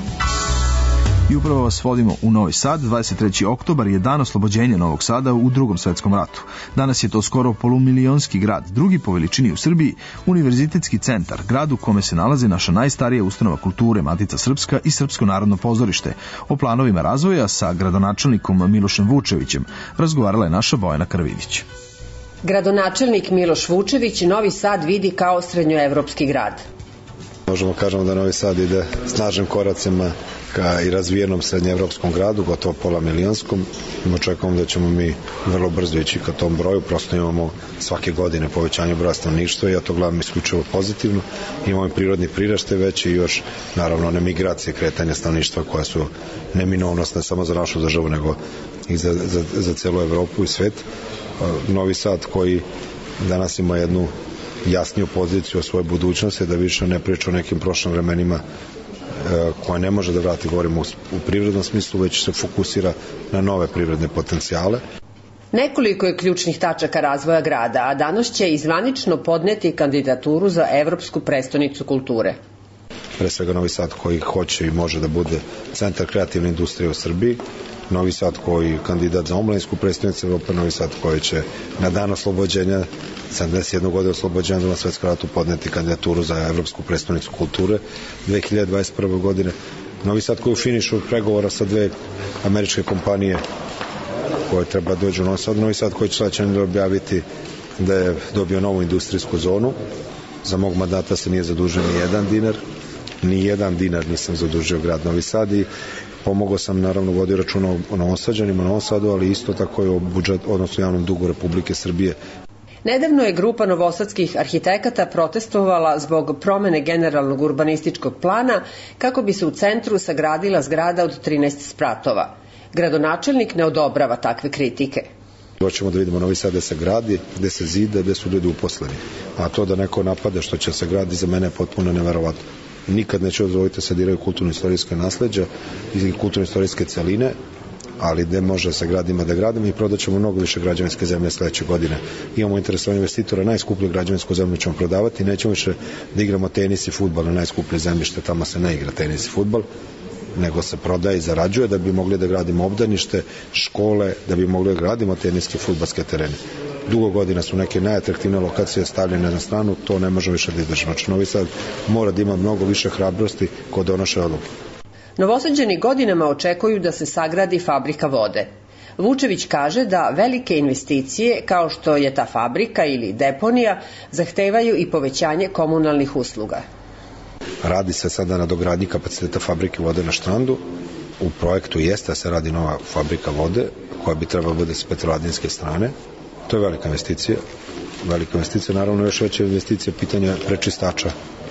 I upravo vas vodimo u Novi Sad. dvadeset treći oktobar je dan oslobođenja Novog Sada u Drugom svetskom ratu. Danas je to skoro polumilionski grad, drugi po veličini u Srbiji, univerzitetski centar, grad u kome se nalazi naša najstarija ustanova kulture, Matica Srpska i Srpsko narodno pozorište. O planovima razvoja sa gradonačelnikom Milošem Vučevićem razgovarala je naša Bojana Karavidić. Gradonačelnik Miloš Vučević Novi Sad vidi kao srednjoevropski grad. Možemo kažemo da Novi Sad ide snažnim koracima ka i razvijenom srednjeevropskom gradu, gotovo pola milionskom. I očekujemo da ćemo mi vrlo brzo ići ka tom broju, prosto imamo svake godine povećanje broja stanovništva i ja to gledam isključivo pozitivno. Imamo i prirodni priraštaj veći i još naravno one migracije kretanja stanovništva koja su neminovnost ne samo za našu državu nego i za, za, za celu Evropu i svet. Novi Sad koji danas ima jednu jasniju poziciju o svojoj budućnosti, da više ne priča o nekim prošlim vremenima koja ne može da vrati, govorimo u privrednom smislu, već se fokusira na nove privredne potencijale. Nekoliko je ključnih tačaka razvoja grada, a danas će izvanično podneti kandidaturu za Evropsku prestonicu kulture. Pre svega Novi Sad koji hoće i može da bude centar kreativne industrije u Srbiji, Novi Sad koji je kandidat za omladinsku prestonicu Evrope, Novi Sad koji će na dan oslobođenja, sedamdeset jedne godine oslobođenja Drugog svjetskog rata, podneti kandidaturu za Evropsku prestonicu kulture dve hiljade dvadeset prve. godine. Novi Sad koji je u finišu pregovora sa dve američke kompanije koje treba dođu u Novi Sad. Novi Sad koji će sledeće nedelje objaviti da je dobio novu industrijsku zonu. Za mog mandata se nije zadužio ni jedan dinar, ni jedan dinar nisam zadužio grad Novi Sad i pomogao sam, naravno, vodio računa o Novosađanima, Novom Sadu, ali isto tako i o budžet, odnosno javnom dugu Republike Srbije. Nedavno je grupa novosadskih arhitekata protestovala zbog promene generalnog urbanističkog plana kako bi se u centru sagradila zgrada od trinaest spratova. Gradonačelnik ne odobrava takve kritike. Hoćemo da vidimo Novi Sad gde se gradi, gde se zida, gde su ljudi uposleni. A to da neko napade što će se gradi, za mene je potpuno neverovatno. Nikad neće dozvoliti da se diraju kulturno-istorijske nasleđa i kulturno-istorijske celine, ali gde može da se gradimo da gradimo i prodaćemo mnogo više građevinske zemlje sledeće godine. Imamo interesovanje investitora, najskuplju građevinsku zemlju ćemo prodavati, nećemo više da igramo tenis i fudbal na najskuplje zemljište, tamo se ne igra tenis i fudbal, nego se prodaje i zarađuje da bi mogli da gradimo obdanište, škole, da bi mogli da gradimo teniske i fudbalske terene. Dugo godina su neke najatraktivne lokacije stavljene na stranu, to ne može više da izdržimo. Znači, Novi Sad mora da ima mnogo više hrabrosti kod donošenja odluke. Novosađani godinama očekuju da se sagradi fabrika vode. Vučević kaže da velike investicije, kao što je ta fabrika ili deponija, zahtevaju i povećanje komunalnih usluga. Radi se sada na dogradnji kapaciteta fabrike vode na Štrandu. U projektu jeste da se radi nova fabrika vode, koja bi trebala bude s petrovaradinske strane. To je velika investicija. Velika investicija, naravno još veća investicija pitanja prečistača.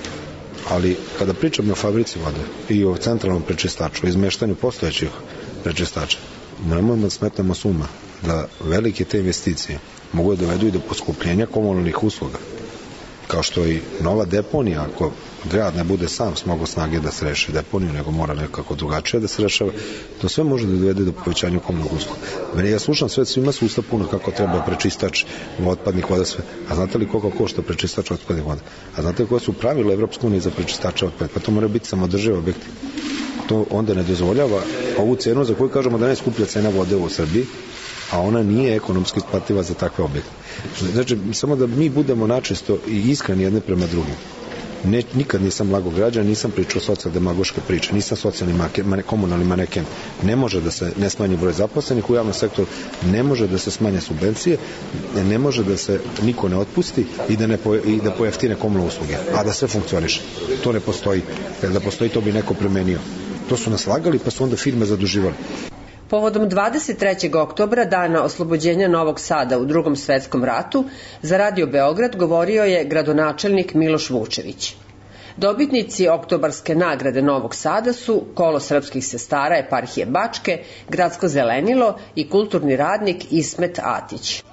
Ali kada pričamo o fabrici vode i o centralnom prečistaču, o izmeštanju postojećih prečistača, nemojmo da smetnemo suma da velike te investicije mogu da dovedu i do poskupljenja komunalnih usluga. Kao što i nova deponija, ako grad ne bude sam smogao snage da se reši deponiju, nego mora nekako drugačije da se rešava, to sve može da dovede do povećanja komunalnog usluga. Ja slušam sve, svima su usta puno kako treba prečistač otpadnih voda, sve. A znate li koliko košta prečistač otpadnih voda? A znate li koje su pravila Evropske unije za prečistača otpadnih? Pa to mora biti samodrživ objekt. To onda ne dozvoljava ovu cenu za koju kažemo da je najskuplja cena vode u Srbiji, a ona nije ekonomski isplativa za takve objekte. Znači, samo da mi budemo načisto i iskreni jedne prema drugim. Ne, nikad nisam lago građan, nisam pričao socijaldemagoške priče, nisam socijalni make, mane, komunalni maneken. Ne može da se ne smanji broj zaposlenih u javnom sektoru, ne može da se smanje subvencije, ne može da se niko ne otpusti i da, ne po, i da pojeftine komunalne usluge, a da sve funkcioniše. To ne postoji. Jer da postoji, to bi neko premenio. To su nas lagali, pa su onda firme zaduživali. Povodom dvadeset trećeg oktobra, dana oslobođenja Novog Sada u Drugom svetskom ratu, za Radio Beograd govorio je gradonačelnik Miloš Vučević. Dobitnici oktobarske nagrade Novog Sada su Kolo srpskih sestara eparhije Bačke, Gradsko zelenilo i kulturni radnik Ismet Atić.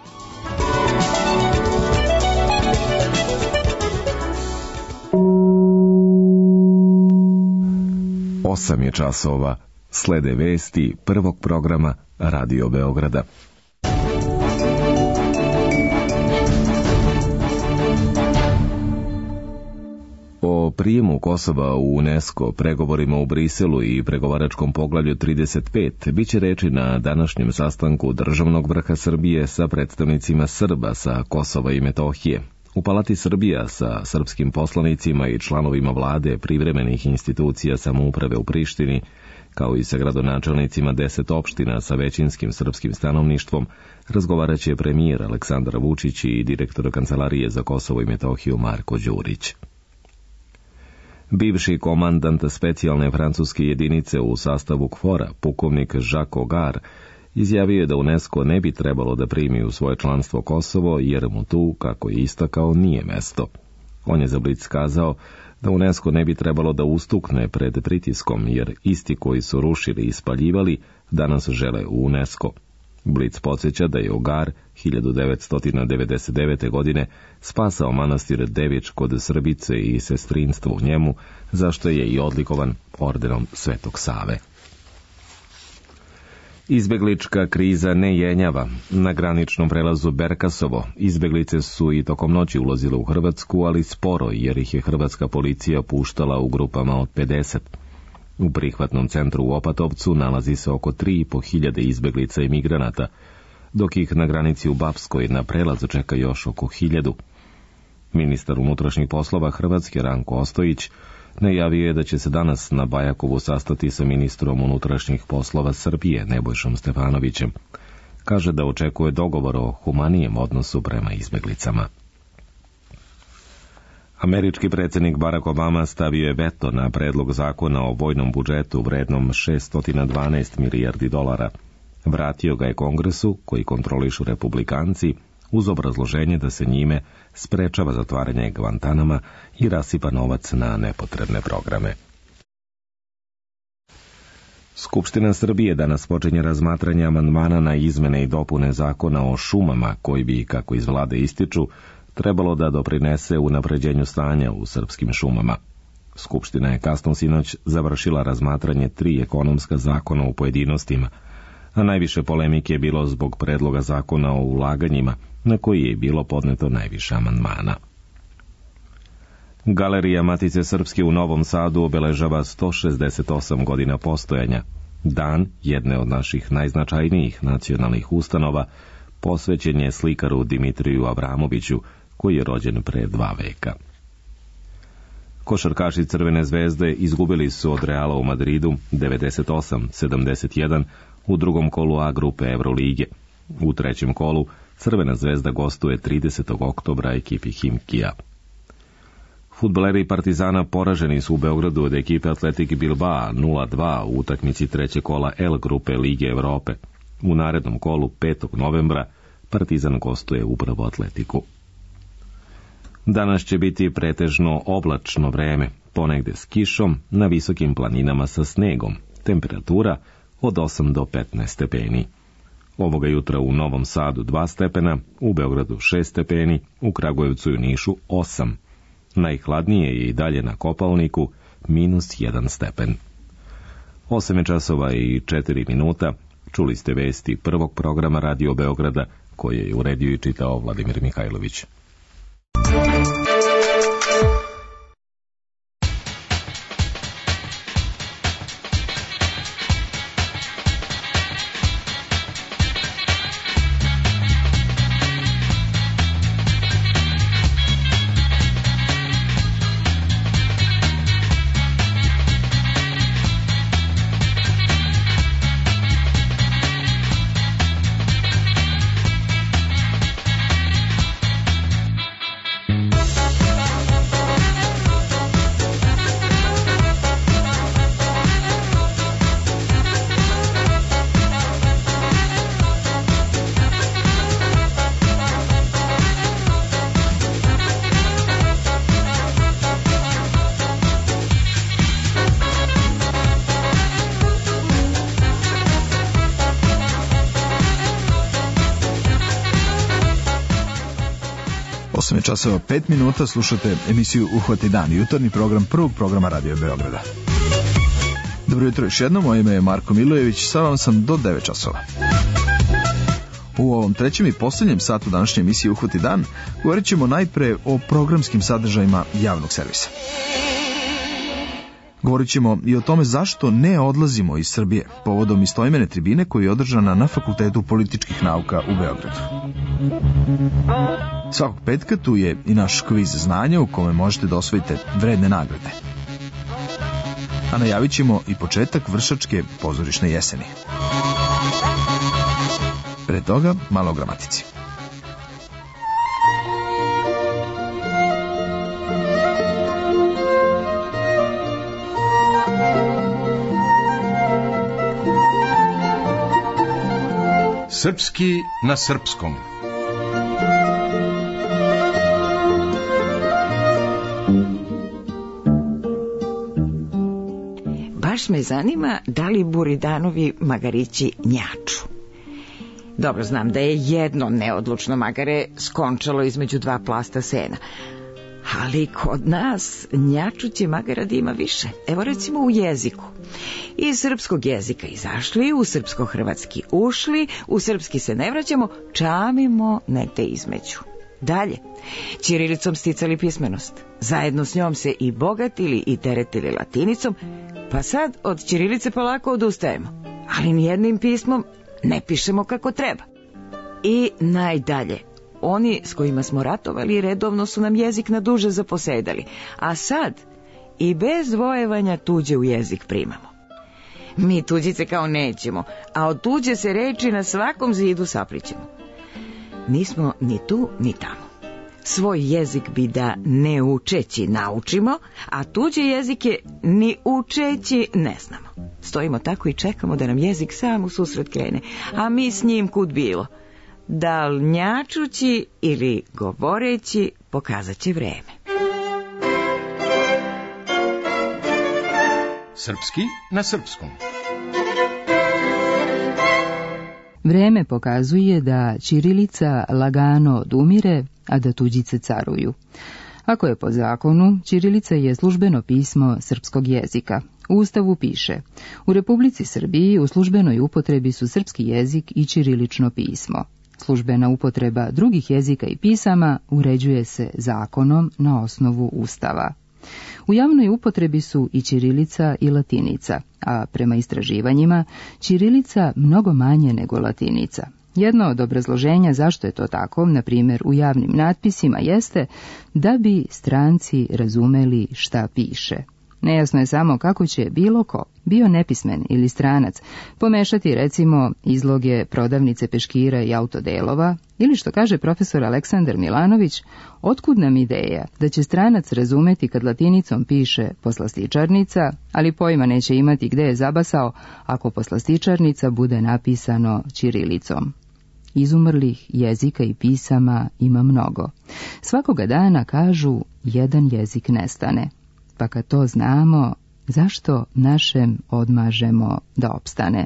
Osam je časova. Slede vesti prvog programa Radio Beograda. O prijemu Kosova u UNESCO, pregovorima u Briselu i pregovaračkom poglavlju trideset pet biće reči na današnjem sastanku državnog vrha Srbije sa predstavnicima Srba sa Kosova i Metohije. U Palati Srbija sa srpskim poslanicima i članovima vlade privremenih institucija samouprave u Prištini, kao i sa gradonačelnicima deset opština sa većinskim srpskim stanovništvom, razgovarat će premijer Aleksandar Vučić i direktor Kancelarije za Kosovo i Metohiju Marko Đurić. Bivši komandant specijalne francuske jedinice u sastavu KFOR-a, pukovnik Jacques Augar, izjavio je da UNESCO ne bi trebalo da primi u svoje članstvo Kosovo, jer mu tu, kako je istakao, nije mesto. On je za Blic kazao da UNESCO ne bi trebalo da ustukne pred pritiskom, jer isti koji su rušili i spaljivali danas žele u UNESCO. Blic podsjeća da je Augar hiljadu devetsto devedeset devete. godine spasao manastir Devič kod Srbice i sestrinstvo u njemu, zašto je i odlikovan ordenom Svetog Save. Izbeglička kriza ne jenjava. Na graničnom prelazu Berkasovo izbeglice su i tokom noći ulazile u Hrvatsku, ali sporo, jer ih je hrvatska policija puštala u grupama od pedeset. U prihvatnom centru u Opatovcu nalazi se oko tri i po hiljade izbeglica i migranata, dok ih na granici u Bapskoj na prelazu čeka još oko hiljadu. Ministar unutrašnjih poslova Hrvatske Ranko Ostojić najavio je da će se danas na Bajakovu sastati sa ministrom unutrašnjih poslova Srbije Nebojšom Stefanovićem. Kaže da očekuje dogovor o humanijem odnosu prema izbeglicama. Američki predsjednik Barack Obama stavio je veto na predlog zakona o vojnom budžetu vrednom šeststo dvanaest milijardi dolara. Vratio ga je Kongresu, koji kontrolišu republikanci, uz obrazloženje da se njime sprečava zatvaranje Guantanama i rasipa novac na nepotrebne programe. Skupština Srbije danas počinje razmatranje amandmana na izmene i dopune zakona o šumama, koji bi, kako iz vlade ističu, trebalo da doprinese unapređenju stanja u srpskim šumama. Skupština je kasno sinoć završila razmatranje tri ekonomska zakona u pojedinostima, a najviše polemike je bilo zbog predloga zakona o ulaganjima, na koji je bilo podneto najviše amandmana. Galerija Matice Srpske u Novom Sadu obeležava sto šezdeset osam godina postojanja, dan jedne od naših najznačajnijih nacionalnih ustanova, posvećen je slikaru Dimitriju Avramoviću, koji je rođen pre dva veka. Košarkaši Crvene zvezde izgubili su od Reala u Madridu devedeset osam sedamdeset jedan u drugom kolu A grupe Evrolige. U trećem kolu Crvena zvezda gostuje tridesetog oktobra ekipi Himkija. Fudbaleri Partizana poraženi su u Beogradu od ekipe Atletik Bilbao nula dva u utakmici trećeg kola L grupe Lige Evrope. U narednom kolu petog novembra Partizan gostuje upravo Atletiku. Danas će biti pretežno oblačno vreme, ponegde s kišom, na visokim planinama sa snegom. Temperatura od osam do petnaest stepeni. Ovoga jutra u Novom Sadu dva stepena, u Beogradu šest stepeni, u Kragujevcu i Nišu osam. Najhladnije je i dalje na Kopalniku, minus jedan stepen. osam je časova i četiri minuta. Čuli ste vesti prvog programa Radio Beograda, koje je uredio i čitao Vladimir Mihajlović. osam je časova pet minuta, slušate emisiju Uhvati dan, jutarnji program prvog programa Radio Beograda. Dobro jutro još jednom, moje ime je Marko Milojević, sa vam sam do devet časova. U ovom trećem i posljednjem satu današnje emisije Uhvati dan govorit ćemo najpre o programskim sadržajima javnog servisa. Govorit ćemo i o tome zašto ne odlazimo iz Srbije povodom istoimene tribine koja je održana na Fakultetu političkih nauka u Beogradu. Svakog petka tu je i naš kviz znanja u kome možete da osvojite vredne nagrade. A najavit ćemo i početak Vršačke pozorišne jeseni. Pre toga malo o gramatici. Srpski na srpskom. Baš me zanima da li buridanovi magarići njaču. Dobro znam da je jedno neodlučno magare skončalo između dva plasta sena. Ali kod nas njačuće magaradi ima više. Evo recimo u jeziku. Iz srpskog jezika izašli, u srpsko-hrvatski ušli, u srpski se ne vraćamo, čamimo negde između. Dalje, ćirilicom sticali pismenost. Zajedno s njom se i bogatili i teretili latinicom, pa sad od ćirilice polako odustajemo. Ali nijednim pismom ne pišemo kako treba. I najdalje, oni s kojima smo ratovali redovno su nam jezik na duže zaposedali, a sad i bez dvojevanja tuđe u jezik primamo. Mi tuđice kao nećemo, a od tuđe se reči na svakom zidu saplićemo. Nismo ni tu ni tamo. Svoj jezik bi da ne učeći naučimo, a tuđe jezike ni učeći ne znamo. Stojimo tako i čekamo da nam jezik sam u susret krene, a mi s njim kud bilo. Da li njačući ili govoreći pokazat će vreme. Srpski na srpskom. Vreme pokazuje da ćirilica lagano odumire, a da tuđice caruju. Ako je po zakonu, ćirilica je službeno pismo srpskog jezika. U Ustavu piše: u Republici Srbiji u službenoj upotrebi su srpski jezik i ćirilično pismo. Službena upotreba drugih jezika i pisama uređuje se zakonom na osnovu Ustava. U javnoj upotrebi su i ćirilica i latinica, a prema istraživanjima ćirilica mnogo manje nego latinica. Jedno od obrazloženja zašto je to tako, na primjer u javnim natpisima, jeste da bi stranci razumeli šta piše. Nejasno je samo kako će bilo ko, bio nepismen ili stranac, pomešati recimo izloge prodavnice peškira i autodelova, ili što kaže profesor Aleksandar Milanović, otkud nam ideja da će stranac razumeti kad latinicom piše poslastičarnica, ali pojma neće imati gde je zabasao ako poslastičarnica bude napisano ćirilicom. Izumrlih jezika i pisama ima mnogo. Svakoga dana, kažu, jedan jezik nestane. Pa kad to znamo, zašto našem odmažemo da opstane?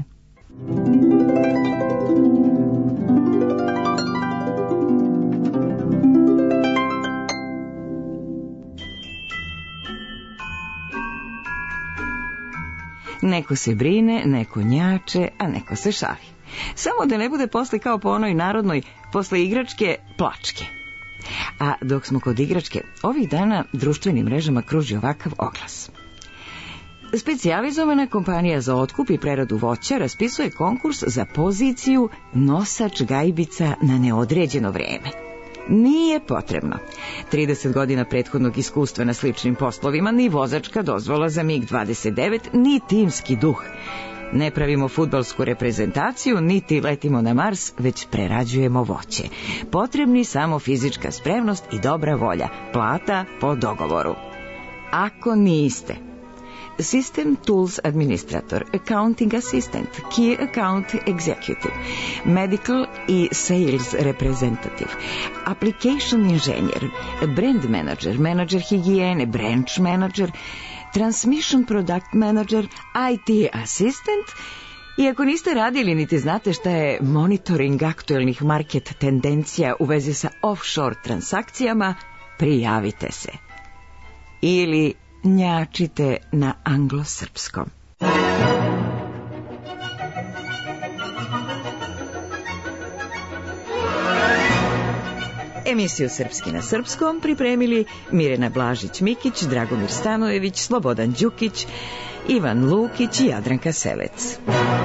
Neko se brine, neko njače, a neko se šali. Samo da ne bude posle kao po onoj narodnoj, posle igračke, plačke. A dok smo kod igračke, ovih dana društvenim mrežama kruži ovakav oglas. Specijalizovana kompanija za otkup i preradu voća raspisuje konkurs za poziciju nosač gajbica na neodređeno vreme. Nije potrebno trideset godina prethodnog iskustva na sličnim poslovima, ni vozačka dozvola za mig dvadeset devet, ni timski duh. Ne pravimo fudbalsku reprezentaciju, niti letimo na Mars, već prerađujemo voće. Potrebni samo fizička spremnost i dobra volja. Plata po dogovoru. Ako niste System Tools Administrator, Accounting Assistant, Key Account Executive, Medical i Sales Representative, Application Engineer, Brand Manager, Manager higijene, Branch Manager, Transmission Product Manager, I T Assistant Iako niste radili niti znate šta je monitoring aktuelnih market tendencija u vezi sa offshore transakcijama, prijavite se. Ili njačite na anglosrpskom. Emisiju Srpski na srpskom pripremili Mirjana Blažić-Mikić, Dragomir Stanojević, Slobodan Đukić, Ivan Lukić i Jadranka Selec.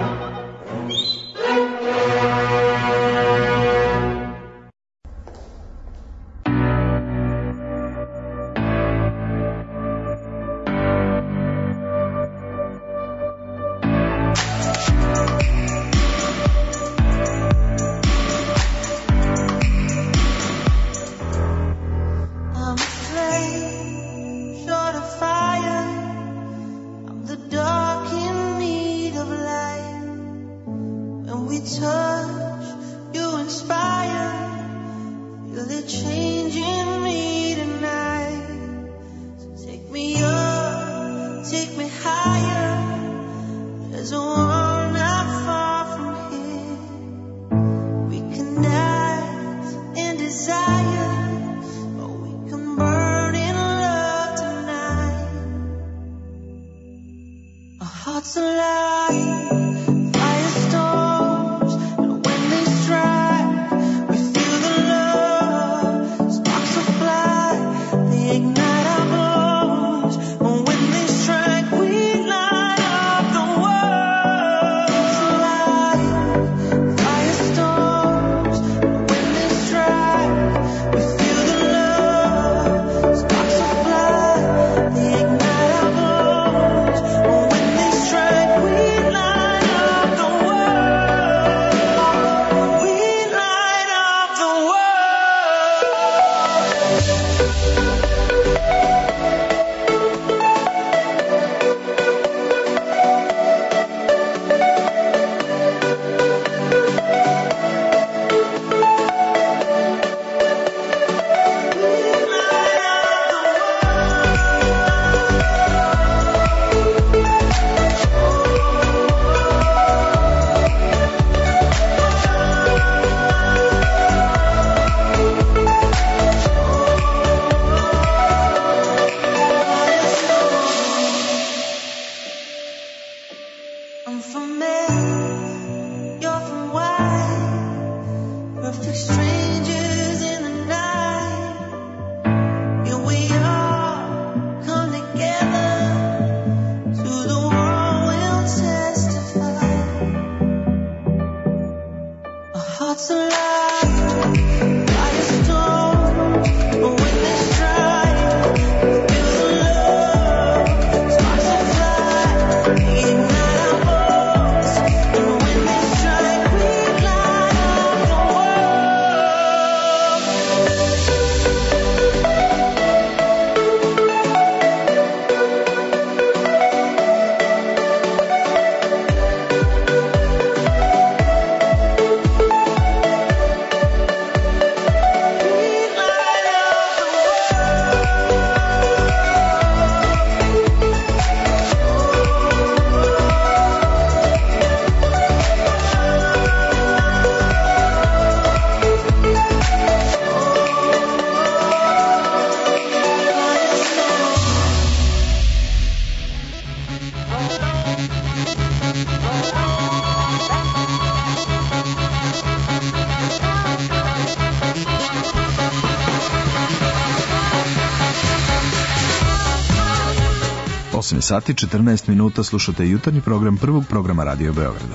osam sati četrnaest minuta, slušate jutarnji program prvog programa Radio Beograda.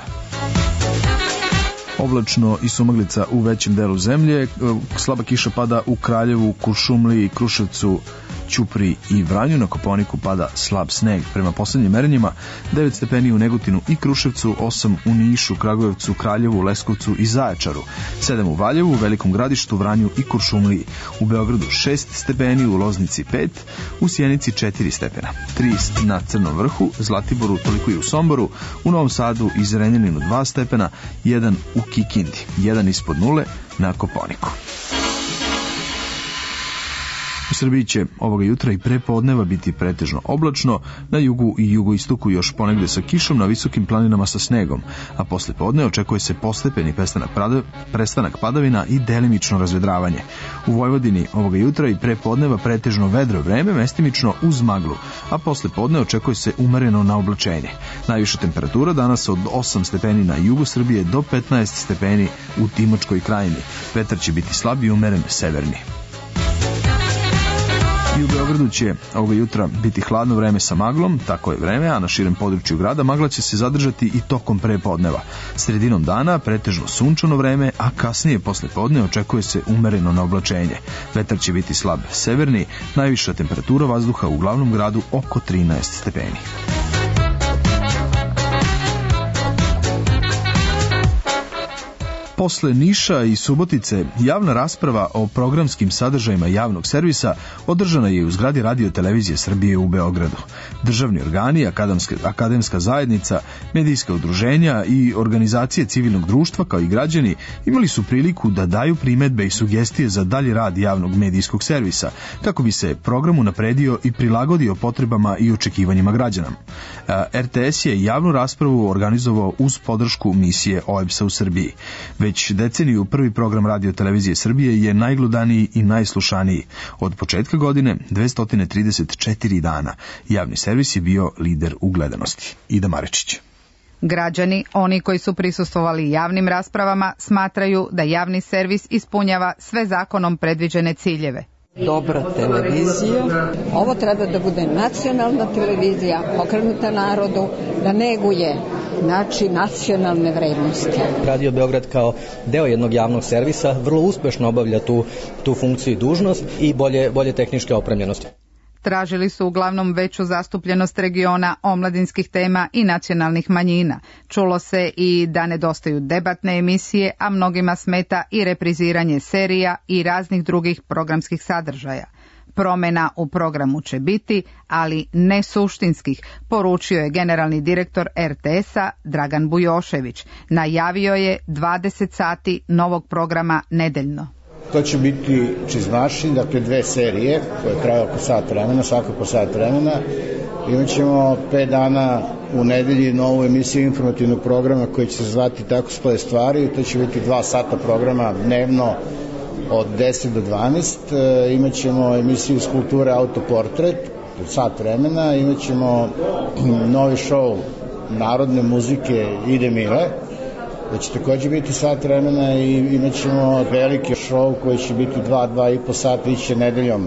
Oblačno i sumaglica u većem delu zemlje, slaba kiša pada u Kraljevu, Kuršumliji, Kruševcu, Ćupriji i Vranju, na Kopaoniku pada slab sneg. Prema poslednjim merenjima devet stepeni u Negotinu i Kruševcu, osam u Nišu, Kragujevcu, Kraljevu, Leskovcu i Zaječaru, sedam u Valjevu, Velikom Gradištu, Vranju i Kuršumliji. U Beogradu šest stepeni, u Loznici pet, u Sjenici četiri stepena, tri na Crnom vrhu, Zlatiboru, toliko i u Somboru, u Novom Sadu i Zrenjaninu dva stepena, jedan u Kikindi, jedan ispod nule na Kopaoniku. U Srbiji će ovoga jutra i pre podneva biti pretežno oblačno, na jugu i jugoistoku još ponegde sa kišom, na visokim planinama sa snegom, a posle podne očekuje se postepeni prestanak, prestanak padavina i delimično razvedravanje. U Vojvodini ovoga jutra i pre podneva pretežno vedro vreme, mestimično uz maglu, a posle podne očekuje se umereno na oblačenje. Najviša temperatura danas od osam stepeni na jugu Srbije do petnaest stepeni u Timočkoj krajini. Vetar će biti slab i umeren severni. I u Beogradu će ovoga jutra biti hladno vreme sa maglom, tako je vreme, a na širem području grada magla će se zadržati i tokom prepodneva. Sredinom dana pretežno sunčano vreme, a kasnije posle podne očekuje se umereno na oblačenje. Vetar će biti slab severni, najviša temperatura vazduha u glavnom gradu oko trinaest stepeni. Posle Niša i Subotice, javna rasprava o programskim sadržajima javnog servisa održana je u zgradi Radio televizije Srbije u Beogradu. Državni organi, akademska, akademska zajednica, medijska udruženja i organizacije civilnog društva kao i građani imali su priliku da daju primedbe i sugestije za dalji rad javnog medijskog servisa, kako bi se program unapredio i prilagodio potrebama i očekivanjima građana. R T S je javnu raspravu organizovao uz podršku misije O E B S-a u Srbiji. Već deceniju prvi program Radio televizije Srbije je najgledaniji i najslušaniji. Od početka godine dvesta trideset četiri dana. Javni servis je bio lider u gledanosti. Ida Marečić. Građani, oni koji su prisustvovali javnim raspravama, smatraju da javni servis ispunjava sve zakonom predviđene ciljeve. Dobra televizija. Ovo treba da bude nacionalna televizija, okrenuta narodu, da neguje znači nacionalne vrednosti. Radio Beograd kao deo jednog javnog servisa vrlo uspešno obavlja tu, tu funkciju i dužnost i bolje, bolje tehničke opremljenosti. Tražili su uglavnom veću zastupljenost regiona, omladinskih tema i nacionalnih manjina. Čulo se i da nedostaju debatne emisije, a mnogima smeta i repriziranje serija i raznih drugih programskih sadržaja. Promena u programu će biti, ali ne suštinskih, poručio je generalni direktor R T S-a Dragan Bujošević. Najavio je dvadeset sati novog programa nedeljno. To će biti Čizmaši, dakle dve serije koje traju oko sat vremena, svako po sat vremena. Imaćemo pet dana u nedelji novu emisiju informativnog programa koji će se zvati Tako stoje stvari. To će biti dva sata programa dnevno od deset do dvanaest. E, imaćemo emisiju iz kulture Autoportret, sat vremena. Imaćemo novi šou narodne muzike Ide Mile, da će također biti sat vremena, i imat ćemo veliki show koji će biti dva, dva i po sata, iće nedeljom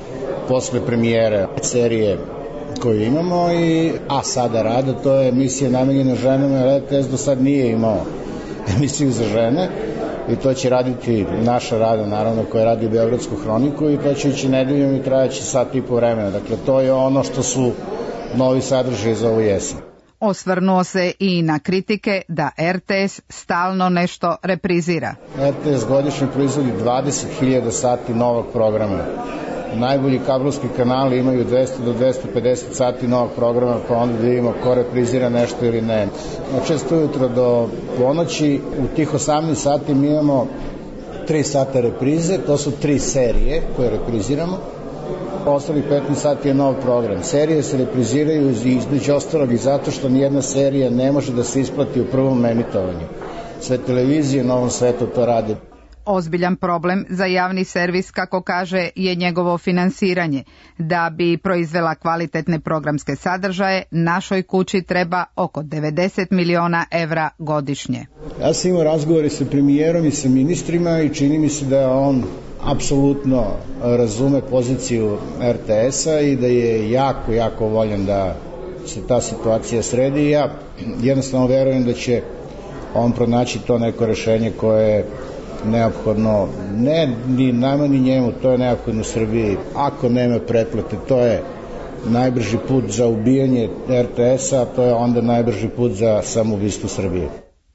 posle premijere serije koju imamo, i a sada rada, to je emisija namenjena ženama, jer R T S do sad nije imao emisiju za žene, i to će raditi naša rada, naravno, koja radi u Beogradsku hroniku, i to će ići nedeljom i trajaće sat i po vremena. Dakle, to je ono što su novi sadržaji za ovu jesen. Osvrnuo se i na kritike da R T S stalno nešto reprizira. R T S godišnje proizvodi dvadeset hiljada sati novog programa. Najbolji kablovski kanali imaju dvesta do dvesta pedeset sati novog programa, pa onda da vidimo ko reprizira nešto ili ne. Od šest ujutro do ponoći, u tih osamnaest sati mi imamo tri sata reprize, to su tri serije koje repriziramo. Ostalih petnaest sati je nov program. Serije se repriziraju između ostalog i zato što nijedna serija ne može da se isplati u prvom emitovanju. Sve televizije na ovom svetu to rade. Ozbiljan problem za javni servis, kako kaže, je njegovo finansiranje. Da bi proizvela kvalitetne programske sadržaje, našoj kući treba oko devedeset miliona evra godišnje. Ja sam imao razgovore sa premijerom i sa ministrima i čini mi se da on apsolutno razume poziciju R T S-a i da je jako, jako voljan da se ta situacija sredi, i ja jednostavno verujem da će on pronaći to neko rešenje koje je neophodno, ne ni nama ni njemu, to je neophodno u Srbiji. Ako nema pretplate, to je najbrži put za ubijanje R T S-a, to je onda najbrži put za samoubistvo Srbije.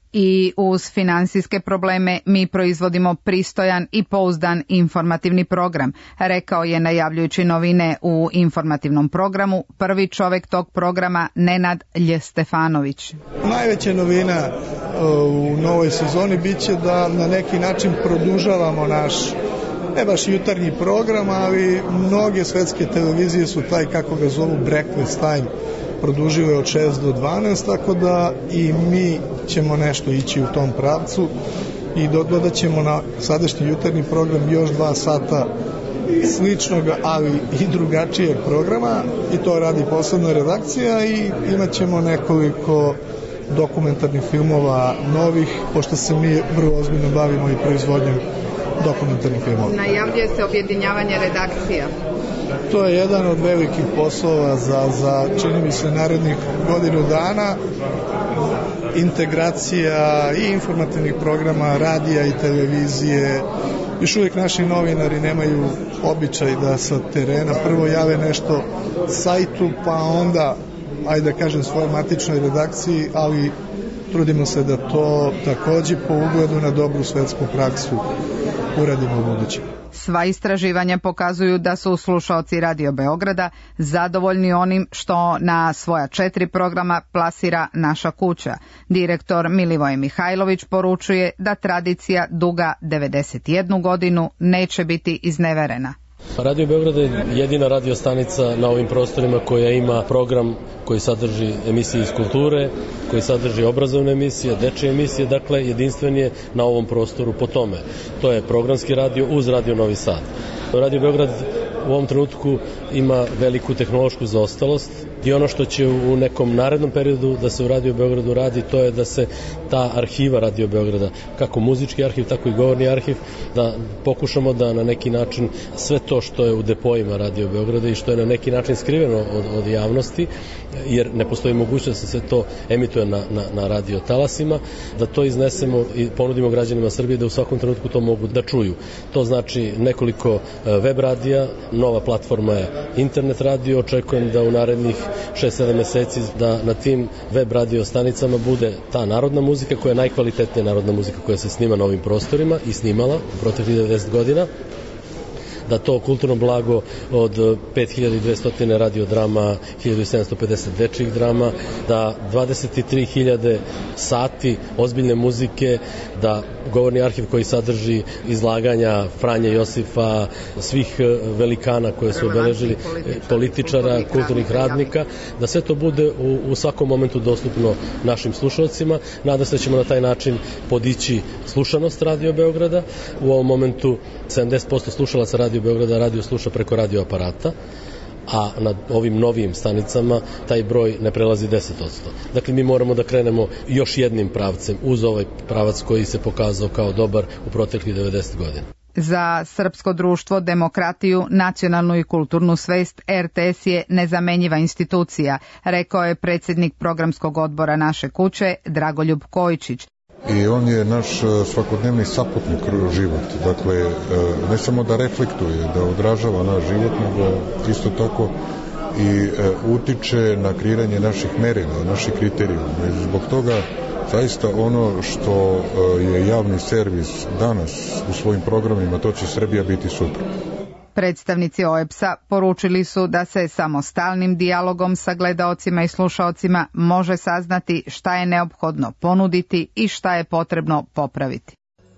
I uz finansijske probleme mi proizvodimo pristojan i pouzdan informativni program, rekao je, najavljujući novine u informativnom programu, prvi čovek tog programa Nenad Lj. Stefanović. Najveća novina u novoj sezoni biće da na neki način produžavamo naš ne baš jutarnji program, ali mnoge svetske televizije su taj, kako ga zovu, breakfast time, produžile od šest do dvanaest, tako da i mi ćemo nešto ići u tom pravcu i dodat ćemo na sadašnji jutarnji program još dva sata sličnog, ali i drugačijeg programa, i to radi posebna redakcija, i imat ćemo nekoliko dokumentarnih filmova novih, pošto se mi vrlo ozbiljno bavimo i proizvodnjom dokumentarnih filmova. Najavljuje se objedinjavanje redakcija. To je jedan od velikih poslova za, za čini mi se, narednih godinu dana. Integracija i informativnih programa, radija i televizije. Još uvijek naši novinari nemaju običaj da sa terena prvo jave nešto sajtu, pa onda, ajde da kažem, svojoj matičnoj redakciji, ali trudimo se da to takođe po ugledu na dobru svetsku praksu uradimo u budućem. Sva istraživanja pokazuju da su slušaoci Radio Beograda zadovoljni onim što na svoja četiri programa plasira Naša kuća. Direktor Milivoje Mihajlović poručuje da tradicija duga devedeset jednu godinu neće biti izneverena. Radio Beograd je jedina radio stanica na ovim prostorima koja ima program koji sadrži emisije iz kulture, koji sadrži obrazovne emisije, dečje emisije, dakle jedinstven je na ovom prostoru po tome. To je programski radio uz Radio Novi Sad. Radio Beograd u ovom trenutku ima veliku tehnološku zaostalost i ono što će u nekom narednom periodu da se u Radio Beogradu radi, to je da se ta arhiva Radio Beograda, kako muzički arhiv, tako i govorni arhiv, da pokušamo da na neki način sve to što je u depojima Radio Beograda i što je na neki način skriveno od, od javnosti, jer ne postoji mogućnost da se to emituje na, na, na radio talasima, da to iznesemo i ponudimo građanima Srbije da u svakom trenutku to mogu da čuju. To znači nekoliko web radija, nova platforma je internet radio, očekujem da u narednih šest sedam meseci da na tim web radio stanicama bude ta narodna muzika koja je najkvalitetnija narodna muzika koja se snima na ovim prostorima i snimala u proteklih devedeset godina, da to kulturno blago od pet hiljada dvesta radiodrama, hiljadu sedamsto pedeset dečjih drama, da dvadeset tri hiljade sati ozbiljne muzike, da govorni arhiv koji sadrži izlaganja Franje Josifa, svih velikana koje su obeležili, političara, kulturnih radnika, da sve to bude u, u svakom momentu dostupno našim slušalcima. Nadam se da ćemo na taj način podići slušanost Radio Beograda. U ovom momentu sedamdeset posto slušalaca Radio Beograda radio sluša preko radio aparata, a na ovim novijim stanicama taj broj ne prelazi deset posto. Dakle, mi moramo da krenemo još jednim pravcem uz ovaj pravac koji se pokazao kao dobar u proteklih devedeset godina. Za Srpsko društvo, demokratiju, nacionalnu i kulturnu svest R T S je nezamenjiva institucija, rekao je predsjednik programskog odbora Naše kuće Dragoljub Kojičić. I on je naš svakodnevni saputnik kroz život. Dakle, ne samo da reflektuje, da odražava naš život, nego isto tako i utiče na kreiranje naših merila, naših kriterijuma. I zbog toga zaista ono što je javni servis danas u svojim programima, to će Srbija biti sutra. Predstavnici O E B S-a poručili su da se samostalnim dijalogom sa gledaocima i slušaocima može saznati šta je neophodno ponuditi i šta je potrebno popraviti.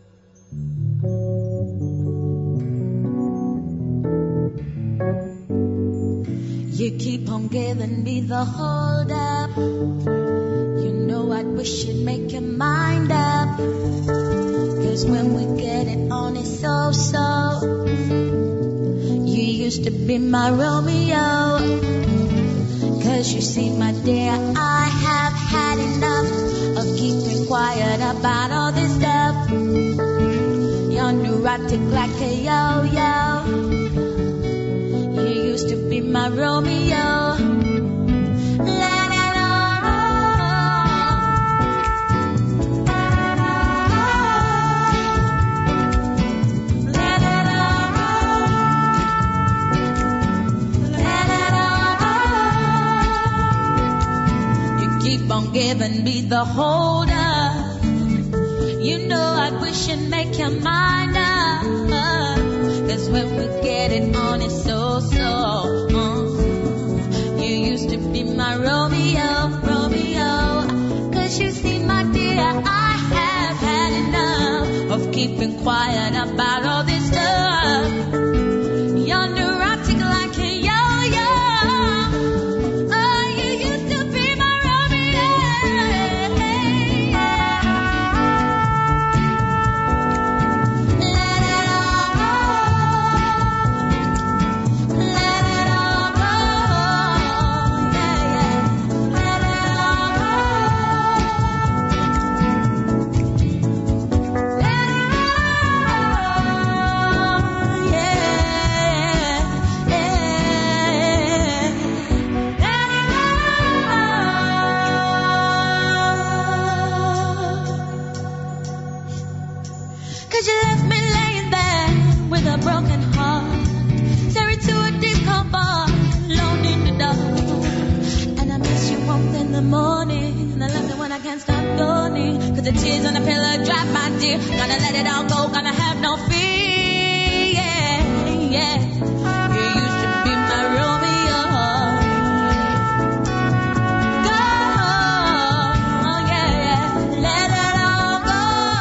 You keep on giving me the hold up. You know I wish you'd make your mind up. Cause when we get it on it's so so. You used to be my Romeo. Cause you see my dear, I have had enough of keeping quiet about all this stuff. You're neurotic like a yo-yo. You used to be my Romeo. Let it all. Let it all. Let it all. You keep on giving me the hold up. You know I wish you'd make your mind up. Cause when we get it on it's so so. uh, You used to be my Romeo, Romeo. Cause you see my dear, I have had enough of keeping quiet about all this stuff. 'cause you left me laying there with a broken heart, tearing to a discomfort, alone in the dark. And I miss you warmth in the morning, and I love it when I can't stop yawning, 'cause the tears on the pillow dry, my dear. Gonna let it all go, gonna have no fear, yeah, yeah. You used to be my Romeo. Go, yeah, yeah. Let it all go.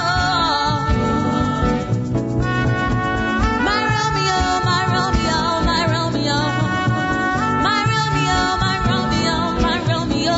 My Romeo, my Romeo, my Romeo. My Romeo, my Romeo, my Romeo.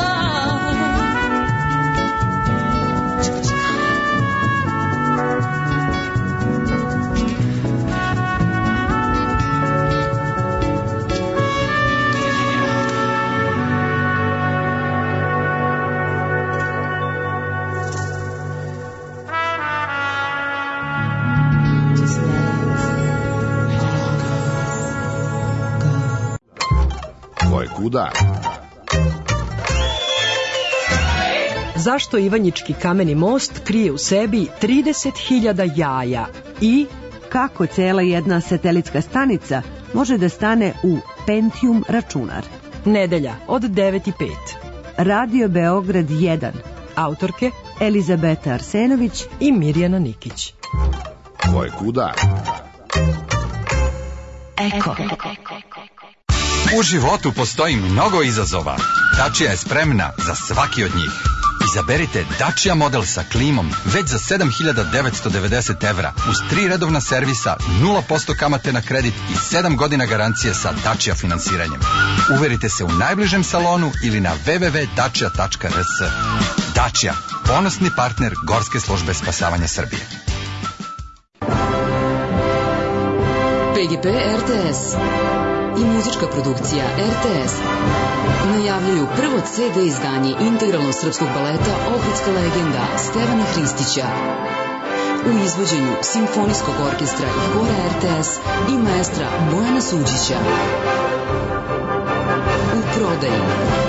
Ko je kuda? Zašto Ivanjički kameni most krije u sebi trideset hiljada jaja i kako cela jedna satelitska stanica može da stane u Pentium računar. Nedelja od devet i pet. Radio Beograd jedan. Autorke Elizabeta Arsenović i Mirjana Nikić. Ko je kuda? Eko. U životu postoji mnogo izazova. Dacia je spremna za svaki od njih. Izaberite Dacia model sa klimom već za sedam hiljada devetsto devedeset evra uz tri redovna servisa, nula posto kamate na kredit i sedam godina garancije sa Dacia finansiranjem. Uverite se u najbližem salonu ili na w w w tačka dacia tačka r s. Dacia, ponosni partner Gorske službe spasavanja Srbije. P G P R T S i muzička produkcija R T S najavljuju prvo C D izdanje integralno srpskog baleta Ohridska legenda Stevana Hristića u izvođenju Simfonijskog orkestra i hora R T S i maestra Bojana Suđića. U prodaji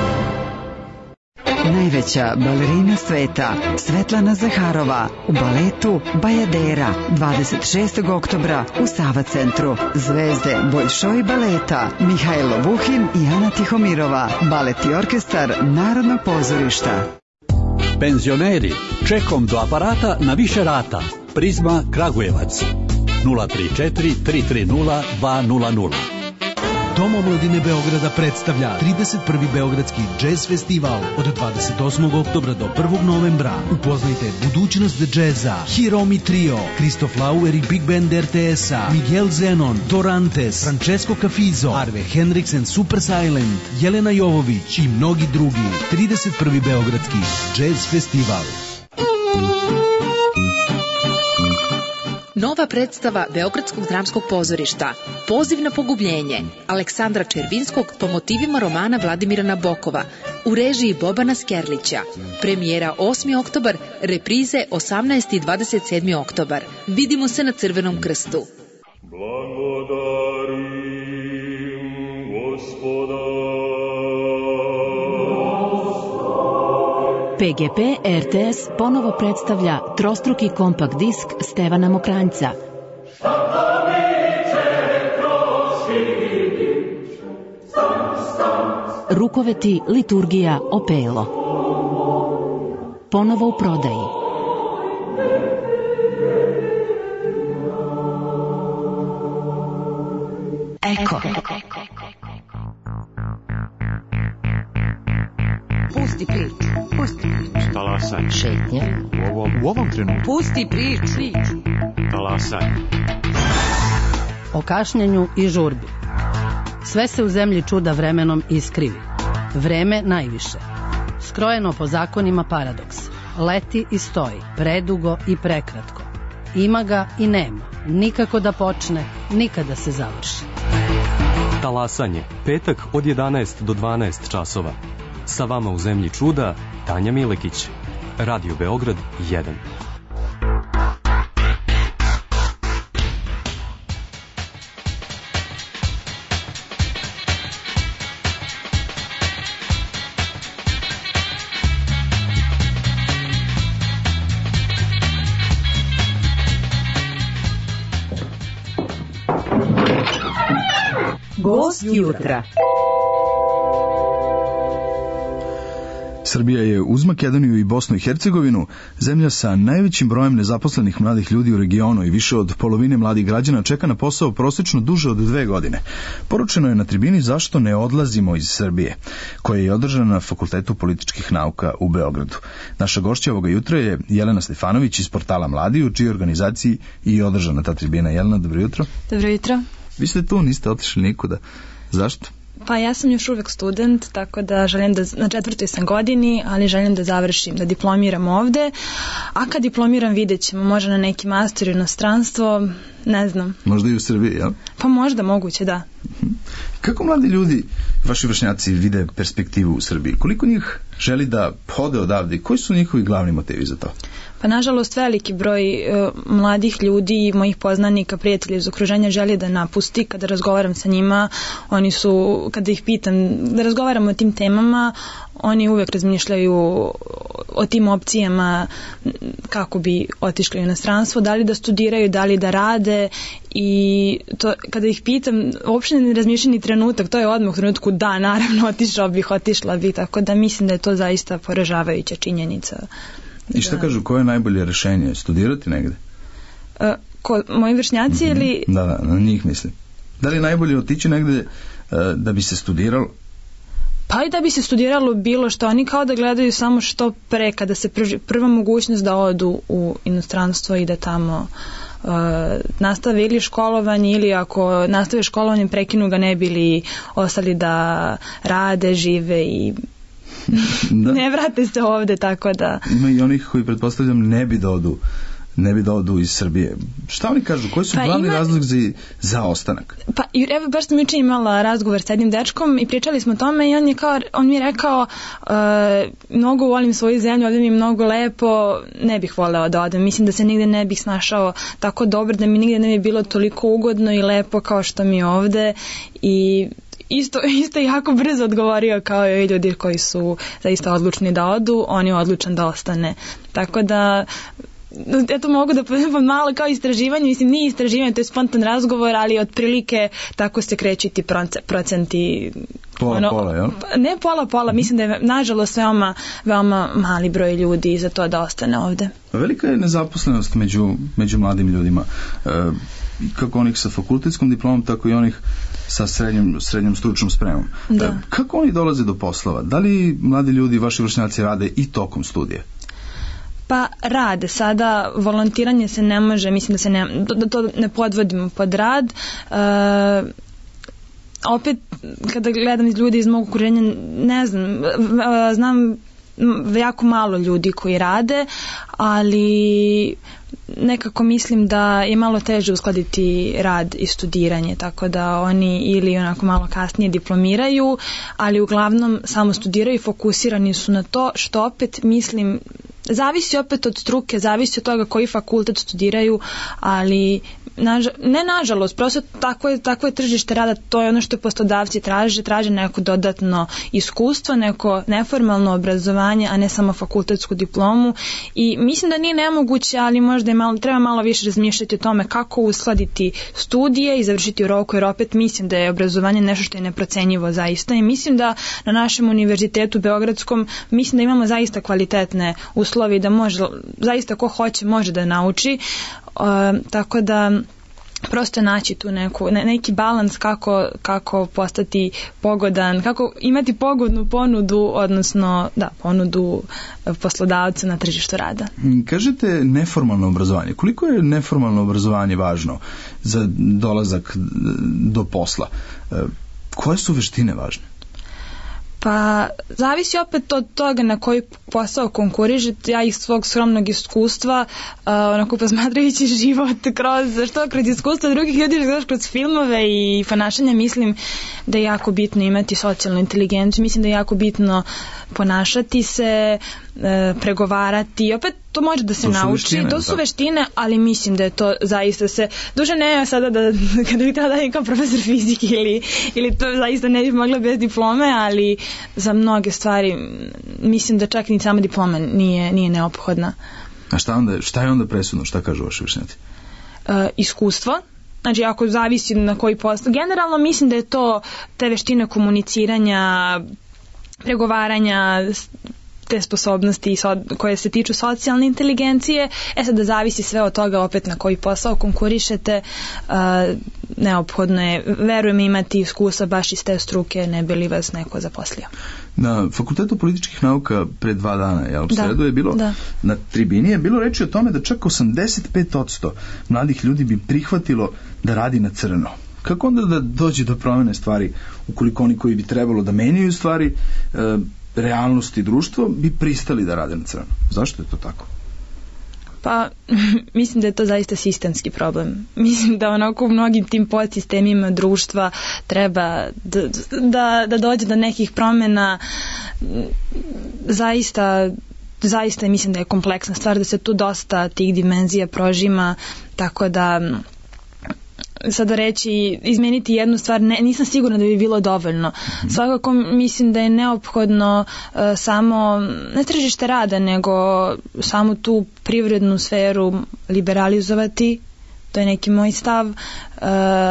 najveća balerina sveta Svetlana Zaharova u baletu Bajadera dvadeset šestog oktobra u Sava centru. Zvezde Boljšoj baleta Mihajlo Vuhin i Ana Tihomirova, balet i orkestar Narodnog pozorišta. Penzioneri, čekom do aparata na više rata. Prizma Kragujevac nula tri četiri tri tri nula dva nula nula. Dom omladine Beograda predstavlja trideset prvi Beogradski džez festival od dvadeset osmog oktobra do prvog novembra. Upoznajte budućnost džeza, Hiromi Trio, Kristof Lauer i Big Band R T S-a, Miguel Zenon, Dorantes, Francesco Cafizo, Arve Henriks and Super Silent, Jelena Jovović i mnogi drugi. trideset prvi Beogradski džez festival. Nova predstava Beogradskog dramskog pozorišta Poziv na pogubljenje Aleksandra Červinskog po motivima romana Vladimira Nabokova u režiji Bobana Skerlića. Premijera osmi oktobar, reprize osamnaesti i dvadeset sedmi oktobar. Vidimo se na Crvenom krstu. Blagodarim Gospoda. P G P R T S ponovo predstavlja trostruki kompakt disk Stevana Mokranjca. Rukoveti, liturgija, opelo. Ponovo u prodaji. Eko. Pusti priču. Pusti priču. Talasaj. Šetnja. U ovom, u ovom trenutku. Pusti priču. Talasaj. O kašnjenju i žurbi. Sve se u zemlji čuda vremenom iskrivi. Vreme najviše. Skrojeno po zakonima paradoks. Leti i stoji. Predugo i prekratko. Ima ga i nema. Nikako da počne, nikada se završi. Talasanje. Petak od jedanaest do dvanaest časova. Sa vama u zemlji čuda, Tanja Milekić. Radio Beograd jedan. Gost jutra. Srbija je uz Makedoniju i Bosnu i Hercegovinu zemlja sa najvećim brojem nezaposlenih mladih ljudi u regionu i više od polovine mladih građana čeka na posao prosečno duže od dve godine. Poručeno je na tribini zašto ne odlazimo iz Srbije, koja je održana na Fakultetu političkih nauka u Beogradu. Naša gošća ovoga jutra je Jelena Stefanović iz portala Mladi, u čijoj organizaciji i održana ta tribina. Jelena, dobro jutro. Dobro jutro. Vi ste tu, niste otišli nikuda. Zašto? Pa ja sam još uvek student, tako da želim da, na četvrtoj sam godini, ali želim da završim, da diplomiram ovde, a kad diplomiram vidjet ćemo, možda na neki master u inostranstvo, ne znam. Možda i u Srbiji, jel? Pa možda, moguće, da. Kako mladi ljudi, vaši vršnjaci, vide perspektivu u Srbiji? Koliko njih želi da ode odavde i koji su njihovi glavni motivi za to? Pa nažalost veliki broj uh, mladih ljudi i mojih poznanika, prijatelja iz okruženja želi da napusti. Kada razgovaram sa njima, oni su, kada ih pitam da razgovaramo o tim temama, oni uvek razmišljaju o tim opcijama kako bi otišli u inostranstvo, da li da studiraju, da li da rade, i to, kada ih pitam, uopšte ne razmišljam ni trenutak, to je odmah u trenutku da, naravno, otišao bih, otišla bih, tako da mislim da je to zaista poražavajuća činjenica. I šta da. Kažu, koje je najbolje rešenje? Studirati negde? Uh, ko, moji vršnjaci mm-hmm. ili... Da, da, na njih mislim. Da li je najbolje otići negde uh, da bi se studiralo? Pa i da bi se studiralo bilo što, oni kao da gledaju samo što pre, kada se prvi, prva mogućnost da odu u inostranstvo i da tamo uh, nastave ili školovanje, ili ako nastave školovanje prekinu ga, ne bili ostali da rade, žive i da. Ne vrate se ovde, tako da... Ima i onih koji, pretpostavljam, ne bi da odu, ne bi da odu iz Srbije. Šta oni kažu? Koji su pa glavni ima... razlog za, za ostanak? Pa, evo, baš sam juče imala razgovor s jednim dečkom i pričali smo o tome i on, je kao, on mi je rekao uh, mnogo volim svoju zemlju, ovdje mi je mnogo lepo, ne bih voleo da odem. Mislim da se nigde ne bih snašao tako dobro, da mi nigde ne bi bilo toliko ugodno i lepo kao što mi je ovde, i Isto, isto jako brzo odgovorio kao i ljudi koji su zaista odlučni da odu, on je odlučan da ostane. Tako da, eto, mogu da podam malo kao istraživanje, mislim nije istraživanje, to je spontan razgovor, ali otprilike tako se kreću ti procenti. Pola, ono, pola, jel? Ne pola, pola, mislim da je nažalost veoma, veoma mali broj ljudi za to da ostane ovde. Velika je nezaposlenost među, među mladim ljudima. E, kako onih sa fakultetskom diplomom, tako i onih sa srednjom, srednjom stručnom spremom. Da. E, kako oni dolaze do poslova? Da li mladi ljudi, vaši vršnjaci, rade i tokom studija? Pa rade. Sada volontiranje se ne može, mislim da se ne, da to ne podvodimo pod rad. E, opet, kada gledam ljudi iz mog okruženja, ne znam, znam jako malo ljudi koji rade, ali nekako mislim da je malo teže uskladiti rad i studiranje, tako da oni ili onako malo kasnije diplomiraju, ali uglavnom samo studiraju i fokusirani su na to, što opet mislim zavisi opet od struke, zavisi od toga koji fakultet studiraju, ali naža, ne nažalost, prosto tako je, tako je tržište rada, to je ono što poslodavci traže, traže neko dodatno iskustvo, neko neformalno obrazovanje, a ne samo fakultetsku diplomu, i mislim da nije nemoguće, ali možda je malo, treba malo više razmišljati o tome kako uskladiti studije i završiti u roku, jer opet mislim da je obrazovanje nešto što je neprocenjivo zaista, i mislim da na našem univerzitetu beogradskom mislim da imamo zaista kvalitetne uslove i da može, zaista ko hoće može da nauči, uh, tako da prosto naći tu neku, ne, neki balans kako, kako postati pogodan, kako imati pogodnu ponudu, odnosno da, ponudu poslodavca na tržištu rada. Kažete neformalno obrazovanje. Koliko je neformalno obrazovanje važno za dolazak do posla? Koje su veštine važne? Pa zavisi opet od toga na koji posao konkurišete. Ja iz svog skromnog iskustva, uh, onako posmatrajući život kroz, što kroz iskustva drugih ljudi, kroz filmove i ponašanja, mislim da je jako bitno imati socijalnu inteligenciju, mislim da je jako bitno ponašati se, uh, pregovarati, opet to može da se to nauči, veštine, to su tako. veštine, ali mislim da je to zaista se, duže ne sada da, kada bih tada kao profesor fizike ili, ili to zaista ne bih mogla bez diplome, ali za mnoge stvari mislim da čak ni sama diploma nije, nije neophodna. A šta, onda, šta je onda presudno, šta kažu vaši vršnjaci? Uh, iskustvo, znači ako zavisi na koji posao. Generalno mislim da je to te veštine komuniciranja, pregovaranja, te sposobnosti koje se tiču socijalne inteligencije. E sad da zavisi sve od toga opet na koji posao konkurišete, uh, neophodno je, verujem, imati iskustva baš iz te struke, ne bi li vas neko zaposlio. Na Fakultetu političkih nauka pre dva dana, jel, u sredu je bilo, da. Na tribini je bilo reči o tome da čak osamdeset pet posto mladih ljudi bi prihvatilo da radi na crno. Kako onda da dođe do promene stvari, ukoliko oni koji bi trebalo da menjaju stvari, uh, realnost i društvo bi pristali da rade na crno? Zašto je to tako? Pa, mislim da je to zaista sistemski problem. Mislim da onako u mnogim tim podsistemima društva treba da, da, da dođe do nekih promjena. Zaista, zaista mislim da je kompleksna stvar, da se tu dosta tih dimenzija prožima, tako da sada reći, izmeniti jednu stvar, ne, nisam sigurna da bi bilo dovoljno. Mm-hmm. Svakako mislim da je neophodno uh, samo, ne tržište rada, nego samo tu privrednu sferu liberalizovati, to je neki moj stav, uh,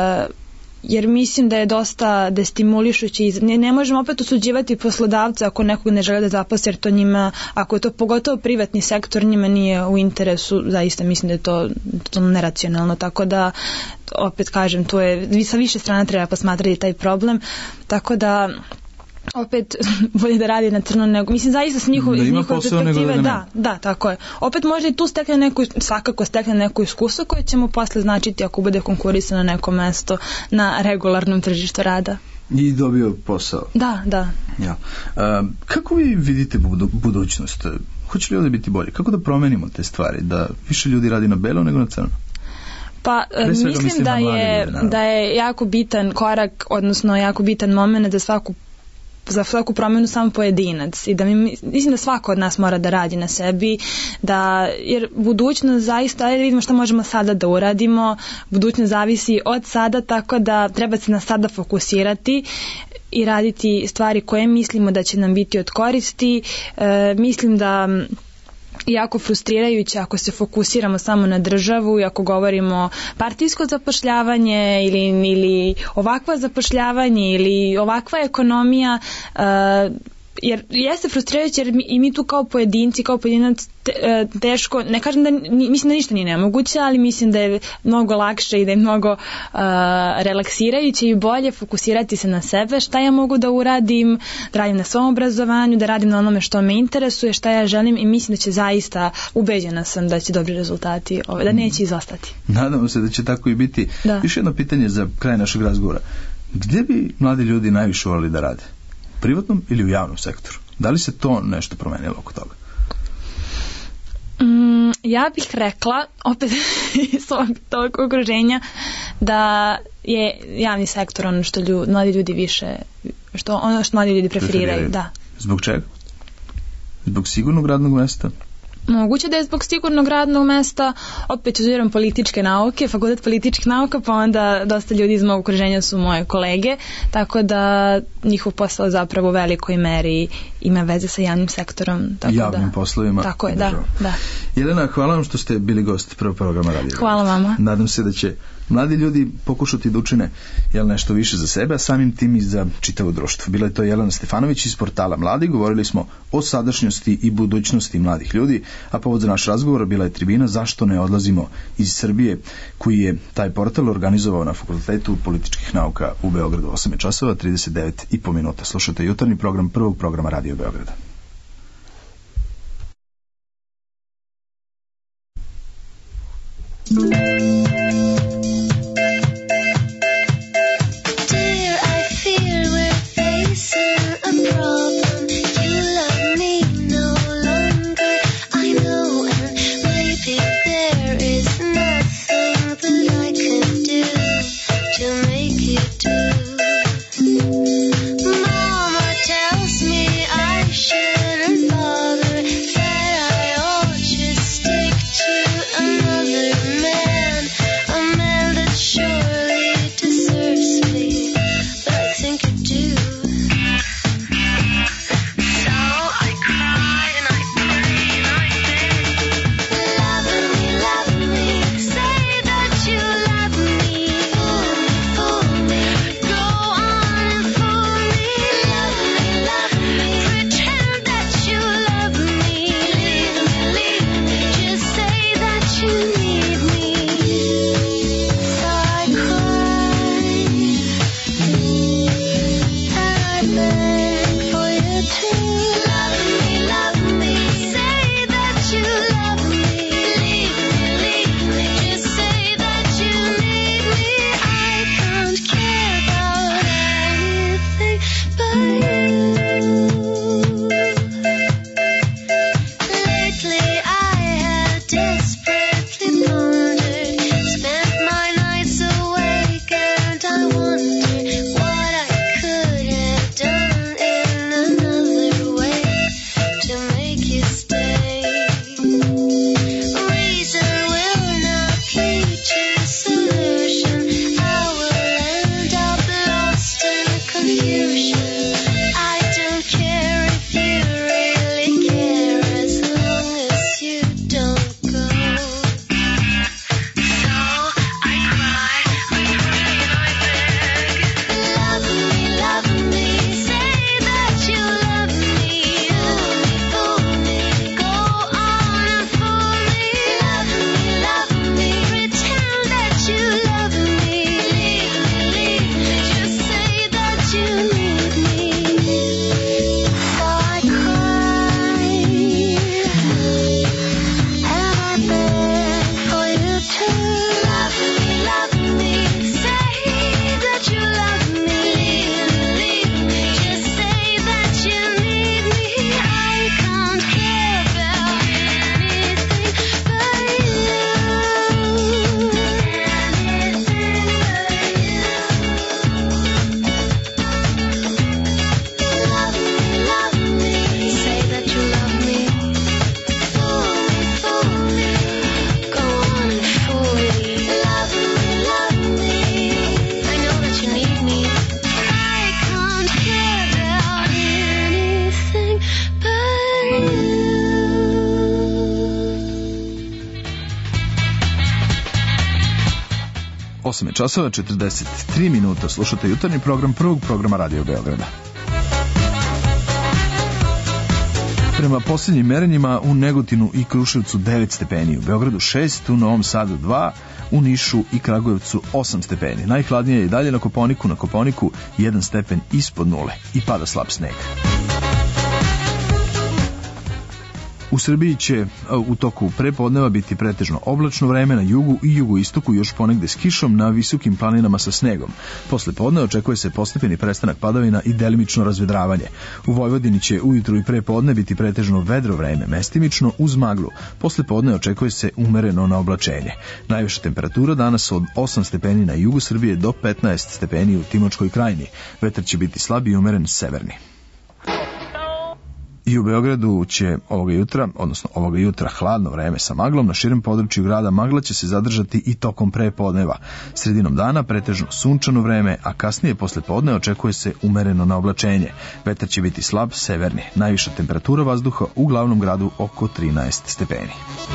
jer mislim da je dosta destimulišući. Ne, ne možemo opet osuđivati poslodavca ako nekog ne žele da zaposli, jer to njima, ako je to pogotovo privatni sektor, njima nije u interesu, zaista mislim da je to, to neracionalno, tako da opet kažem, to je, sa više strana treba posmatrati taj problem, tako da opet bolje da radi na crno nego, mislim zaista s njihove, iz njihove perspektive, da, da, da, tako je. Opet možda i tu stekne neku, svakako stekne neko iskustvo koje će mu posle značiti ako bude konkurisano na neko mesto na regularnom tržištu rada. I dobio posao. Da, da. Ja. A, kako vi vidite budu, budućnost? Hoće li ovdje biti bolje? Kako da promenimo te stvari? Da više ljudi radi na belo nego na crno? Pa mislim, mislim da je, ljudi, da je jako bitan korak, odnosno jako bitan moment za svaku za svaku promjenu sam pojedinac i da mi, mislim da svako od nas mora da radi na sebi, da, jer budućnost zaista, ajde vidimo šta možemo sada da uradimo, budućnost zavisi od sada, tako da treba se na sada fokusirati i raditi stvari koje mislimo da će nam biti od koristi. E, mislim da jako frustrirajuće ako se fokusiramo samo na državu i ako govorimo partijsko zapošljavanje ili, ili ovakva zapošljavanje ili ovakva ekonomija, uh, jer jeste frustrirajuće jer mi, i mi tu kao pojedinci, kao pojedinac te, teško, ne kažem da, mislim da ništa nije nemoguće, ali mislim da je mnogo lakše i da je mnogo uh, relaksirajuće i bolje fokusirati se na sebe, šta ja mogu da uradim, da radim na svom obrazovanju, da radim na onome što me interesuje, šta ja želim i mislim da će zaista, ubeđena sam da će dobri rezultati, da neće izostati. Nadamo se da će tako i biti. Da. Još jedno pitanje za kraj našeg razgovora. Gdje bi mladi ljudi najviše volili da rade? U privatnom ili u javnom sektoru? Da li se to nešto promenilo oko toga? Mm, ja bih rekla, opet iz svog tog okruženja, da je javni sektor ono što ljudi, mladi ljudi više, što ono što mladi ljudi preferiraju. preferiraju. Da. Zbog čega? Zbog sigurnog radnog mjesta? Moguće da je zbog sigurnog radnog mesta, opet studiram političke nauke, fakultet političkih nauka, pa onda dosta ljudi iz mog okruženja su moje kolege, tako da njihov posao zapravo u velikoj meri ima veze sa javnim sektorom. Tako javnim da, poslovima. Tako je, da, da. Jelena, hvala vam što ste bili gost prvog programa Radio. Hvala vama. Nadam se da će mladi ljudi pokušati da učine jel, nešto više za sebe, a samim tim i za čitavo društvo. Bila je to Jelena Stefanović iz portala Mladi. Govorili smo o sadašnjosti i budućnosti mladih ljudi, a povod za naš razgovor bila je tribina Zašto ne odlazimo iz Srbije, koji je taj portal organizovao na Fakultetu političkih nauka u Beogradu. osam časova trideset devet i po minuta. Slušajte jutarnji program prvog programa Radio Beograda. Man osam je časova, četrdeset tri minuta. Slušate jutarnji program prvog programa Radio Beograda. Prema posljednjim merenjima u Negotinu i Kruševcu devet stepeni, u Beogradu šest, u Novom Sadu dva, u Nišu i Kragujevcu osam stepeni. Najhladnije je i dalje na Koponiku, na Koponiku jedan stepen ispod nule i pada slab sneg. U Srbiji će u toku prepodneva biti pretežno oblačno vreme, na jugu i jugoistoku još ponegde s kišom, na visokim planinama sa snegom. Posle podne očekuje se postepeni prestanak padavina i delimično razvedravanje. U Vojvodini će ujutru i prepodne biti pretežno vedro vreme, mestimično uz maglu. Posle podne očekuje se umereno na oblačenje. Najviša temperatura danas od osam stepeni na jugu Srbije do petnaest stepeni u Timočkoj krajini. Vetar će biti slab i umeren severni. I u Beogradu će ovoga jutra, odnosno ovoga jutra hladno vreme sa maglom. Na širem području grada magla će se zadržati i tokom prepodneva. Sredinom dana pretežno sunčano vreme, a kasnije posle podne očekuje se umereno na oblačenje. Vetar će biti slab severni. Najviša temperatura vazduha u glavnom gradu oko trinaest stepeni.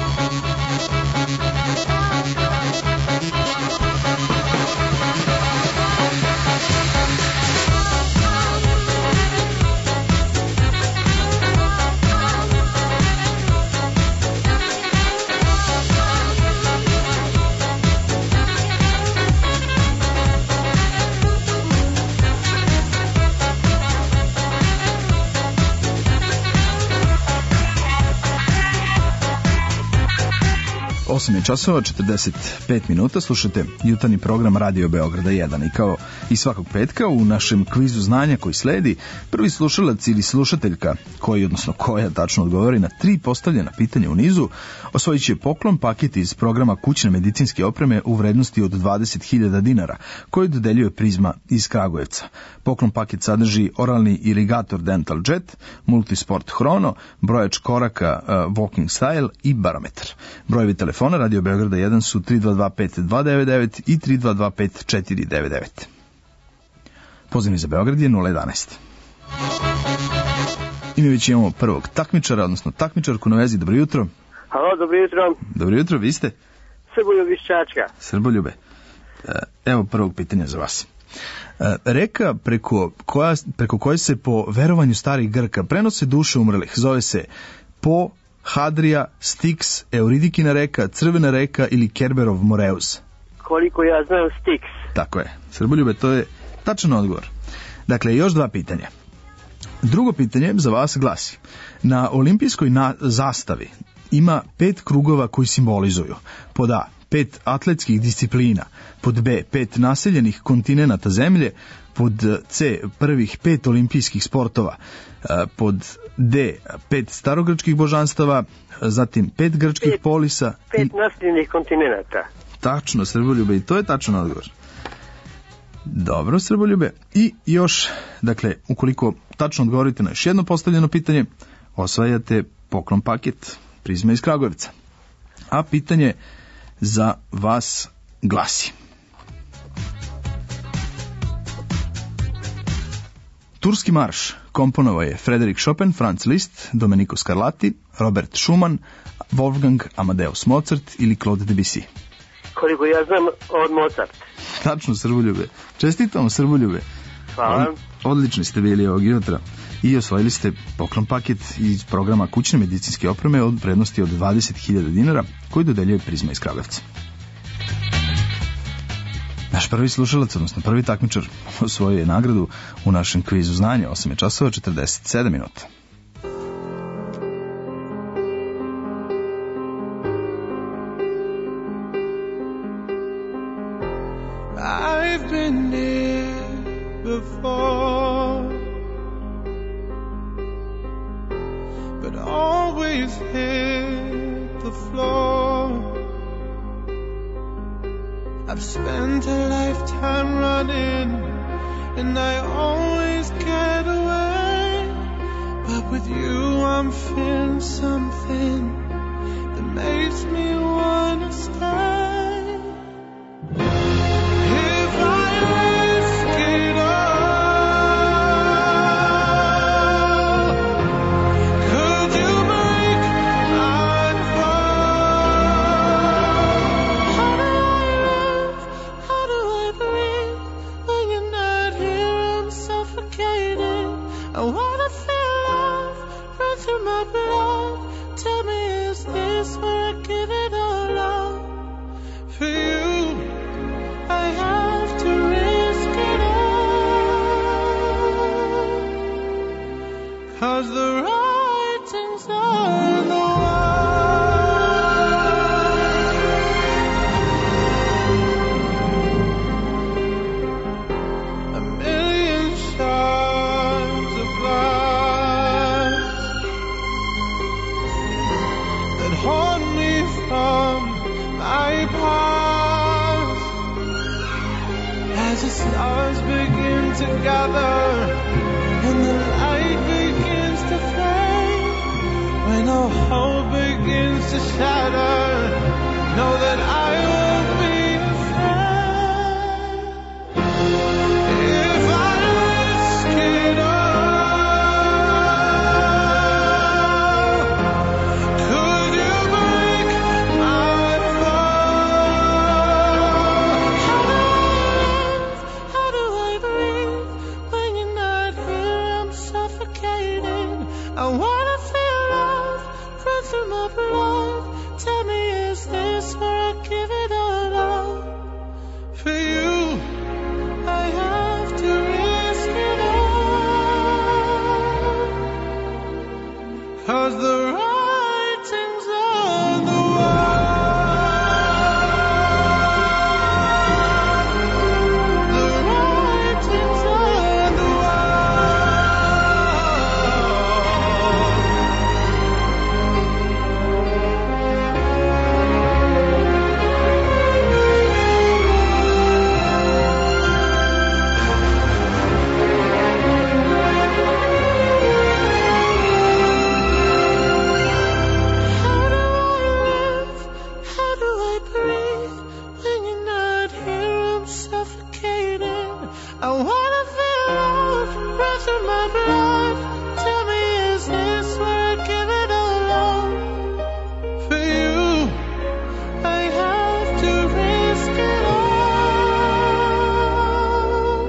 osam je časova, četrdeset pet minuta, slušate jutarnji program Radio Beograda jedan i kao i svakog petka u našem kvizu znanja koji sledi, prvi slušalac ili slušateljka koji, odnosno koja tačno odgovori na tri postavljena pitanja u nizu, osvojit će poklon paket iz programa kućne medicinske opreme u vrednosti od dvadeset hiljada dinara, koji dodeljuje Prizma iz Kragujevca. Poklon paket sadrži oralni irigator Dental Jet, multisport Hrono, brojač koraka uh, Walking Style i barometar. Brojevi telefona Radio Beograda jedan su tri dva dva pet dva devet devet i tri dva dva pet četiri devet devet. Pozivni za Beograd je nula jedanaest. I mi već imamo prvog takmičara, odnosno takmičarku na vezi. Dobro jutro. Halo, dobro jutro. Dobro jutro, vi ste? Srboljub iz Čačka. Srboljube. Evo prvog pitanja za vas. Reka preko, koja, preko koje se po verovanju starih Grka prenose duše umrlih zove se Po, Hadrija, Styx, Euridikina reka, Crvena reka ili Kerberov Moreus? Koliko ja znam, Styx. Tako je. Srboljube, to je tačan odgovor. Dakle, još dva pitanja. Drugo pitanje za vas glasi: na olimpijskoj na zastavi ima pet krugova koji simbolizuju: pod A, pet atletskih disciplina, pod B, pet naseljenih kontinenata zemlje, pod C, prvih pet olimpijskih sportova, pod D, pet starogrčkih božanstava, zatim pet grčkih pet, polisa. Pet naseljenih kontinenata. Tačno, Srboljube, i to je tačan odgovor. Dobro, Srboljube. I još, dakle, ukoliko tačno odgovorite na još jedno postavljeno pitanje, osvajate poklon paket Prizma iz Kragujevca. A pitanje za vas glasi: Turski marš komponovao je Frederik Chopin, Franz Liszt, Domenico Scarlatti, Robert Schumann, Wolfgang Amadeus Mozart ili Claude Debussy? Koliko ja znam, od Mozart. Tačno, Srboljube. Čestitam, Srboljube. Hvala. Odlični ste bili ovog jutra i osvojili ste poklon paket iz programa kućne medicinske opreme od vrednosti od dvadeset hiljada dinara koji dodeljuje Prizma iz Kragujevca. Naš prvi slušalac, odnosno prvi takmičar, osvojio je nagradu u našem kvizu znanja. osam je časova, četrdeset sedam minuta. I've been there before, but always hit the floor. I've spent a lifetime running, and I always get away. But with you I'm feeling something that makes me wanna stay. If I risk it all, could you make I'd fall? How do I live? How do stars begin to gather and the light begins to fade, when all hope begins to shatter, know that I won't be afraid. If I risk it all, could you break my fall? How do I breathe when you're not here? I'm suffocating. I wanna feel love run through my blood. Tell me, is this where I give it all up? For you, I have to risk it all. 'Cause the writing's on the wall. The writing's on the How do I live? How do I breathe when you're not here? I'm suffocating. I wanna feel love run through my blood. Tell me, is this where I give it all up? For you, I have to risk it all.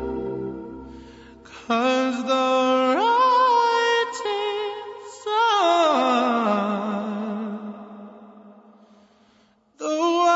'Cause the writing's on the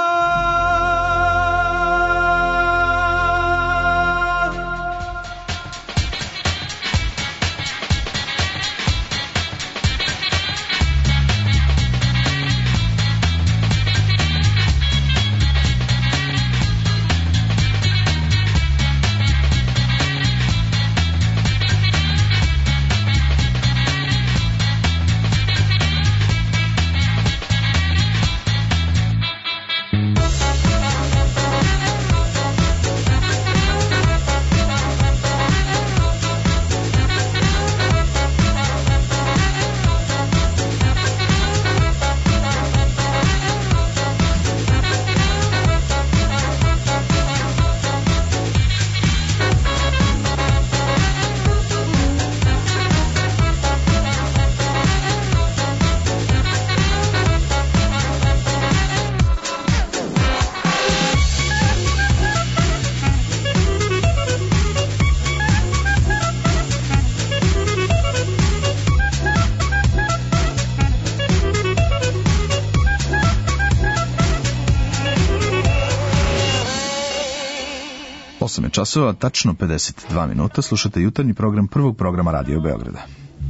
osam je časova, tačno pedeset dva minuta, slušate jutarnji program prvog programa Radio Beograda.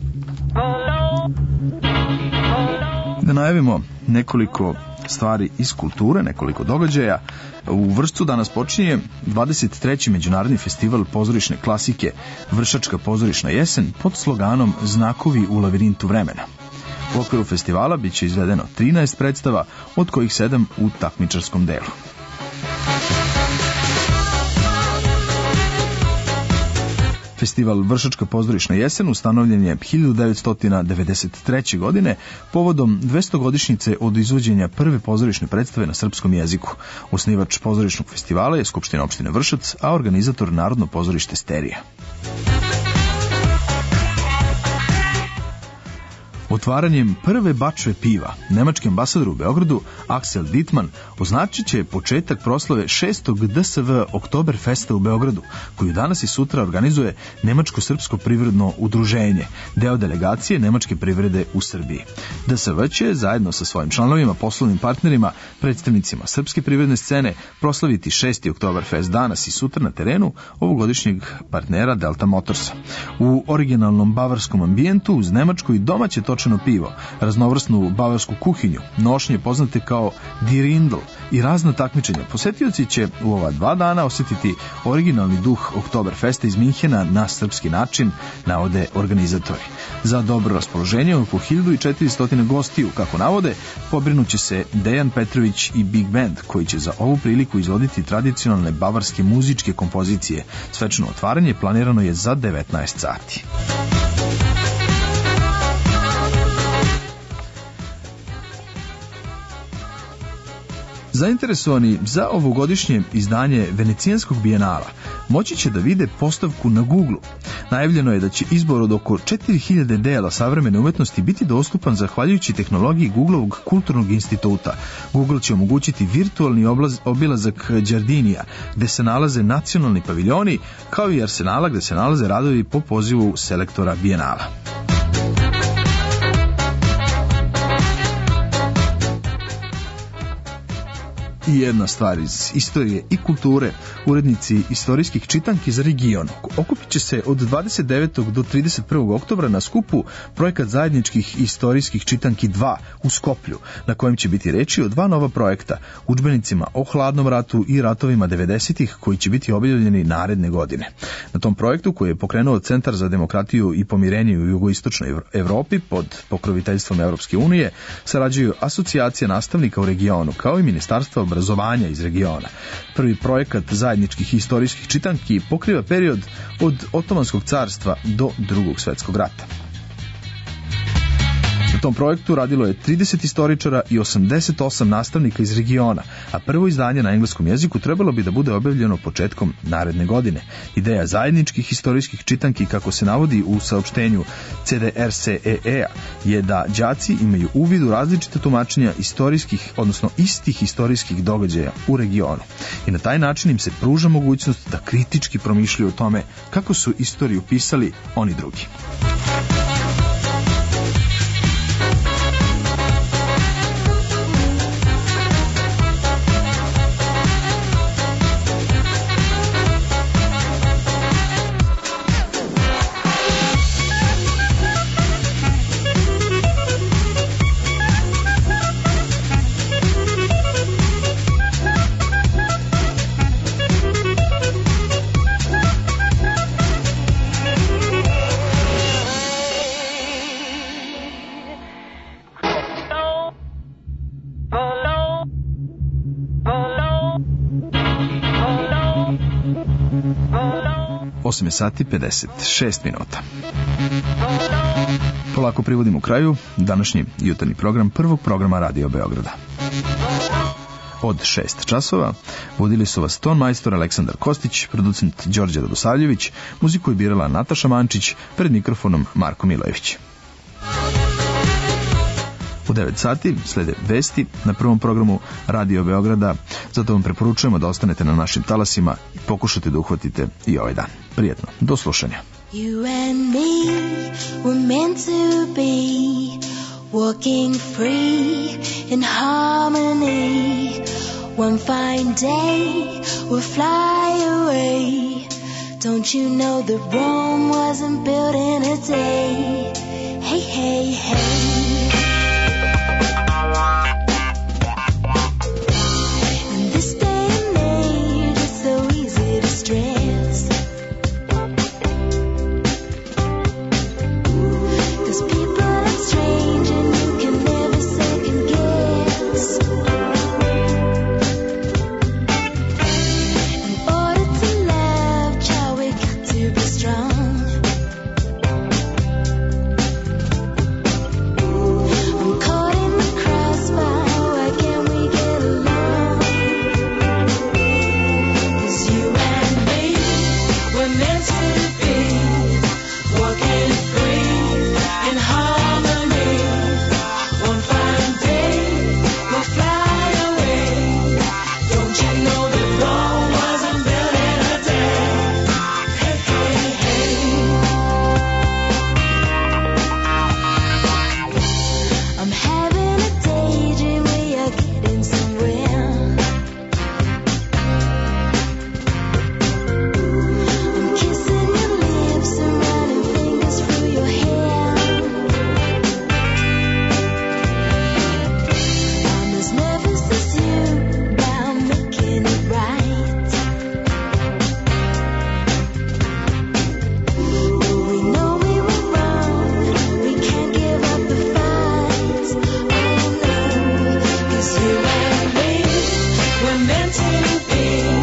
Da najavimo nekoliko stvari iz kulture, nekoliko događaja. U Vršcu danas počinje dvadeset treći Međunarodni festival pozorišne klasike Vršačka pozorišna jesen pod sloganom Znakovi u lavirintu vremena. U okviru festivala bit će izvedeno trinaest predstava, od kojih sedam u takmičarskom delu. Festival Vršačka pozorišna jesen ustanovljen je hiljadu devetsto devedeset treće. godine povodom dvestogodišnjice od izvođenja prve pozorišne predstave na srpskom jeziku. Osnivač pozorišnog festivala je Skupština opštine Vršac, a organizator Narodno pozorište Sterija. Otvaranjem prve bačve piva, nemački ambasador u Beogradu, Axel Dittmann, označit će početak proslave šestog D S V Oktoberfesta u Beogradu, koju danas i sutra organizuje Nemačko-srpsko privredno udruženje, deo delegacije nemačke privrede u Srbiji. D S V će zajedno sa svojim članovima, poslovnim partnerima, predstavnicima srpske privredne scene proslaviti šesti Oktoberfest danas i sutra na terenu ovogodišnjeg partnera Delta Motorsa. U originalnom bavarskom ambijentu uz nemačko i domaće točke točeno pivo, raznovrsnu bavarsku kuhinju, nošnje poznate kao dirindl i razna takmičenja. Posetioci će u ova dva dana osjetiti originalni duh Oktoberfesta iz Minhena na srpski način, navode organizatori. Za dobro raspoloženje oko hiljadu četiristo gostiju, kako navode, pobrinuće se Dejan Petrović i Big Band, koji će za ovu priliku izvoditi tradicionalne bavarske muzičke kompozicije. Svečano otvaranje planirano je za devetnaest sati. Zainteresovani za ovogodišnje izdanje Venecijanskog bijenala moći će da vide postavku na Google. Najavljeno je da će izbor od oko četiri hiljade dela savremene umetnosti biti dostupan zahvaljujući tehnologiji Googleovog kulturnog instituta. Google će omogućiti virtualni oblaz, obilazak Đardinija, gde se nalaze nacionalni paviljoni, kao i arsenala gde se nalaze radovi po pozivu selektora bijenala. I jedna stvar iz istorije i kulture, urednici istorijskih čitanki za region okupit će se od dvadeset devetog do trideset prvog oktobra na skupu projekat zajedničkih istorijskih čitanki dva u Skoplju, na kojem će biti reči o dva nova projekta, udžbenicima o hladnom ratu i ratovima devedesetih koji će biti objavljeni naredne godine. Na tom projektu, koji je pokrenuo Centar za demokratiju i pomirenje u jugoistočnoj Evropi pod pokroviteljstvom Evropske unije, sarađuju asocijacija nastavnika u regionu, kao i Ministarstvo obrazovanja iz regiona. Prvi projekat zajedničkih istorijskih čitanki pokriva period od Otomanskog carstva do Drugog svjetskog rata. Na tom projektu radilo je trideset istoričara i osamdeset osam nastavnika iz regiona, a prvo izdanje na engleskom jeziku trebalo bi da bude objavljeno početkom naredne godine. Ideja zajedničkih istorijskih čitanki, kako se navodi u saopštenju C D R C E E-a, je da đaci imaju uvid u različite tumačenja istorijskih, odnosno istih istorijskih događaja u regionu. I na taj način im se pruža mogućnost da kritički promišljaju o tome kako su istoriju pisali oni drugi. osam sati pedeset šest minuta. Polako privodimo kraju današnji jutarnji program prvog programa Radio Beograda. Od šest časova vodili su vas ton majstor Aleksandar Kostić, producent Đorđe Radosavljević, muziku je birala Nataša Mančić, pred mikrofonom Marko Milojević. U devet sati slede vesti na prvom programu Radio Beograda, zato vam preporučujemo da ostanete na našim talasima i pokušate da uhvatite i ovaj dan. Prijetno, do slušanja. You and me were meant to be, walking free in harmony. One fine day we'll fly away. Don't you know that Rome wasn't built in a day? Hey, hey, hey. to be.